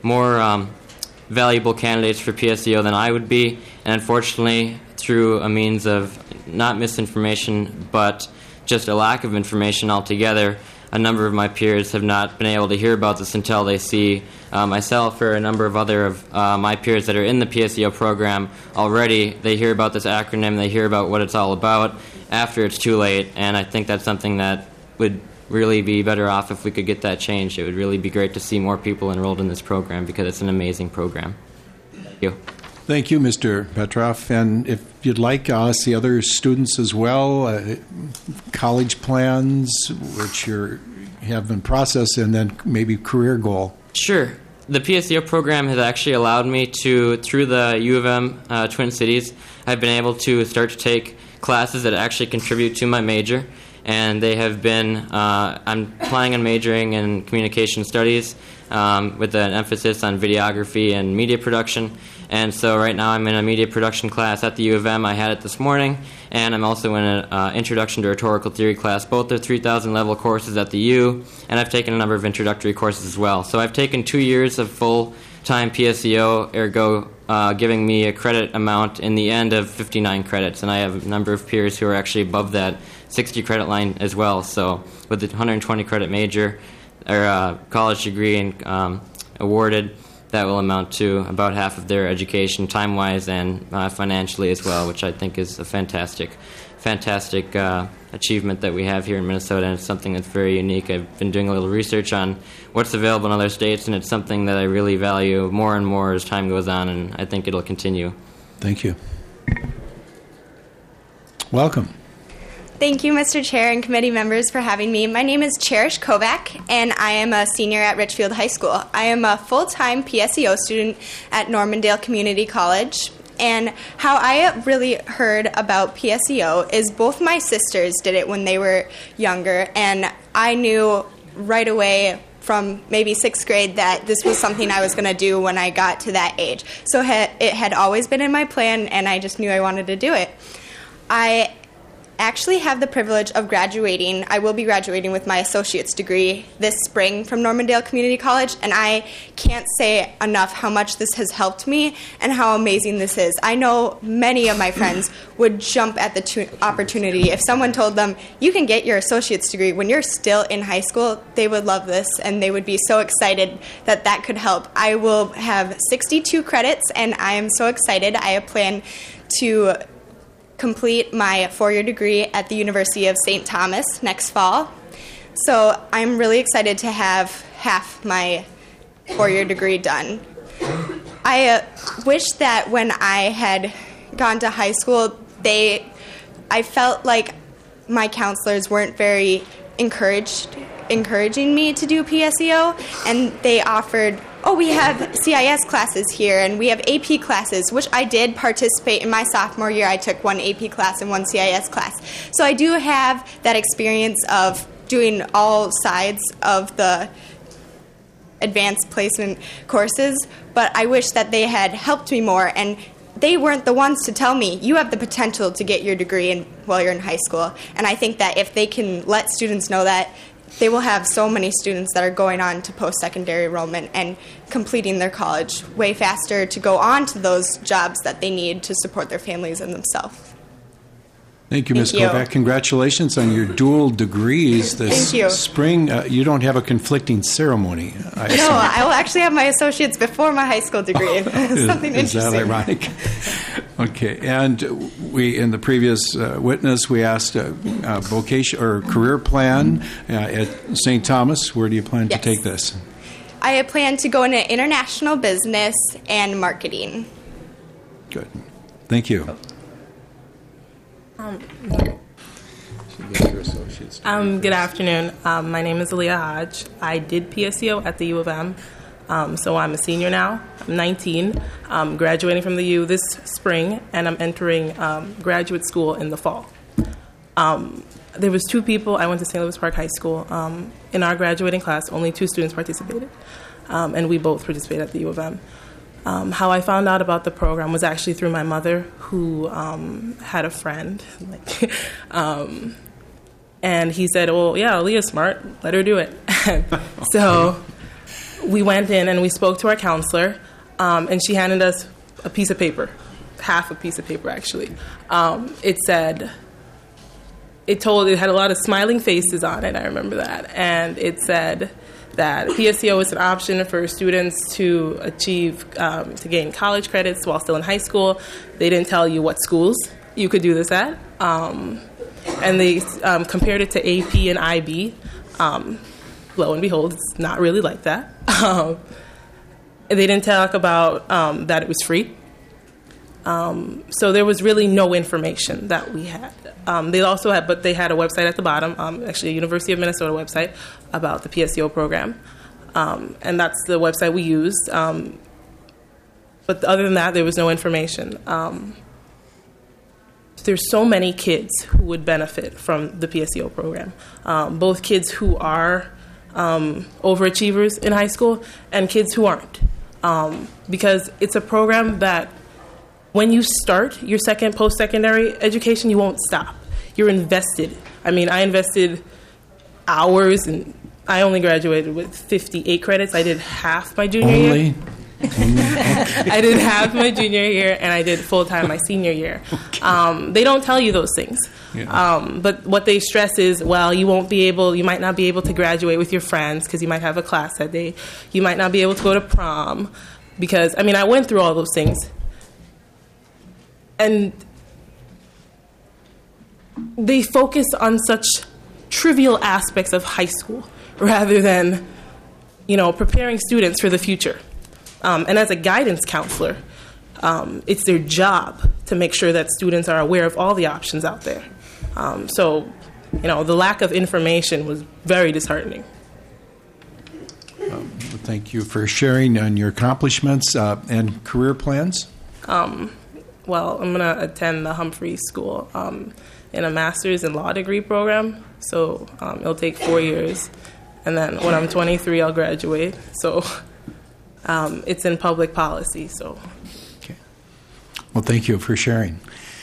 valuable candidates for PSEO than I would be. And unfortunately, through a means of not misinformation, but just a lack of information altogether, a number of my peers have not been able to hear about this until they see myself or a number of other of my peers that are in the PSEO program already. They hear about this acronym, they hear about what it's all about after it's too late, and I think that's something that would really be better off if we could get that changed. It would really be great to see more people enrolled in this program because it's an amazing program. Thank you. Thank you, Mr. Petrov. And if you'd like, ask the other students as well, college plans, which have been processed, and then maybe career goal. Sure. The PSEO program has actually allowed me to, through the U of M Twin Cities, I've been able to start to take classes that actually contribute to my major. And they have been, I'm planning on majoring in communication studies with an emphasis on videography and media production. And so right now I'm in a media production class at the U of M. I had it this morning. And I'm also in an Introduction to Rhetorical Theory class. Both are 3,000 level courses at the U. And I've taken a number of introductory courses as well. So I've taken 2 years of full-time PSEO, ergo giving me a credit amount in the end of 59 credits. And I have a number of peers who are actually above that 60 credit line as well. So with the 120 credit major or college degree and awarded, that will amount to about half of their education, time-wise and financially as well, which I think is a fantastic achievement that we have here in Minnesota, and it's something that's very unique. I've been doing a little research on what's available in other states, and it's something that I really value more and more as time goes on, and I think it'll continue. Thank you. Welcome. Thank you, Mr. Chair and committee members, for having me. My name is Cherish Kovac, and I am a senior at Richfield High School. I am a full-time PSEO student at Normandale Community College. And how I really heard about PSEO is both my sisters did it when they were younger, and I knew right away from maybe 6th grade that this was something I was going to do when I got to that age. So it had always been in my plan, and I just knew I wanted to do it. I actually have the privilege of graduating. I will be graduating with my associate's degree this spring from Normandale Community College, and I can't say enough how much this has helped me and how amazing this is. I know many of my friends would jump at the opportunity. If someone told them, you can get your associate's degree when you're still in high school, they would love this, and they would be so excited that that could help. I will have 62 credits, and I am so excited. I plan to complete my 4-year degree at the University of St. Thomas next fall. So I'm really excited to have half my 4-year degree done. I wish that when I had gone to high school, I felt like my counselors weren't very encouraging me to do PSEO, and they offered, we have CIS classes here, and we have AP classes, which I did participate in my sophomore year. I took 1 AP class and 1 CIS class. So I do have that experience of doing all sides of the advanced placement courses, but I wish that they had helped me more, and they weren't the ones to tell me, you have the potential to get your degree while you're in high school. And I think that if they can let students know that, they will have so many students that are going on to post-secondary enrollment and completing their college way faster to go on to those jobs that they need to support their families and themselves. Thank you, Ms. Kovac. Congratulations on your dual degrees this spring. You don't have a conflicting ceremony, I assume. No, I will actually have my associates before my high school degree. Something Is interesting. that ironic? Okay, and we, in the previous witness, we asked vocation or career plan at St. Thomas. Where do you plan to take this? I plan to go into international business and marketing. Good. Thank you. Good afternoon. My name is Aaliyah Hodge. I did PSEO at the U of M, so I'm a senior now. I'm 19, graduating from the U this spring, and I'm entering graduate school in the fall. There was 2 people. I went to St. Louis Park High School. In our graduating class, only 2 students participated, and we both participated at the U of M. How I found out about the program was actually through my mother, who had a friend, and he said, well, yeah, Aaliyah's smart, let her do it. So we went in and we spoke to our counselor, and she handed us a piece of paper, half a piece of paper actually. It had a lot of smiling faces on it, I remember that, and it said that PSEO is an option for students to achieve, to gain college credits while still in high school. They didn't tell you what schools you could do this at. And they compared it to AP and IB. Lo and behold, it's not really like that. They didn't talk about that it was free. So there was really no information that we had. They also had, but they had a website at the bottom, actually a University of Minnesota website about the PSEO program, and that's the website we used. But other than that, there was no information. There's so many kids who would benefit from the PSEO program, both kids who are overachievers in high school and kids who aren't, because it's a program that when you start your second post-secondary education, you won't stop. You're invested. I mean, I invested hours, and I only graduated with 58 credits. I did half my junior year. I did half my junior year, and I did full-time my senior year. Okay. They don't tell you those things. Yeah. But what they stress is, well, you might not be able to graduate with your friends because you might have a class that day. You might not be able to go to prom. because, I mean, I went through all those things. And they focus on such trivial aspects of high school rather than, preparing students for the future. And as a guidance counselor, it's their job to make sure that students are aware of all the options out there. So, the lack of information was very disheartening. Thank you for sharing on your accomplishments and career plans. Well, I'm going to attend the Humphrey School in a master's in law degree program. So it'll take 4 years. And then when I'm 23, I'll graduate. So it's in public policy. So. Okay. Well, thank you for sharing.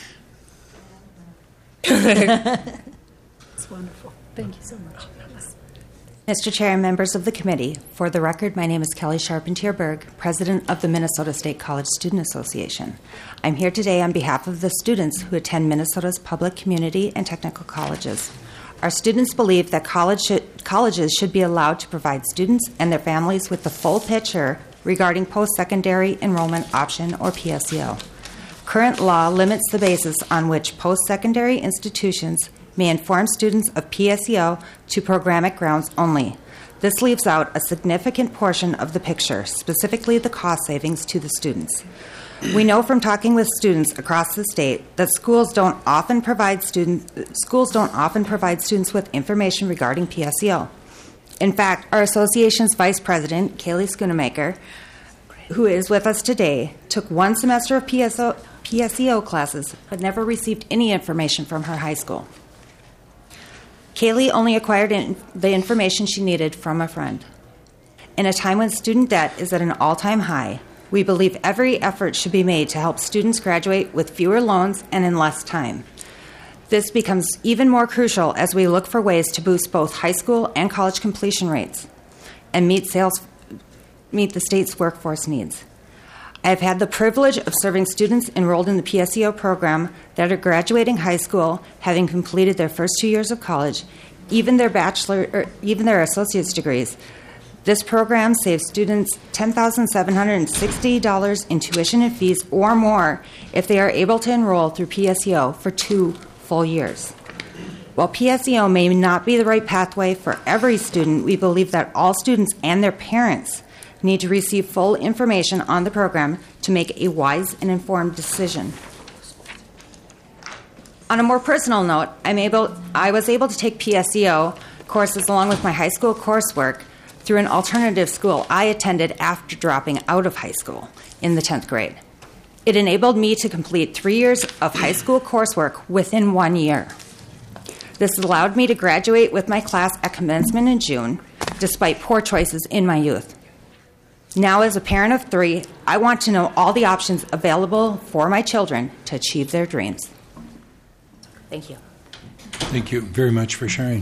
It's wonderful. Thank you so much. Mr. Chair and members of the committee, for the record, my name is Kelly Charpentier-Berg, President of the Minnesota State College Student Association. I'm here today on behalf of the students who attend Minnesota's public community and technical colleges. Our students believe that colleges should be allowed to provide students and their families with the full picture regarding post-secondary enrollment option, or PSEO. Current law limits the basis on which post-secondary institutions may inform students of PSEO to programmatic grounds only. This leaves out a significant portion of the picture, specifically the cost savings to the students. We know from talking with students across the state that schools don't often provide students with information regarding PSEO. In fact, our association's vice president, Kaylee Schoonemaker, who is with us today, took one semester of PSEO classes but never received any information from her high school. Kaylee only acquired the information she needed from a friend. In a time when student debt is at an all-time high, we believe every effort should be made to help students graduate with fewer loans and in less time. This becomes even more crucial as we look for ways to boost both high school and college completion rates and meet the state's workforce needs. I have had the privilege of serving students enrolled in the PSEO program that are graduating high school, having completed their first 2 years of college, even their associate's degrees. This program saves students $10,760 in tuition and fees or more if they are able to enroll through PSEO for 2 full years. While PSEO may not be the right pathway for every student, we believe that all students and their parents need to receive full information on the program to make a wise and informed decision. On a more personal note, I was able to take PSEO courses along with my high school coursework through an alternative school I attended after dropping out of high school in the 10th grade. It enabled me to complete 3 years of high school coursework within 1 year. This allowed me to graduate with my class at commencement in June, despite poor choices in my youth. Now, as a parent of 3, I want to know all the options available for my children to achieve their dreams. Thank you. Thank you very much for sharing.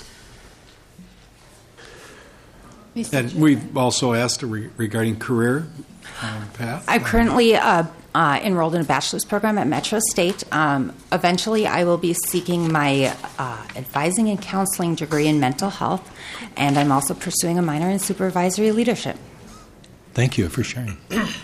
And we've also asked regarding career path. I'm currently enrolled in a bachelor's program at Metro State. Eventually, I will be seeking my advising and counseling degree in mental health, and I'm also pursuing a minor in supervisory leadership. Thank you for sharing.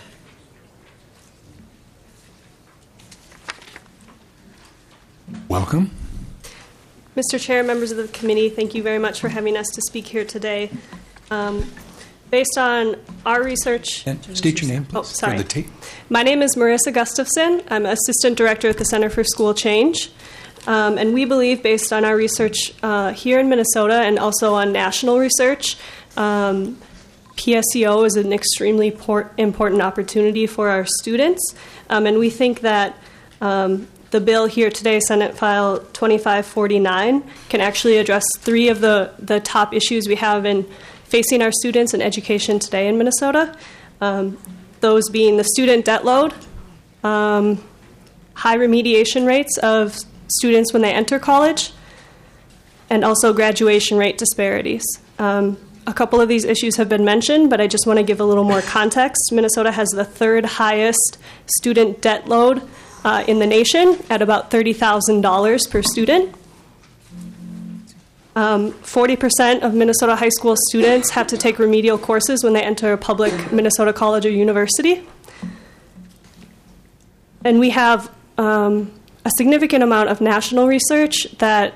Welcome. Mr. Chair, members of the committee, thank you very much for having us to speak here today. Based on our research... And state your name, please. Oh, sorry. For the tape. My name is Marissa Gustafson. I'm Assistant Director at the Center for School Change. And we believe, based on our research here in Minnesota and also on national research, PSEO is an extremely important opportunity for our students. And we think that the bill here today, Senate File 2549, can actually address 3 of the top issues we have in facing our students in education today in Minnesota. Those being the student debt load, high remediation rates of students when they enter college, and also graduation rate disparities. A couple of these issues have been mentioned, but I just want to give a little more context. Minnesota has the 3rd highest student debt load in the nation at about $30,000 per student. 40% of Minnesota high school students have to take remedial courses when they enter a public Minnesota college or university. And we have a significant amount of national research that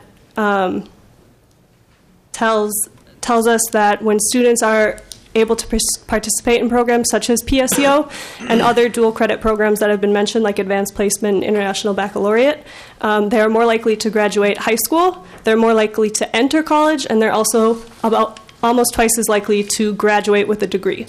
tells us that when students are able to participate in programs such as PSEO and other dual credit programs that have been mentioned, like Advanced Placement and International Baccalaureate, they are more likely to graduate high school, they're more likely to enter college, and they're also about almost twice as likely to graduate with a degree.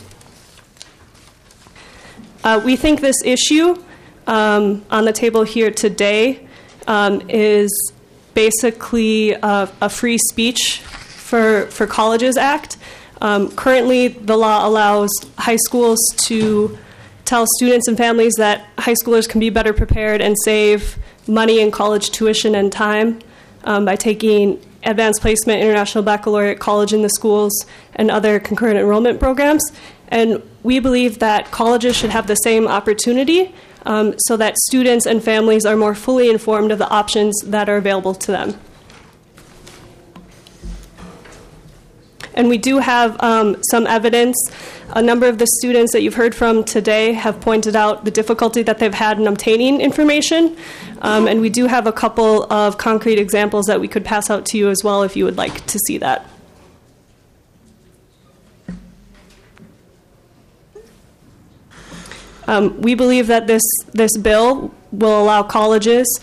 We think this issue on the table here today is basically a free speech for Colleges Act. Currently, the law allows high schools to tell students and families that high schoolers can be better prepared and save money in college tuition and time by taking Advanced Placement, International Baccalaureate, College in the Schools, and other concurrent enrollment programs. And we believe that colleges should have the same opportunity so that students and families are more fully informed of the options that are available to them. And we do have some evidence. A number of the students that you've heard from today have pointed out the difficulty that they've had in obtaining information. And we do have a couple of concrete examples that we could pass out to you as well if you would like to see that. We believe that this bill will allow colleges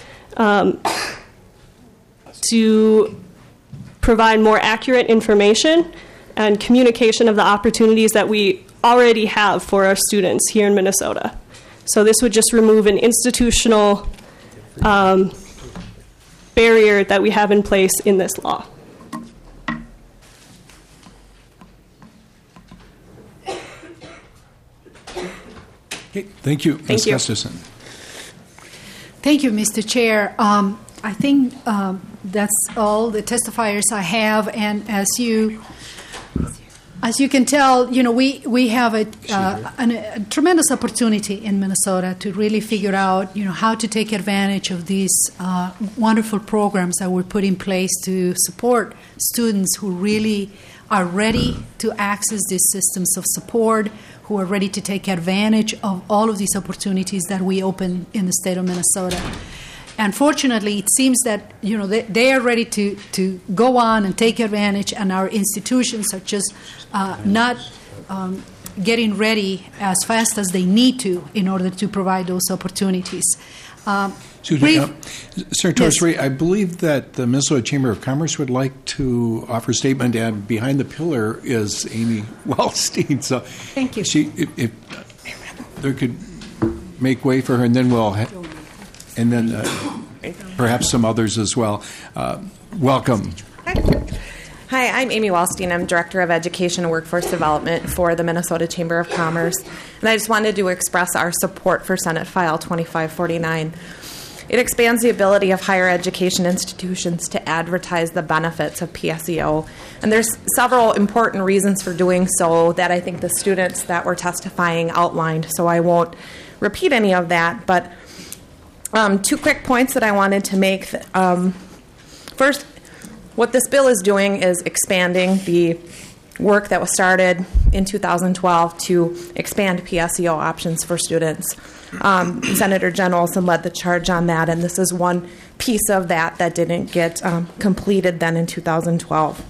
to provide more accurate information and communication of the opportunities that we already have for our students here in Minnesota. So this would just remove an institutional barrier that we have in place in this law. Okay, thank you, Ms. Gustafson. Thank you, Mr. Chair. I think that's all the testifiers I have, and as you can tell, we have a tremendous opportunity in Minnesota to really figure out, how to take advantage of these wonderful programs that were put in place to support students who really are ready to access these systems of support, who are ready to take advantage of all of these opportunities that we open in the state of Minnesota. Unfortunately, it seems that they are ready to go on and take advantage, and our institutions are just not getting ready as fast as they need to in order to provide those opportunities. Excuse me, Senator Torres-Ray, I believe that the Minnesota Chamber of Commerce would like to offer a statement, and behind the pillar is Amy Wellstein. So thank you. If there could make way for her, and then and then perhaps some others as well. Welcome. Hi, I'm Amy Wellstein. I'm Director of Education and Workforce Development for the Minnesota Chamber of Commerce. And I just wanted to express our support for Senate File 2549. It expands the ability of higher education institutions to advertise the benefits of PSEO. And there's several important reasons for doing so that I think the students that were testifying outlined, so I won't repeat any of that. But two quick points that I wanted to make. First, what this bill is doing is expanding the work that was started in 2012 to expand PSEO options for students. Senator Jen Olson led the charge on that, and this is one piece of that didn't get completed then in 2012.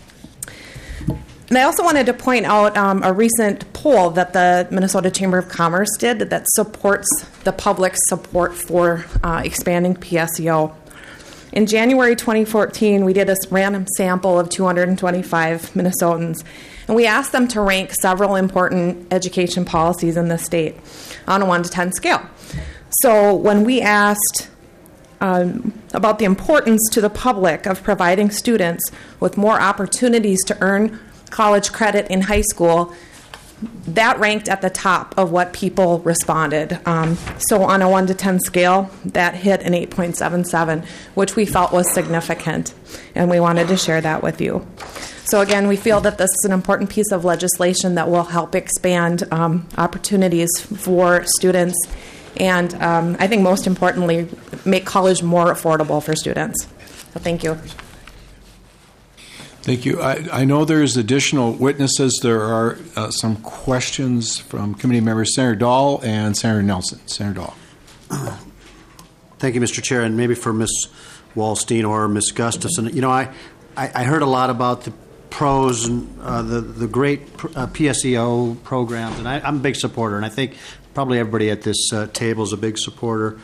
And I also wanted to point out a recent poll that the Minnesota Chamber of Commerce did that supports the public's support for expanding PSEO. In January 2014, we did a random sample of 225 Minnesotans, and we asked them to rank several important education policies in the state on a 1 to 10 scale. So when we asked about the importance to the public of providing students with more opportunities to earn college credit in high school, that ranked at the top of what people responded. So on a 1 to 10 scale, that hit an 8.77, which we felt was significant, and we wanted to share that with you. So again, we feel that this is an important piece of legislation that will help expand opportunities for students and I think most importantly, make college more affordable for students. So thank you. Thank you. I know there's additional witnesses. There are some questions from committee members, Senator Dahl and Senator Nelson. Senator Dahl. Thank you, Mr. Chair, and maybe for Ms. Wallstein or Ms. Gustafson. You know, I heard a lot about the pros and the great PSEO programs, and I'm a big supporter, and I think probably everybody at this table is a big supporter.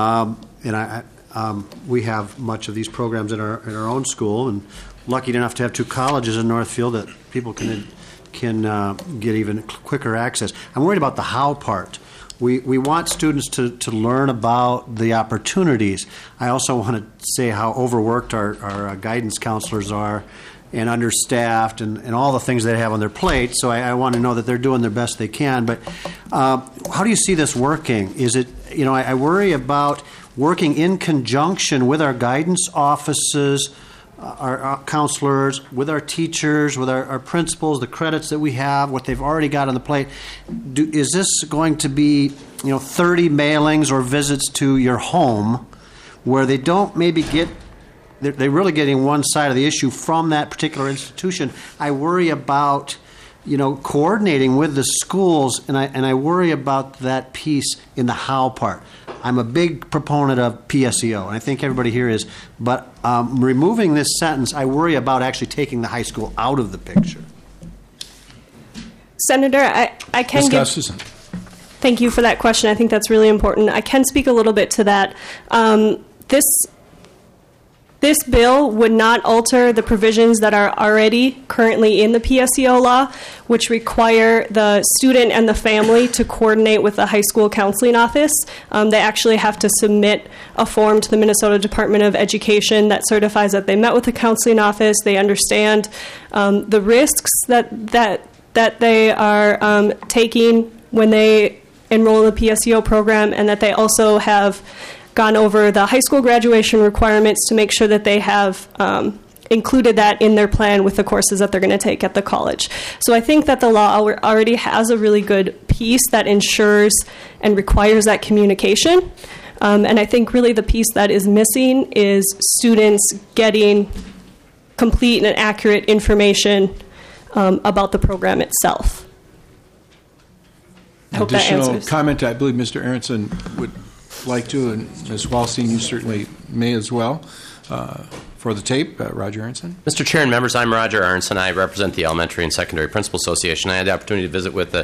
We have much of these programs in our own school, and lucky enough to have two colleges in Northfield that people can get even quicker access. I'm worried about the how part. We want students to learn about the opportunities. I also want to say how overworked our guidance counselors are and understaffed and all the things they have on their plate. So I want to know that they're doing their best they can. But how do you see this working? Is it, you know, I worry about working in conjunction with our guidance offices, our counselors, with our teachers, with our principals, the credits that we have, what they've already got on the plate. Is this going to be, 30 mailings or visits to your home where they don't maybe get, they're really getting one side of the issue from that particular institution? I worry about, coordinating with the schools, and I worry about that piece in the how part. I'm a big proponent of PSEO, and I think everybody here is. But removing this sentence, I worry about actually taking the high school out of the picture. Senator, I can Ms. give... Gustafson. Thank you for that question. I think that's really important. I can speak a little bit to that. This bill would not alter the provisions that are already currently in the PSEO law, which require the student and the family to coordinate with the high school counseling office. They actually have to submit a form to the Minnesota Department of Education that certifies that they met with the counseling office, they understand the risks that they are taking when they enroll in the PSEO program, and that they also have gone over the high school graduation requirements to make sure that they have included that in their plan with the courses that they're going to take at the college. So I think that the law already has a really good piece that ensures and requires that communication. And I think really the piece that is missing is students getting complete and accurate information about the program itself. I hope that Additional answers. comment, I believe Mr. Aronson would like to, and Ms. Wallstein, you certainly may as well. For the tape, Roger Aronson. Mr. Chair and members, I'm Roger Aronson. I represent the Elementary and Secondary Principal Association. I had the opportunity to visit with the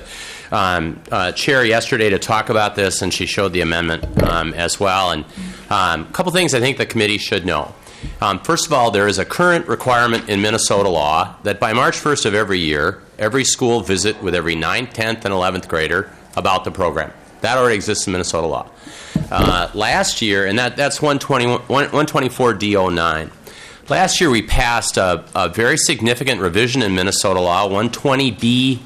chair yesterday to talk about this, and she showed the amendment as well. And a couple things I think the committee should know. First of all, there is a current requirement in Minnesota law that by March 1st of every year, every school visit with every 9th, 10th, and 11th grader about the program. That already exists in Minnesota law. Last year, and that's 124 D09. Last year, we passed a very significant revision in Minnesota law, 120B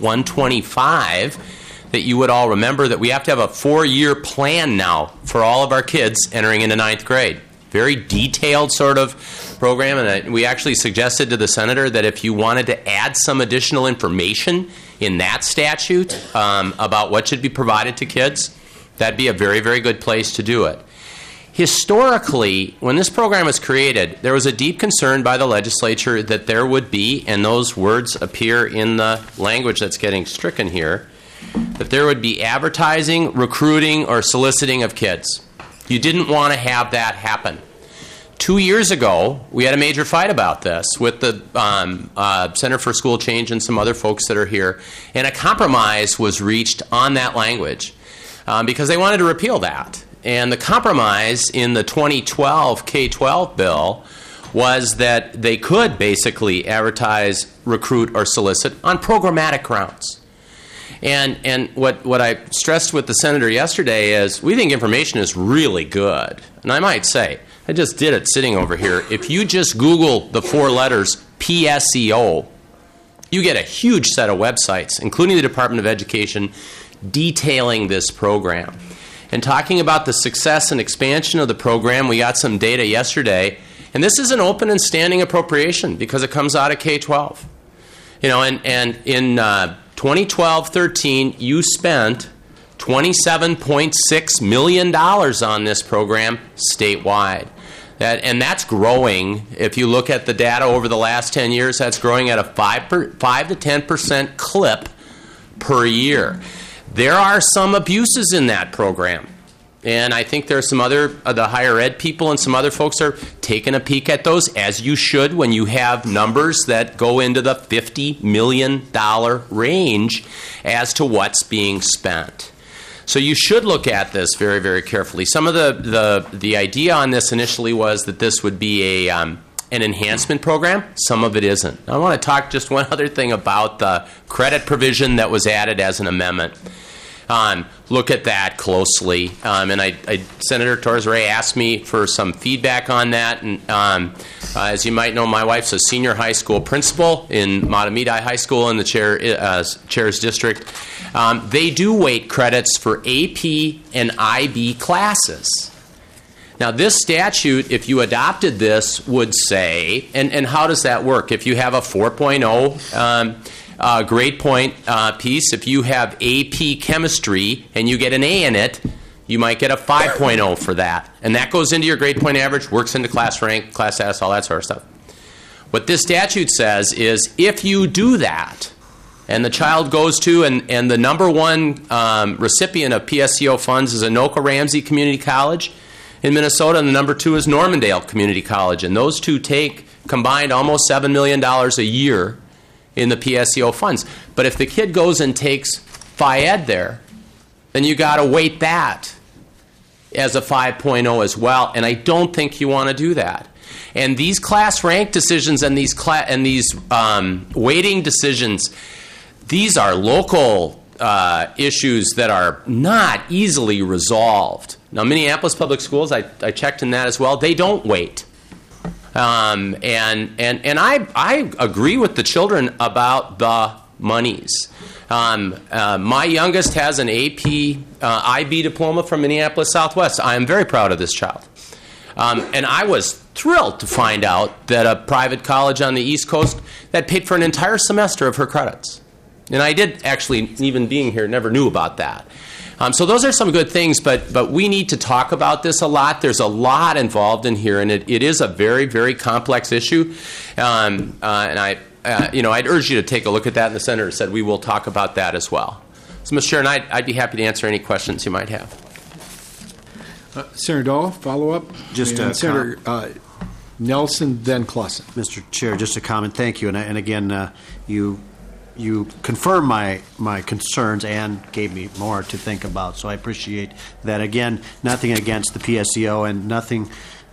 125, that you would all remember that we have to have a 4-year plan now for all of our kids entering into 9th grade. Very detailed sort of program, and we actually suggested to the senator that if you wanted to add some additional information in that statute about what should be provided to kids, that'd be a very, very good place to do it. Historically, when this program was created, there was a deep concern by the legislature that there would be, and those words appear in the language that's getting stricken here, that there would be advertising, recruiting, or soliciting of kids. You didn't want to have that happen. 2 years ago, we had a major fight about this with the Center for School Change and some other folks that are here, and a compromise was reached on that language because they wanted to repeal that. And the compromise in the 2012 K-12 bill was that they could basically advertise, recruit, or solicit on programmatic grounds. And what I stressed with the senator yesterday is we think information is really good. And I might say, I just did it sitting over here. If you just Google the 4 letters PSEO, you get a huge set of websites, including the Department of Education, detailing this program. And talking about the success and expansion of the program, we got some data yesterday. And this is an open and standing appropriation because it comes out of K-12. And in 2012-13, you spent $27.6 million on this program statewide. And that's growing. If you look at the data over the last 10 years, that's growing at a 5 to 10% clip per year. There are some abuses in that program. And I think there's some other, the higher ed people and some other folks are taking a peek at those, as you should when you have numbers that go into the $50 million range as to what's being spent. So you should look at this very, very carefully. Some of the idea on this initially was that this would be an enhancement program. Some of it isn't. I want to talk just one other thing about the credit provision that was added as an amendment. Look at that closely. And Senator Torres-Ray asked me for some feedback on that. And as you might know, my wife's a senior high school principal in Matamidi High School in the chair's district. They do weight credits for AP and IB classes. Now, this statute, if you adopted this, would say, and how does that work? If you have a 4.0 grade point piece, if you have AP chemistry and you get an A in it, you might get a 5.0 for that. And that goes into your grade point average, works into class rank, class status, all that sort of stuff. What this statute says is if you do that, and the child goes to, and the number one recipient of PSEO funds is Anoka Ramsey Community College in Minnesota, and the number two is Normandale Community College. And those two take combined almost $7 million a year in the PSEO funds. But if the kid goes and takes Phi-Ed there, then you got to weight that as a 5.0 as well. And I don't think you want to do that. And these class rank decisions and these weighting decisions, these are local issues that are not easily resolved. Now, Minneapolis Public Schools, I checked in that as well, they don't weight. And I agree with the children about the monies. My youngest has an AP IB diploma from Minneapolis Southwest. I am very proud of this child. And I was thrilled to find out that a private college on the East Coast that paid for an entire semester of her credits. And I did actually, even being here, never knew about that. So those are some good things, but we need to talk about this a lot. There's a lot involved in here, and it is a very, very complex issue. And I'd urge you to take a look at that, and the Senator said we will talk about that as well. So, Mr. Chair, and I'd be happy to answer any questions you might have. Senator Dahl, follow up. Just Senator Nelson, then Clausen. Mr. Chair, just a comment. Thank you. And again, you confirmed my concerns and gave me more to think about. So I appreciate that. Again, nothing against the PSEO and nothing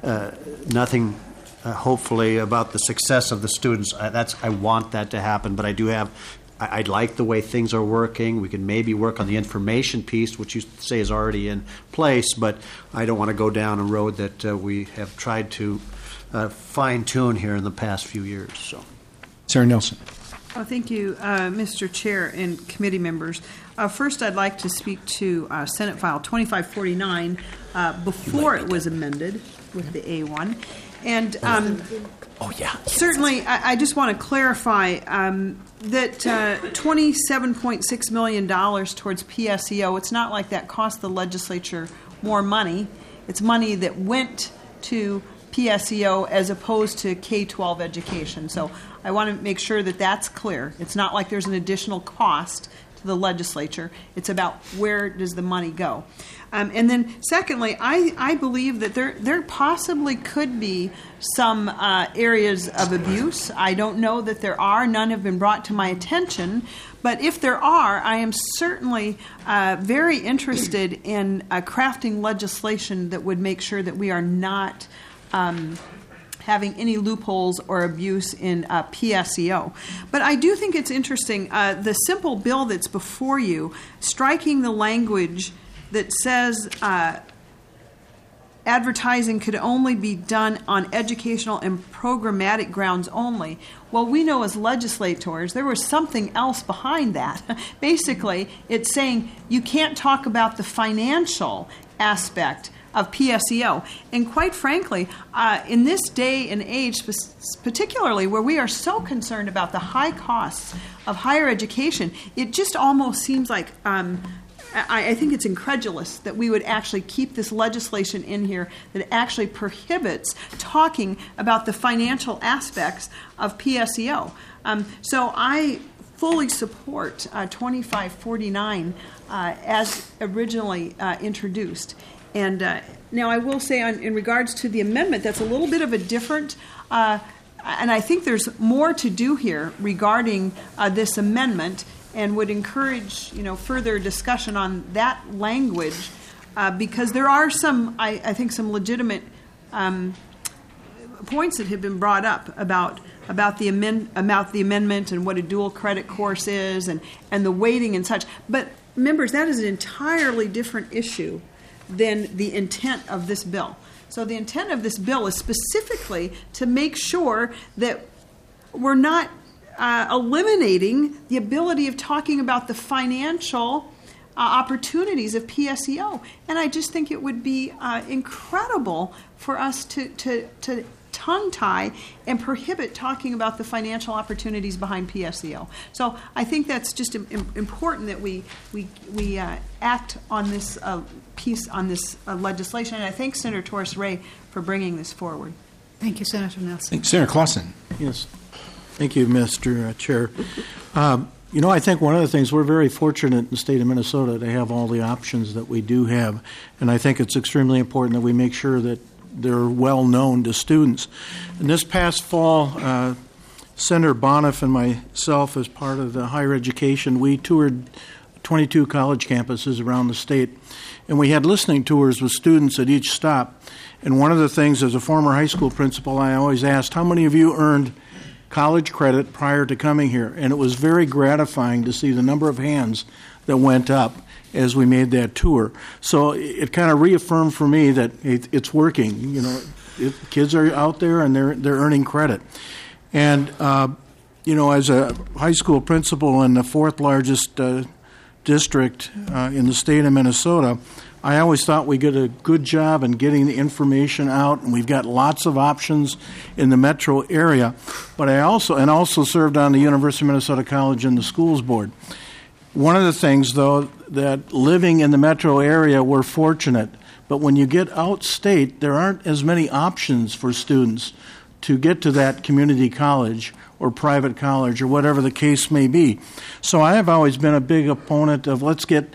hopefully about the success of the students. I want that to happen, but I'd like the way things are working. We can maybe work on the information piece, which you say is already in place, but I don't want to go down a road that we have tried to fine-tune here in the past few years. So, Senator Nelson. Well, thank you, Mr. Chair and committee members. First, I'd like to speak to Senate File 2549 before it was amended with the A1. And certainly, I just want to clarify that $27.6 million towards PSEO, it's not like that cost the legislature more money. It's money that went to PSEO as opposed to K-12 education. So I want to make sure that that's clear. It's not like there's an additional cost to the legislature. It's about where does the money go. And then secondly, I believe that there possibly could be some areas of abuse. I don't know that there are. None have been brought to my attention. But if there are, I am certainly very interested in crafting legislation that would make sure that we are not having any loopholes or abuse in PSEO. But I do think it's interesting, the simple bill that's before you, striking the language that says advertising could only be done on educational and programmatic grounds only. Well, we know as legislators there was something else behind that. Basically, it's saying you can't talk about the financial aspect of PSEO. And quite frankly, in this day and age, particularly where we are so concerned about the high costs of higher education, it just almost seems like I think it's incredulous that we would actually keep this legislation in here that actually prohibits talking about the financial aspects of PSEO. So I fully support 2549 as originally introduced. And now I will say in regards to the amendment, that's a little bit of a different, and I think there's more to do here regarding this amendment, and would encourage further discussion on that language because there are some, I think, some legitimate points that have been brought up about the amendment and what a dual credit course is and the weighting and such. But members, that is an entirely different issue than the intent of this bill. So the intent of this bill is specifically to make sure that we're not eliminating the ability of talking about the financial opportunities of PSEO. And I just think it would be incredible for us to tongue-tie and prohibit talking about the financial opportunities behind PSEO. So I think that's just important that we act on this piece, on this legislation. And I thank Senator Torres Ray for bringing this forward. Thank you, Senator Nelson. Thanks. Senator Clausen. Yes. Thank you, Mr. Chair. I think one of the things, we're very fortunate in the state of Minnesota to have all the options that we do have, and I think it's extremely important that we make sure that they're well known to students. And this past fall, Senator Boniff and myself, as part of the higher education, we toured 22 college campuses around the state, and we had listening tours with students at each stop. And one of the things, as a former high school principal, I always asked, how many of you earned college credit prior to coming here? And it was very gratifying to see the number of hands that went up as we made that tour. So it kind of reaffirmed for me that it's working. Kids are out there and they're earning credit. And as a high school principal in the fourth largest district in the state of Minnesota, I always thought we did a good job in getting the information out, and we've got lots of options in the metro area. But I also served on the University of Minnesota College and the Schools Board. One of the things, though, that living in the metro area, we're fortunate. But when you get outstate, there aren't as many options for students to get to that community college or private college or whatever the case may be. So I have always been a big opponent of let's get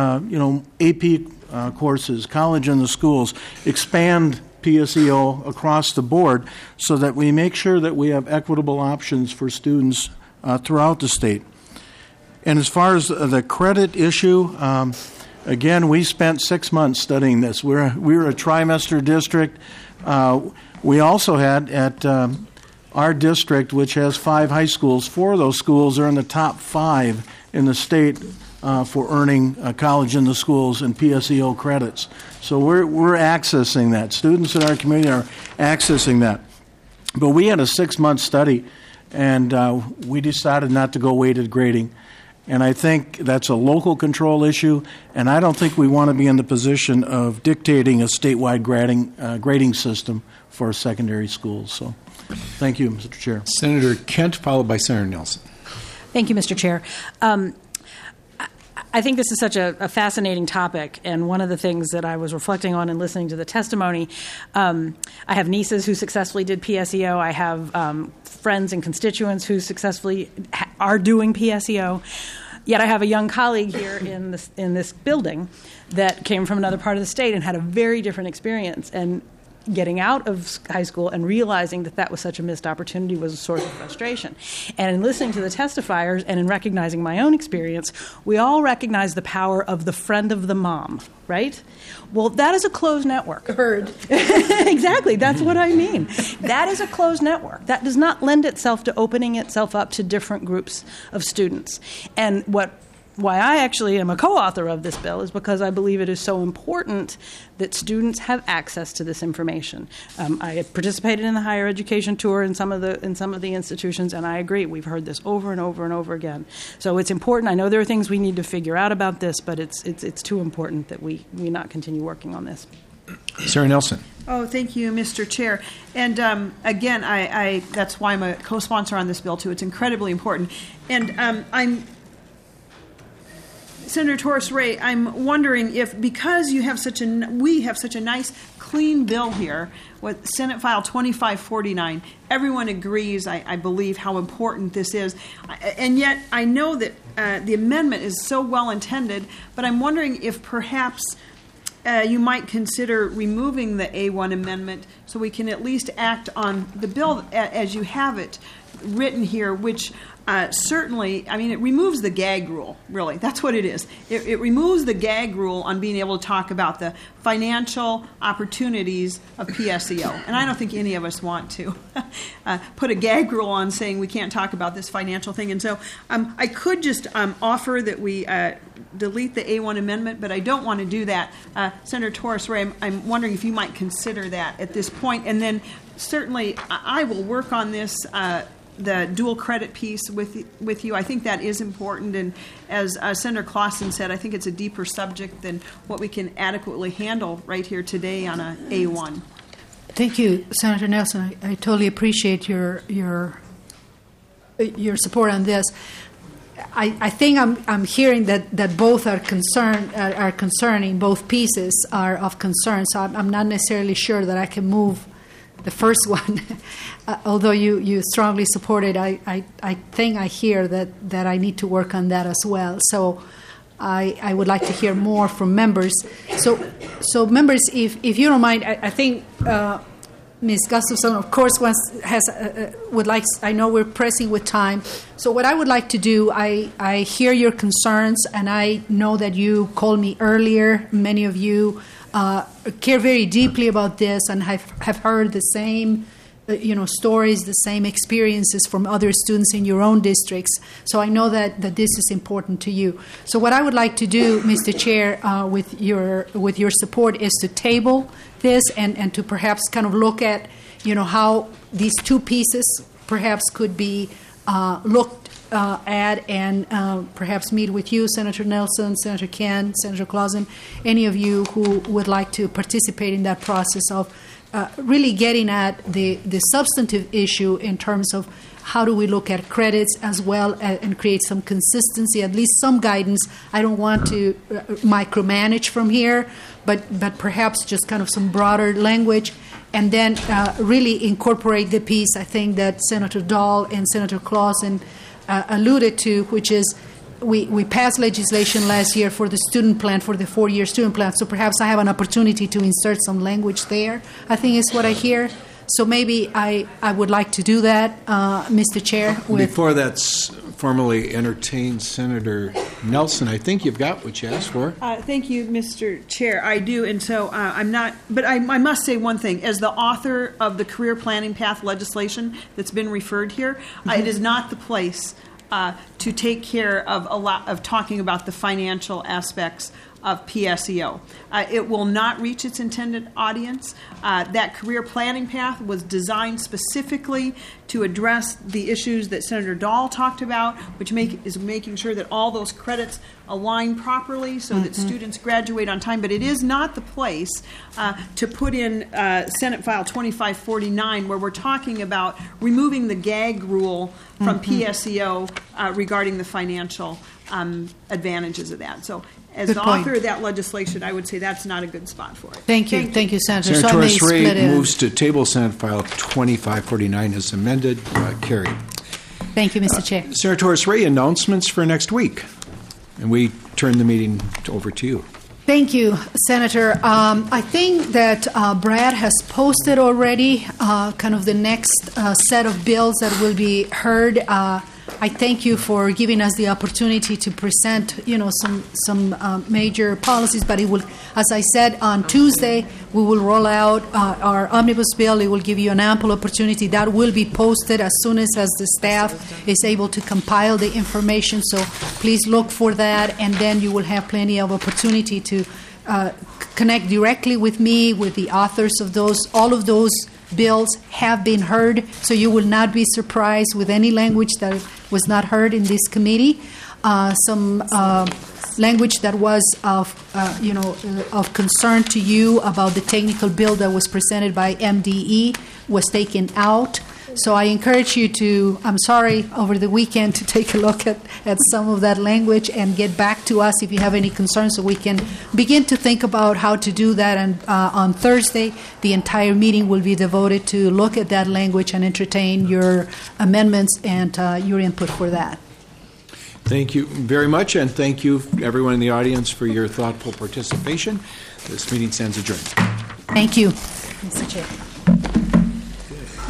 AP courses, college in the schools, expand PSEO across the board so that we make sure that we have equitable options for students throughout the state. And as far as the credit issue, again, we spent 6 months studying this. We were a trimester district. We also had at our district, which has 5 high schools, 4 of those schools are in the top 5 in the state for earning college in the schools and PSEO credits. So we're accessing that. Students in our community are accessing that. But we had a 6-month study, and we decided not to go weighted grading. And I think that's a local control issue, and I don't think we want to be in the position of dictating a statewide grading system for secondary schools. So thank you, Mr. Chair. Senator Kent, followed by Senator Nelson. Thank you, Mr. Chair. I think this is such a fascinating topic, and one of the things that I was reflecting on and listening to the testimony, I have nieces who successfully did PSEO. I have friends and constituents who successfully are doing PSEO. Yet I have a young colleague here in this building that came from another part of the state and had a very different experience. And getting out of high school and realizing that was such a missed opportunity was a source of frustration. And in listening to the testifiers and in recognizing my own experience, we all recognize the power of the friend of the mom, right? Well, that is a closed network. Heard. Exactly. That's what I mean. That is a closed network. That does not lend itself to opening itself up to different groups of students. And why I actually am a co-author of this bill is because I believe it is so important that students have access to this information. I had participated in the higher education tour in some of the institutions, and I agree. We've heard this over and over and over again. So it's important. I know there are things we need to figure out about this, but it's too important that we not continue working on this. Sarah Nelson. Oh, thank you, Mr. Chair. And again, I that's why I'm a co-sponsor on this bill too. It's incredibly important, and Senator Torres Ray, I'm wondering if, because we have such a nice, clean bill here with Senate File 2549, everyone agrees, I believe, how important this is. And yet, I know that the amendment is so well intended, but I'm wondering if perhaps you might consider removing the A1 amendment so we can at least act on the bill as you have it written here, which certainly, I mean, it removes the gag rule, really. That's what it is. It removes the gag rule on being able to talk about the financial opportunities of PSEO. And I don't think any of us want to put a gag rule on saying we can't talk about this financial thing. And so I could just offer that we delete the A1 amendment, but I don't want to do that. Senator Torres Ray, I'm wondering if you might consider that at this point. And then certainly I will work on this the dual credit piece with you. I think that is important, and as Senator Clausen said, I think it's a deeper subject than what we can adequately handle right here today on a A1. Thank you, Senator Nelson. I totally appreciate your support on this. I think I'm hearing that both are concerning. Both pieces are of concern. So I'm not necessarily sure that I can move the first one, although you strongly support it. I think I hear that I need to work on that as well. So I would like to hear more from members. So members, if you don't mind, I think Ms. Gustafson, of course, would like. I know we're pressing with time. So what I would like to do, I hear your concerns, and I know that you called me earlier. Many of you care very deeply about this and have heard the same stories, the same experiences from other students in your own districts. So I know that this is important to you. So what I would like to do, Mr. Chair, with your support, is to table this and to perhaps kind of look at how these two pieces perhaps could be looked at, and perhaps meet with you, Senator Nelson, Senator Kent, Senator Clausen, any of you who would like to participate in that process of really getting at the substantive issue in terms of how do we look at credits as well and create some consistency, at least some guidance. I don't want to micromanage from here, but perhaps just kind of some broader language, and then really incorporate the piece I think that Senator Dahl and Senator Clausen alluded to, which is we passed legislation last year for the student plan, for the 4-year student plan, so perhaps I have an opportunity to insert some language there, I think is what I hear. So maybe I would like to do that, Mr. Chair. Before that's formally entertained, Senator Nelson, I think you've got what you asked for. Thank you, Mr. Chair. I do, and so I'm not, but I must say one thing. As the author of the career planning path legislation that's been referred here, it is not the place to take care of a lot of talking about the financial aspects of PSEO. It will not reach its intended audience. That career planning path was designed specifically to address the issues that Senator Dahl talked about, which is making sure that all those credits align properly so that students graduate on time. But it is not the place to put in Senate File 2549, where we're talking about removing the gag rule from PSEO regarding the financial advantages of that. So as the author of that legislation, I would say that's not a good spot for it. Thank you, Senator. Senator Torres Ray moves to table Senate File 2549 as amended. Carried. Thank you, Mr. Chair. Senator Torres Ray, announcements for next week. And we turn the meeting over to you. Thank you, Senator. I think that Brad has posted already kind of the next set of bills that will be heard. I thank you for giving us the opportunity to present, some major policies. But it will, as I said, on Tuesday we will roll out our omnibus bill. It will give you an ample opportunity. That will be posted as soon as the staff is able to compile the information. So please look for that, and then you will have plenty of opportunity to connect directly with me, with the authors of those. All of those bills have been heard, so you will not be surprised with any language that was not heard in this committee. Some language that was of concern to you about the technical bill that was presented by MDE was taken out. So I encourage you to, I'm sorry, over the weekend to take a look at some of that language and get back to us if you have any concerns, so we can begin to think about how to do that. And on Thursday, the entire meeting will be devoted to look at that language and entertain your amendments and your input for that. Thank you very much, and thank you, everyone in the audience, for your thoughtful participation. This meeting stands adjourned. Thank you, Mr. Chair.